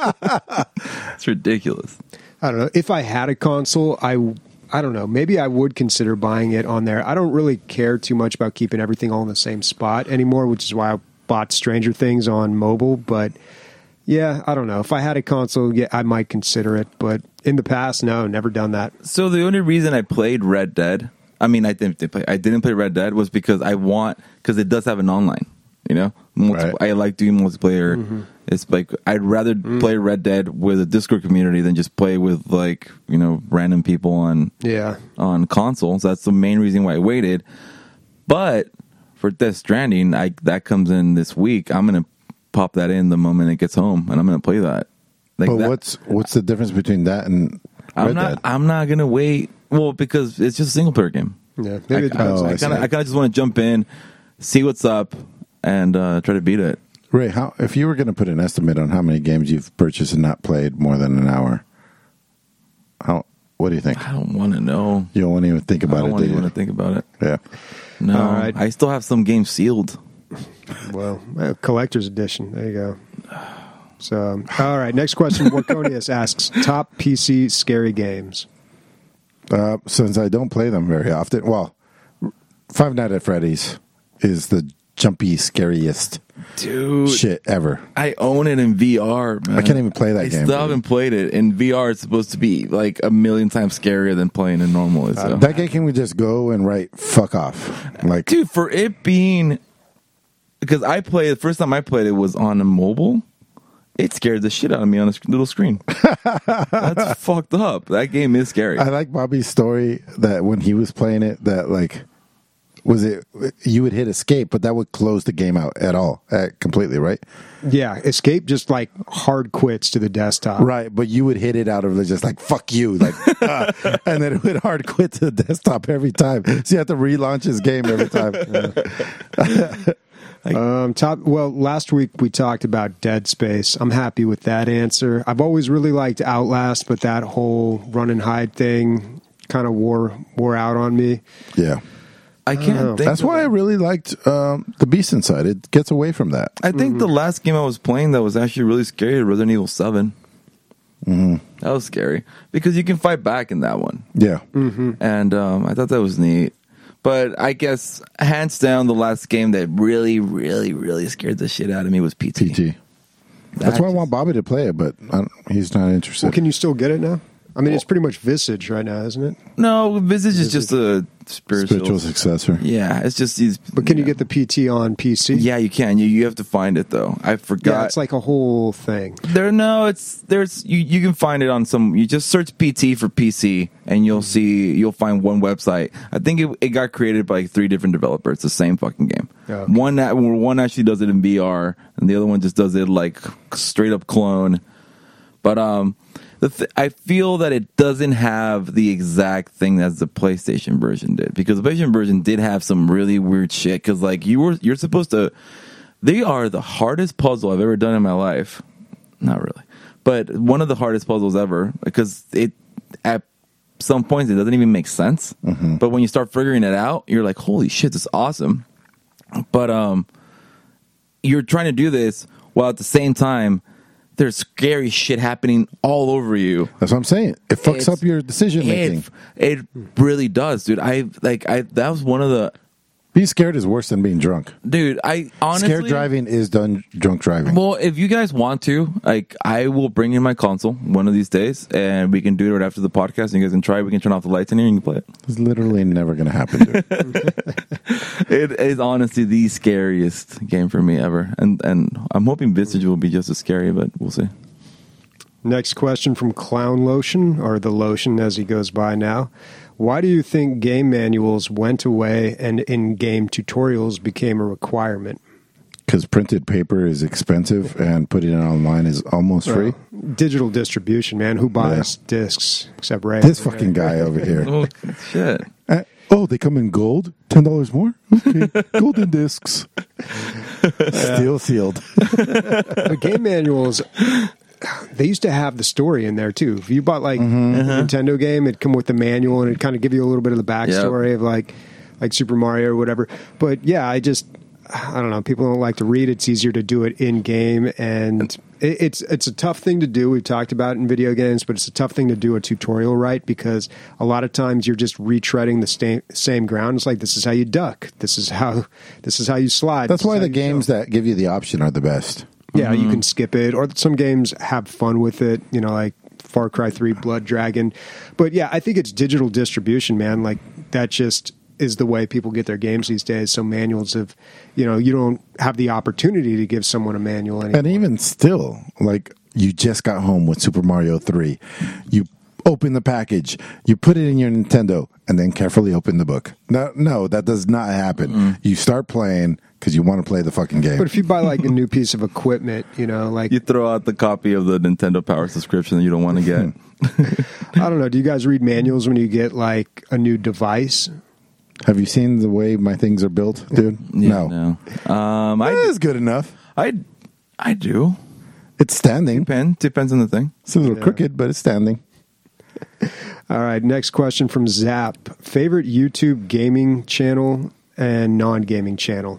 It's ridiculous. I don't know. If I had a console, I, I don't know. Maybe I would consider buying it on there. I don't really care too much about keeping everything all in the same spot anymore, which is why I bought Stranger Things on mobile. But yeah, I don't know. If I had a console, yeah, I might consider it. But in the past, no, never done that. So the only reason I played Red Dead, I mean, I didn't play. I didn't play Red Dead was because I want because it does have an online. You know, Multi- Right. I like doing multiplayer. Mm-hmm. It's like I'd rather mm. play Red Dead with a Discord community than just play with like you know random people on yeah on consoles. That's the main reason why I waited. But for Death Stranding, I that comes in this week. I'm gonna pop that in the moment it gets home, and I'm gonna play that. Like but that, what's what's the difference between that and Red I'm not. Dead? I'm not gonna wait. Well, because it's just a single player game. Yeah, maybe it I, depends. Oh, I I kind of, see. I kind of just want to jump in, see what's up, and uh, try to beat it. Ray, how if you were going to put an estimate on how many games you've purchased and not played more than an hour, how what do you think? I don't want to know. You don't want to even think I about don't it, want do to you? want to think about it. Yeah. No, All right. I still have some games sealed. Well, uh, collector's edition. There you go. So, all right. Next question. Warconius asks, top P C scary games. Uh, since I don't play them very often, well, Five Nights at Freddy's is the jumpy, scariest Dude, shit ever. I own it in V R, man. I can't even play that I game. still haven't played it. In V R, it's supposed to be like a million times scarier than playing it normally. So. Uh, that game can we just go and write fuck off. Like, Dude, for it being... Because I played... The first time I played it was on a mobile. It scared the shit out of me on a sc- little screen. That's fucked up. That game is scary. I like Bobby's story that when he was playing it, that like, was it, you would hit escape, but that would close the game out at all, uh, completely, right? Yeah, escape just like hard quits to the desktop. Right, but you would hit it out of just like, fuck you, like, uh, and then it would hard quit to the desktop every time. So you have to relaunch his game every time. Um, top. Well, last week we talked about Dead Space. I'm happy with that answer. I've always really liked Outlast, but that whole run and hide thing kind of wore wore out on me. Yeah. I can't know. think That's of why I it. really liked um, the Beast Inside. It gets away from that. I think the last game I was playing that was actually really scary was Resident Evil seven. Mm-hmm. That was scary. Because you can fight back in that one. Yeah. And um, I thought that was neat. But I guess, hands down, the last game that really, really, really scared the shit out of me was P T. P T. That's why I want Bobby to play it, but I don't, he's not interested. Well, can you still get it now? I mean, it's pretty much Visage right now, isn't it? No, Visage is just a spiritual. Spiritual successor. Yeah, it's just these. But can you get the P T on P C? Yeah, you can. You you have to find it though. I forgot. Yeah, it's like a whole thing. There, no, it's there's you. You can find it on some. You just search P T for P C, and you'll see you'll find one website. I think it, it got created by like three different developers. It's the same fucking game. Oh, okay. One that one actually does it in V R, and the other one just does it like straight up clone. But um, the th- I feel that it doesn't have the exact thing that the PlayStation version did, because the PlayStation version did have some really weird shit. Because like you were, you're supposed to. They are the hardest puzzle I've ever done in my life. Not really, but one of the hardest puzzles ever, because it at some points it doesn't even make sense. Mm-hmm. But when you start figuring it out, you're like, "Holy shit, this is awesome!" But um, you're trying to do this while at the same time there's scary shit happening all over you. That's what I'm saying. It fucks It's- up your decision making. It, it really does, dude. I like I that was one of the Being scared is worse than being drunk. dude. I honestly Scared driving is done drunk driving. Well, if you guys want to, like, I will bring in my console one of these days, and we can do it right after the podcast. And you guys can try it. We can turn off the lights in here and you can play it. It's literally never going to happen, dude. It is honestly the scariest game for me ever, and and I'm hoping Visage will be just as scary, but we'll see. Next question from Clown Lotion, or the Lotion as he goes by now. Why do you think game manuals went away and in-game tutorials became a requirement? Because printed paper is expensive and putting it online is almost free. Well, digital distribution, man. Who buys discs except Ray? This fucking guy over here. Oh shit! Uh, Oh, they come in gold? ten dollars more? Okay. Golden discs. Steel sealed. The game manuals, they used to have the story in there too. If you bought like mm-hmm. a Nintendo game, it'd come with the manual and it'd kind of give you a little bit of the backstory yep. of like like Super Mario or whatever. But yeah, I just I don't know. People don't like to read. It's easier to do it in game, and it, it's it's a tough thing to do. We've talked about it in video games, but it's a tough thing to do a tutorial right, because a lot of times you're just retreading the sta- same ground. It's like, this is how you duck. This is how this is how you slide. That's why the games jump. that give you the option are the best. Yeah, mm-hmm. you can skip it, or some games have fun with it. You know, like Far Cry three, Blood Dragon. But yeah, I think it's digital distribution, man. Like that just is the way people get their games these days. So manuals have, you know, you don't have the opportunity to give someone a manual anymore. And even still, like, you just got home with Super Mario three. You open the package, you put it in your Nintendo, and then carefully open the book. No, no, that does not happen. Mm-hmm. You start playing because you want to play the fucking game. But if you buy like a new piece of equipment, you know, like... You throw out the copy of the Nintendo Power subscription that you don't want to get. I don't know. Do you guys read manuals when you get like a new device? Have you seen the way my things are built, dude? Yeah, no. no. Um, I, it's good enough. I, I do. It's standing. Depend, depends on the thing. It's a little yeah. crooked, but it's standing. All right, next question from Zap. Favorite YouTube gaming channel and non-gaming channel?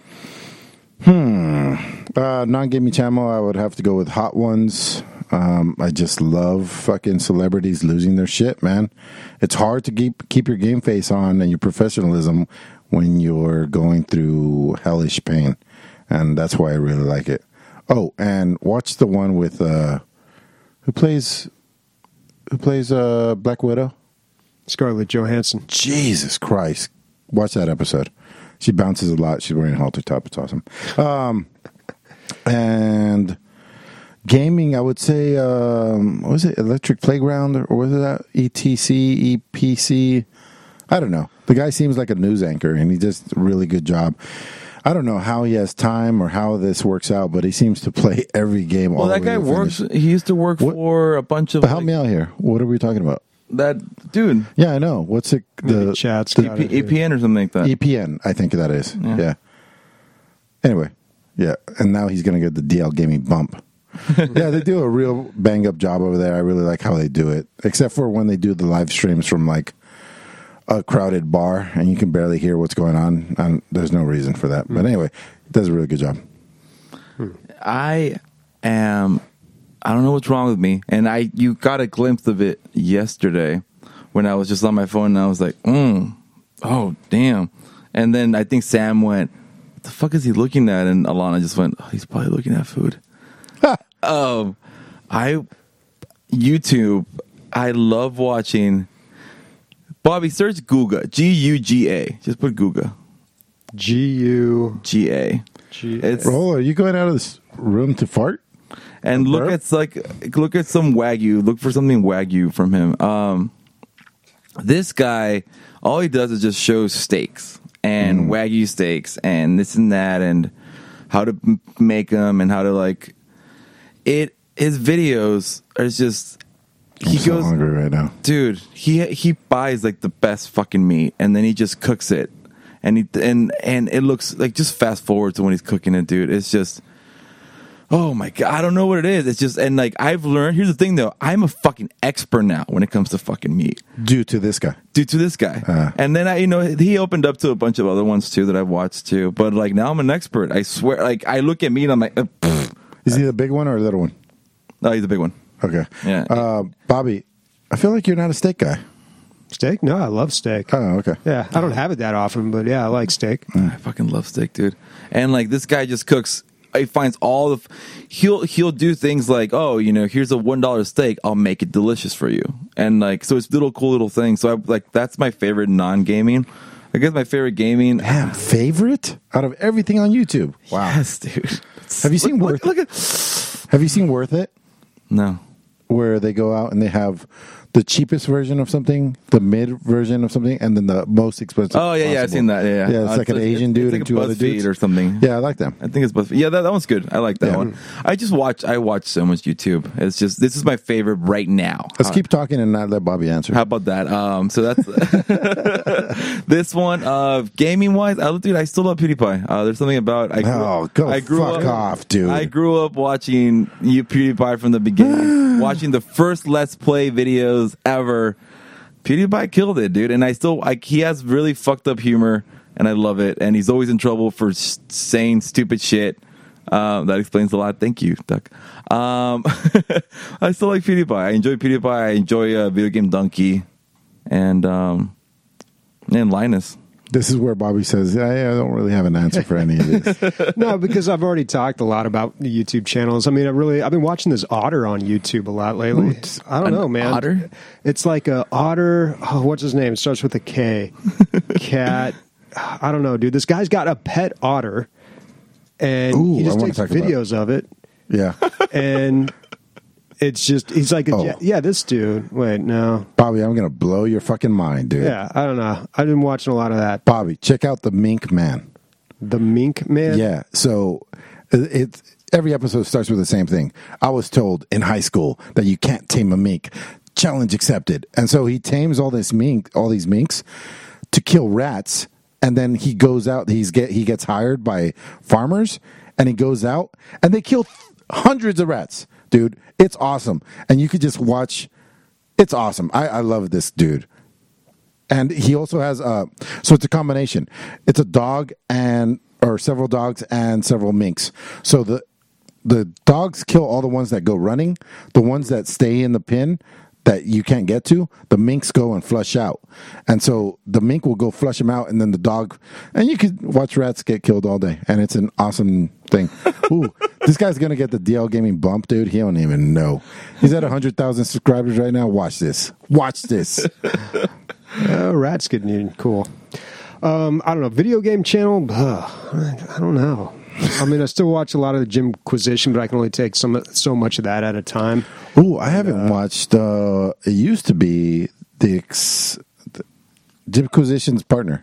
Hmm. Uh, non-gaming channel, I would have to go with Hot Ones. Um, I just love fucking celebrities losing their shit, man. It's hard to keep keep your game face on and your professionalism when you're going through hellish pain, and that's why I really like it. Oh, and watch the one with uh, who plays who plays uh, Black Widow? Scarlett Johansson. Jesus Christ! Watch that episode. She bounces a lot. She's wearing a halter top. It's awesome. Um, and gaming, I would say, um, what was it, Electric Playground, or was it that E T C, E P C? I don't know. The guy seems like a news anchor, and he does a really good job. I don't know how he has time or how this works out, but he seems to play every game. Well, all that the way guy to works. finish. He used to work What? for a bunch of. But help like, me out here. What are we talking about? That dude. Yeah, I know. What's it? The chat's the got it. E P N or something like that. E P N, I think that is. Yeah. yeah. Anyway, yeah, and now he's going to get the D L Gaming bump. Yeah, they do a real bang up job over there. I really like how they do it, except for when they do the live streams from like a crowded bar and you can barely hear what's going on. And there's no reason for that. But anyway, it does a really good job. I am. I don't know what's wrong with me, and I you got a glimpse of it yesterday when I was just on my phone, and I was like, mm, "Oh, damn!" And then I think Sam went, "What the fuck is he looking at?" And Alana just went, "Oh, he's probably looking at food." um, I YouTube. I love watching. Bobby, search Guga. G U G A. Just put Guga. G U G A. G. It's Oh, are you going out of this room to fart? and look at like look at some Wagyu. Look for something Wagyu from him. Um, this guy, all he does is just shows steaks and mm. Wagyu steaks and this and that and how to m- make them and how to like it. His videos are just. He I'm so goes, hungry right now, dude. He he buys like the best fucking meat and then he just cooks it, and he and and it looks like just fast forward to when he's cooking it, dude. It's just. Oh my God, I don't know what it is. It's just, and like, I've learned, here's the thing though, I'm a fucking expert now when it comes to fucking meat. due to this guy. Due to this guy. Uh. And then I, you know, he opened up to a bunch of other ones too that I've watched too. But like, now I'm an expert. I swear, like, I look at meat and I'm like, uh, Is he the big one or the little one? no, he's a big one. Okay. Yeah. Uh, Bobby, I feel like you're not a steak guy. Steak? No, I love steak. Oh, okay. Yeah, I don't have it that often, but yeah, I like steak. I fucking love steak, dude. And like, this guy just cooks. He finds all the. He'll he'll do things like, oh, you know, here's a one dollar steak. I'll make it delicious for you, and like, so it's little cool little things. So I like that's my favorite non gaming. I guess my favorite gaming. Damn, favorite out of everything on YouTube. Wow. Yes, dude. Have you seen look, Worth? look, look at. Have you seen Worth It? No. Where they go out and they have the cheapest version of something, the mid version of something, and then the most expensive. Oh yeah, yeah, I've seen that. Yeah, yeah. Yeah, it's uh, like an it's Asian it's dude like and a two other BuzzFeed dudes or something. Yeah, I like them. I think it's BuzzFeed. Yeah, that, that one's good. I like that Yeah. one. I just watch. I watch so much YouTube. It's just this is my favorite right now. Let's How, keep talking and not let Bobby answer. How about that? Um, so that's This one, uh, gaming wise, I dude, I still love PewDiePie. Uh, there's something about I grew, Oh, go I grew fuck up, off, dude. I grew up watching you PewDiePie from the beginning, watching the first Let's Play videos ever. PewDiePie killed it, dude, and I still like he has really fucked up humor, and I love it. And he's always in trouble for s- saying stupid shit. Um, that explains a lot. Thank you, Duck. Um, I still like PewDiePie. I enjoy PewDiePie. I enjoy uh, Video Game Donkey, and um, and Linus. This is where Bobby says, I, I don't really have an answer for any of this. No, because I've already talked a lot about the YouTube channels. I mean, I really, I've been watching this otter on YouTube a lot lately. I don't An know, man. otter? It's like a otter. Oh, what's his name? It starts with a K. Cat. I don't know, dude. This guy's got a pet otter, and Ooh, he just I wanna takes talk about it. videos of it, Yeah. and it's just he's like, a, Oh. yeah, yeah, this dude. Wait, no, Bobby, I'm going to blow your fucking mind, dude. yeah, I don't know. I've been watching a lot of that. Bobby, check out the Mink Man. The Mink Man. Yeah. So it, it every episode starts with the same thing. I was told in high school that you can't tame a mink. Challenge accepted. And so he tames all this mink, all these minks to kill rats, and then he goes out. He's get he gets hired by farmers, and he goes out and they kill hundreds of rats, dude. It's awesome, and you could just watch. It's awesome. I, I love this dude. And he also has uh so it's a combination. It's a dog and or several dogs and several minks. So the the dogs kill all the ones that go running. The ones that stay in the pen that you can't get to, the minks go and flush out. And so the mink will go flush them out, and then the dog, and you could watch rats get killed all day, and it's an awesome thing. Ooh, this guy's gonna get the D L Gaming bump, dude. He don't even know. He's at one hundred thousand subscribers right now. Watch this. Watch this. Oh, rats getting eaten. Cool. Um, I don't know. Video game channel? Ugh, I don't know. I mean, I still watch a lot of the Jimquisition, but I can only take some so much of that at a time. Ooh, I haven't watched. Uh, it used to be the, ex, the Jimquisition's partner.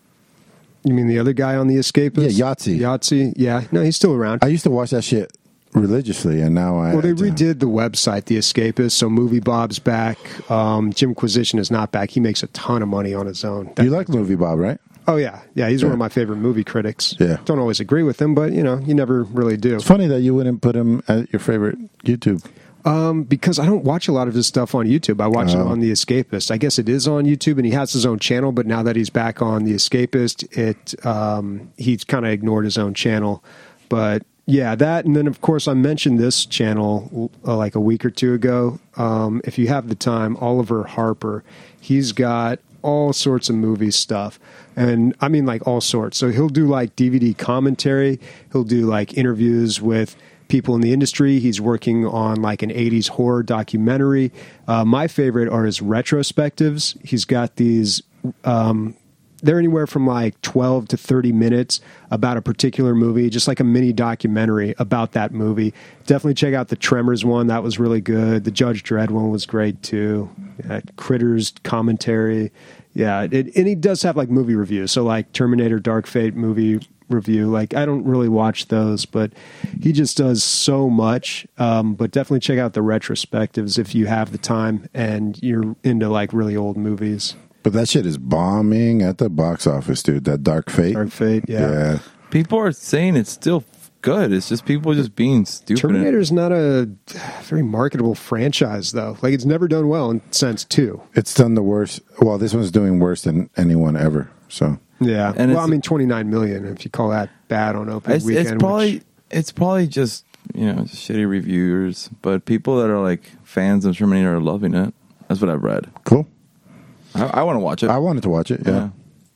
You mean the other guy on The Escapist? Yeah, Yahtzee. Yahtzee, yeah. No, he's still around. I used to watch that shit religiously, and now I. Well, they redid the website, The Escapist, so Movie Bob's back. Um, Jimquisition is not back. He makes a ton of money on his own. You like Movie Bob, right? Oh, yeah. Yeah, he's Yeah. one of my favorite movie critics. Yeah. Don't always agree with him, but, you know, you never really do. It's funny that you wouldn't put him at your favorite YouTube. Um, because I don't watch a lot of his stuff on YouTube. I watch it Oh. on The Escapist. I guess it is on YouTube, and he has his own channel, but now that he's back on The Escapist, it um, he's kind of ignored his own channel. But, yeah, that, and then, of course, I mentioned this channel uh, like a week or two ago. Um, if you have the time, Oliver Harper, he's got all sorts of movie stuff. And I mean, like, all sorts. So he'll do, like, D V D commentary. He'll do, like, interviews with people in the industry. He's working on, like, an eighties horror documentary. Uh, my favorite are his retrospectives. He's got these... Um, they're anywhere from, like, twelve to thirty minutes about a particular movie, just like a mini documentary about that movie. Definitely check out the Tremors one. That was really good. The Judge Dredd one was great, too. Uh, Critters commentary. Yeah, it, and he does have, like, movie reviews. So, like, Terminator Dark Fate movie review. Like, I don't really watch those, but he just does so much. Um, but definitely check out the retrospectives if you have the time and you're into, like, really old movies. But that shit is bombing at the box office, dude. That Dark Fate. Dark Fate, yeah. Yeah. People are saying it's still good. It's just people just being stupid. Terminator's not a very marketable franchise, though. Like, it's never done well in Sense two. It's done the worst. Well, this one's doing worse than anyone ever. So Yeah. And well, I it's- mean, twenty-nine million, if you call that bad on opening It's, weekend. it's probably which- it's probably just you know just shitty reviewers, but people that are like fans of Terminator are loving it. That's what I've read. cool. I, I want to watch it. I wanted to watch it. Yeah.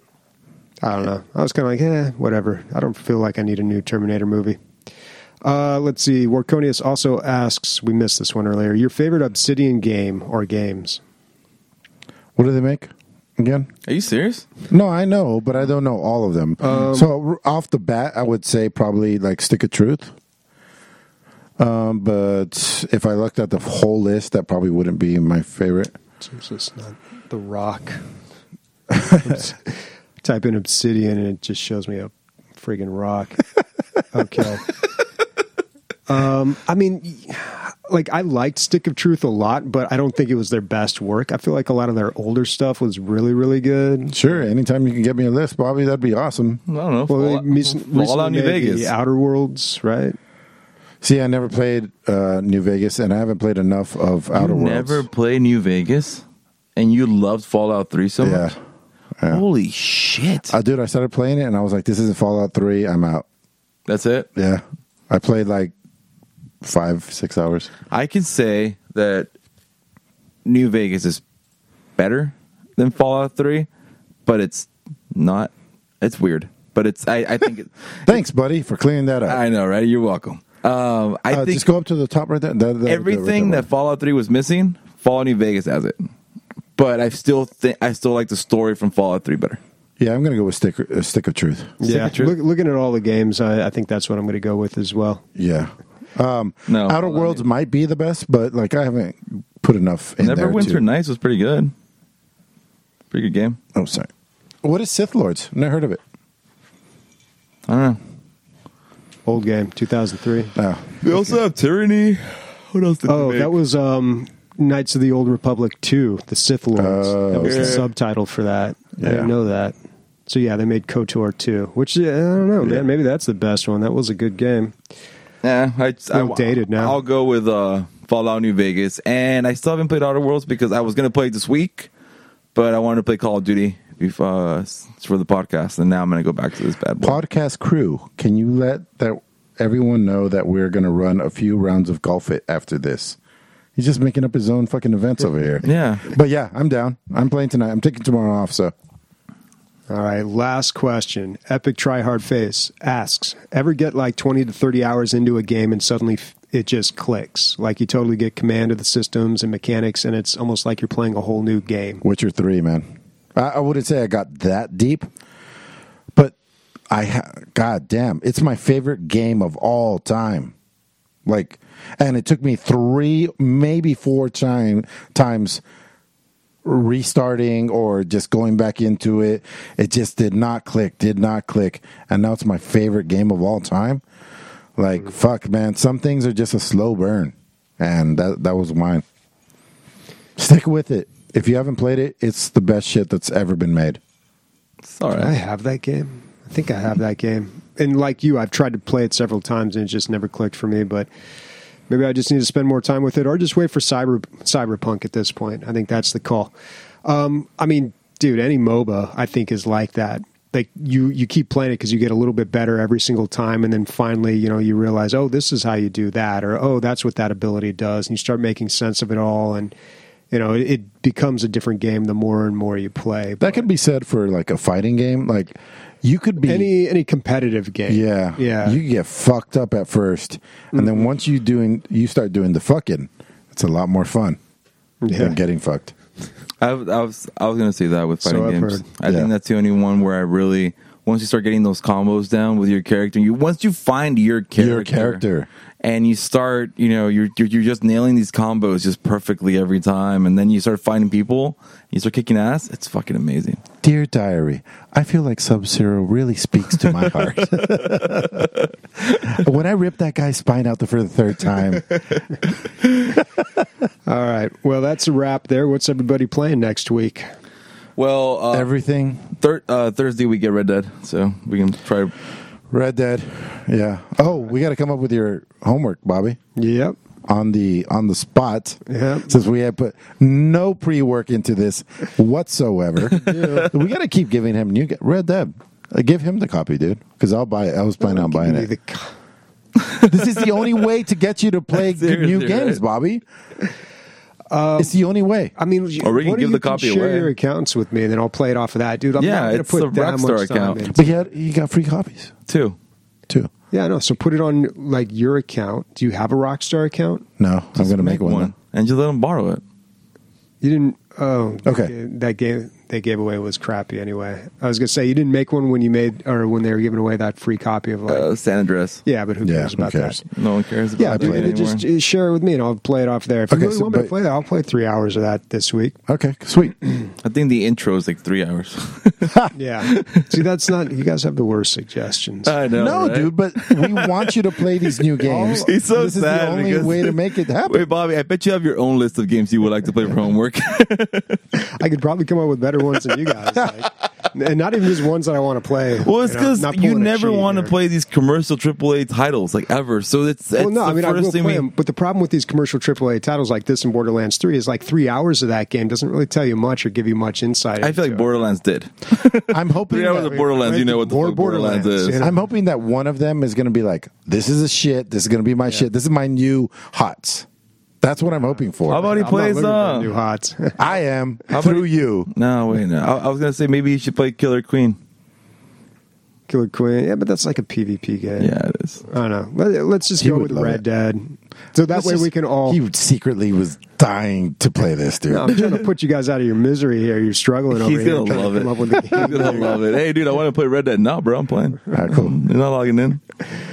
I don't know. I was kind of like, eh, whatever. I don't feel like I need a new Terminator movie. Uh, let's see. Warconius also asks, we missed this one earlier, your favorite Obsidian game or games? What do they make again? Are you serious? No, I know, but I don't know all of them. Um, so r- off the bat, I would say probably like Stick of Truth. Um, but if I looked at the whole list, that probably wouldn't be my favorite. It's just not The Rock. Type in Obsidian and it just shows me a friggin' rock. Okay. Um, I mean, like I liked Stick of Truth a lot, but I don't think it was their best work. I feel like a lot of their older stuff was really, really good. Sure, anytime you can get me a list, Bobby, that'd be awesome. I don't know. Well, they Fallout, recently Fallout New made Vegas. the Outer Worlds, right? See, I never played uh, New Vegas, and I haven't played enough of Outer you Worlds. never played New Vegas, and you loved Fallout three so Yeah. much. Yeah. Holy shit! Uh, dude, I started playing it, and I was like, this isn't Fallout three, I'm out. That's it. Yeah. I played like five, six hours. I can say that New Vegas is better than Fallout three, but it's not. It's weird, but it's. I, I think. It, Thanks, buddy, for clearing that up. I know, right? You're welcome. Um, I Uh, think just go up to the top right there. That- that- everything that, that Fallout three was missing, Fallout New Vegas has it. But I still think I still like the story from Fallout three better. Yeah, I'm going to go with stick, uh, stick of Truth. Yeah, of Truth. Look, looking at all the games, I, I think that's what I'm going to go with as well. Yeah. Um, No, Outer hold on, Worlds dude. might be the best, but like I haven't put enough in there. Neverwinter to- Nights was pretty good. Pretty good game. Oh, sorry. What is Sith Lords? Never heard of it. I don't know. Old game, two thousand three. Oh. They also have Tyranny. What else did Oh, that was um, Knights of the Old Republic two, the Sith Lords. Oh, that was the okay. subtitle for that. I Yeah. didn't know that. So yeah, they made KOTOR two, which uh, I don't know, Yeah. man. Maybe that's the best one. That was a good game. Yeah, I, little I, dated now. I'll go with uh, Fallout New Vegas, and I still haven't played Outer Worlds because I was going to play it this week, but I wanted to play Call of Duty before, uh, for the podcast, and now I'm going to go back to this bad boy. Podcast crew, can you let that everyone know that we're going to run a few rounds of Golf It after this? He's just making up his own fucking events over here. Yeah. But yeah, I'm down. I'm playing tonight. I'm taking tomorrow off, so. All right, last question. Epic Tryhard Face asks, ever get like twenty to thirty hours into a game and suddenly f- it just clicks? Like you totally get command of the systems and mechanics, and it's almost like you're playing a whole new game. Witcher three, man. I, I wouldn't say I got that deep, but I, ha- God damn, it's my favorite game of all time. Like, and it took me three, maybe four time, times restarting or just going back into it. It just did not click, did not click. And now it's my favorite game of all time. Like, fuck, man. Some things are just a slow burn. And that that was mine. Stick with it. If you haven't played it, it's the best shit that's ever been made. It's all I right. have that game. I think I have that game. And like you, I've tried to play it several times and it just never clicked for me. But maybe I just need to spend more time with it, or just wait for cyber cyberpunk at this point. I think that's the call. Um, I mean, dude, any MOBA I think is like that. Like you, you keep playing it because you get a little bit better every single time, and then finally, you know, you realize, oh, this is how you do that, or oh, that's what that ability does, and you start making sense of it all, and you know, it, it becomes a different game the more and more you play. That could be said for like a fighting game. Like, you could be any any competitive game. Yeah, yeah. You get fucked up at first, and then once you doing, you start doing the fucking. It's a lot more fun Yeah. than getting fucked. I, I was I was going to say that with So fighting I've games. heard. I Yeah. think that's the only one where I really, once you start getting those combos down with your character, you once you find your character, Your character. and you start, you know, you're, you're you're just nailing these combos just perfectly every time, and then you start fighting people, you start kicking ass. It's fucking amazing. Dear Diary, I feel like Sub-Zero really speaks to my heart. When I ripped that guy's spine out the, for the third time, All right. Well, that's a wrap there. What's everybody playing next week? Well, uh, everything. thir- uh, Thursday we get Red Dead, so we can try. Red Dead. Yeah. Oh, we got to come up with your homework, Bobby. Yep. On the on the spot, Yeah. since we had put no pre work into this whatsoever, we got to keep giving him new Red Dead. Uh, give him the copy, dude, because I'll buy it. I was planning on buying Give me it. the- This is the only way to get you to play good Seriously, new games, right? Bobby. It's the only way. I mean, Or we can what give you the copy share away. your accounts with me, and then I'll play it off of that, dude. I'm Yeah, not going it's to put the that Rockstar much time account. into But you, had, you got free copies Two. too. Yeah, I know. So put it on like your account. Do you have a Rockstar account? No, I'm going to make, one. and just let them borrow it. You didn't. Oh, Okay. That game they gave away was crappy anyway. I was gonna say you didn't make one when you made or when they were giving away that free copy of like. Uh, San Andreas. Yeah, but who Yeah, cares who about cares? that? No one cares about Yeah, that dude, anymore. just just share it with me and I'll play it off there. If Okay, you really so, want me to but- play that, I'll play three hours of that this week. Okay, sweet. I think the intro is like three hours. Yeah. See, that's not. You guys have the worst suggestions. I know. No, right? dude, but we want you to play these new games. He's so this is sad the only because- way to make it happen. Wait, Bobby, I bet you have your own list of games you would like to play for homework. I could probably come up with better ones than you guys. Like, and not even just ones that I want to play. Well, it's you know, because not you, pulling a never cheat want to here. play these commercial triple A titles like ever. So it's, it's Well, no, the I mean, I first will thing play we. them, but the problem with these commercial triple A titles like this and Borderlands three is like three hours of that game doesn't really tell you much or give you much insight. I feel like into it. Borderlands did. I'm hoping Three hours that, of Borderlands, you know what the More fuck Borderlands, Borderlands, is. you know? I'm hoping that one of them is going to be like, this is a shit. This is going to be my shit. This is my new hots. That's what I'm hoping for. How about he I'm not plays? looking for Uh, new hots. I am about through he- you. no, wait, no. I, I was gonna say maybe you should play Killer Queen. Killer Queen. Yeah, but that's like a PvP game. Yeah, it is. I don't know. Let- Let's just He go would with love Red it. Dead. So that Let's way just- we can all. He secretly was dying to play this, dude. No, I'm trying to put you guys out of your misery here. You're struggling over He's here. gonna trying to love it. come up with a He's game. gonna love it. Hey, dude, I want to play Red Dead. No, bro, I'm playing. All right, cool. You're not logging in.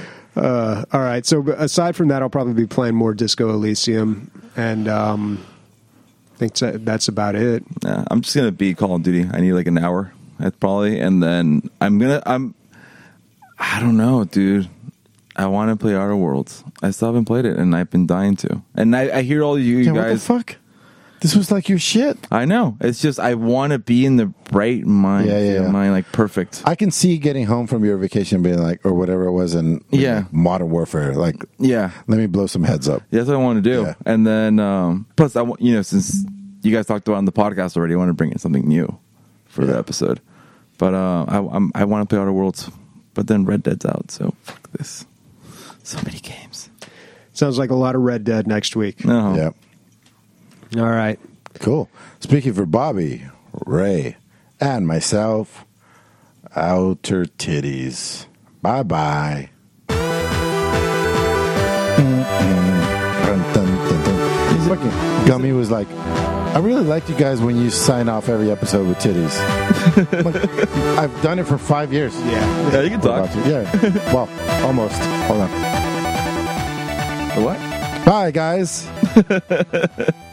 Uh, all right. So but aside from that, I'll probably be playing more Disco Elysium, and um, I think that's- that's about it. Yeah, I'm just gonna be Call of Duty. I need like an hour, that's probably, and then I'm gonna. I'm. I don't know, dude. I want to play Outer Worlds. I still haven't played it, and I've been dying to. And I, I hear all you Yeah, what the guys. fuck? This was like your shit. I know. It's just I want to be in the right mind. Yeah, yeah, yeah. Mind like perfect. I can see getting home from your vacation being like, or whatever it was, and Yeah. Modern Warfare. Like, Yeah. let me blow some heads up. Yeah, that's what I want to do. Yeah. And then, um, plus, I want, you know, since you guys talked about it on the podcast already, I want to bring in something new for the Yeah. episode. But uh, I, I'm, I want to play Outer Worlds, but then Red Dead's out, so fuck this. So many games. Sounds like a lot of Red Dead next week. No. Yeah, All right. cool. Speaking for Bobby, Ray, and myself, outer titties. Bye bye. Fucking Gummy was like, I really liked you guys when you sign off every episode with titties. I'm like, I've done it for five years. Yeah. Yeah, you can We're talk. about to- Yeah. Well, almost. Hold on. What? Bye, guys.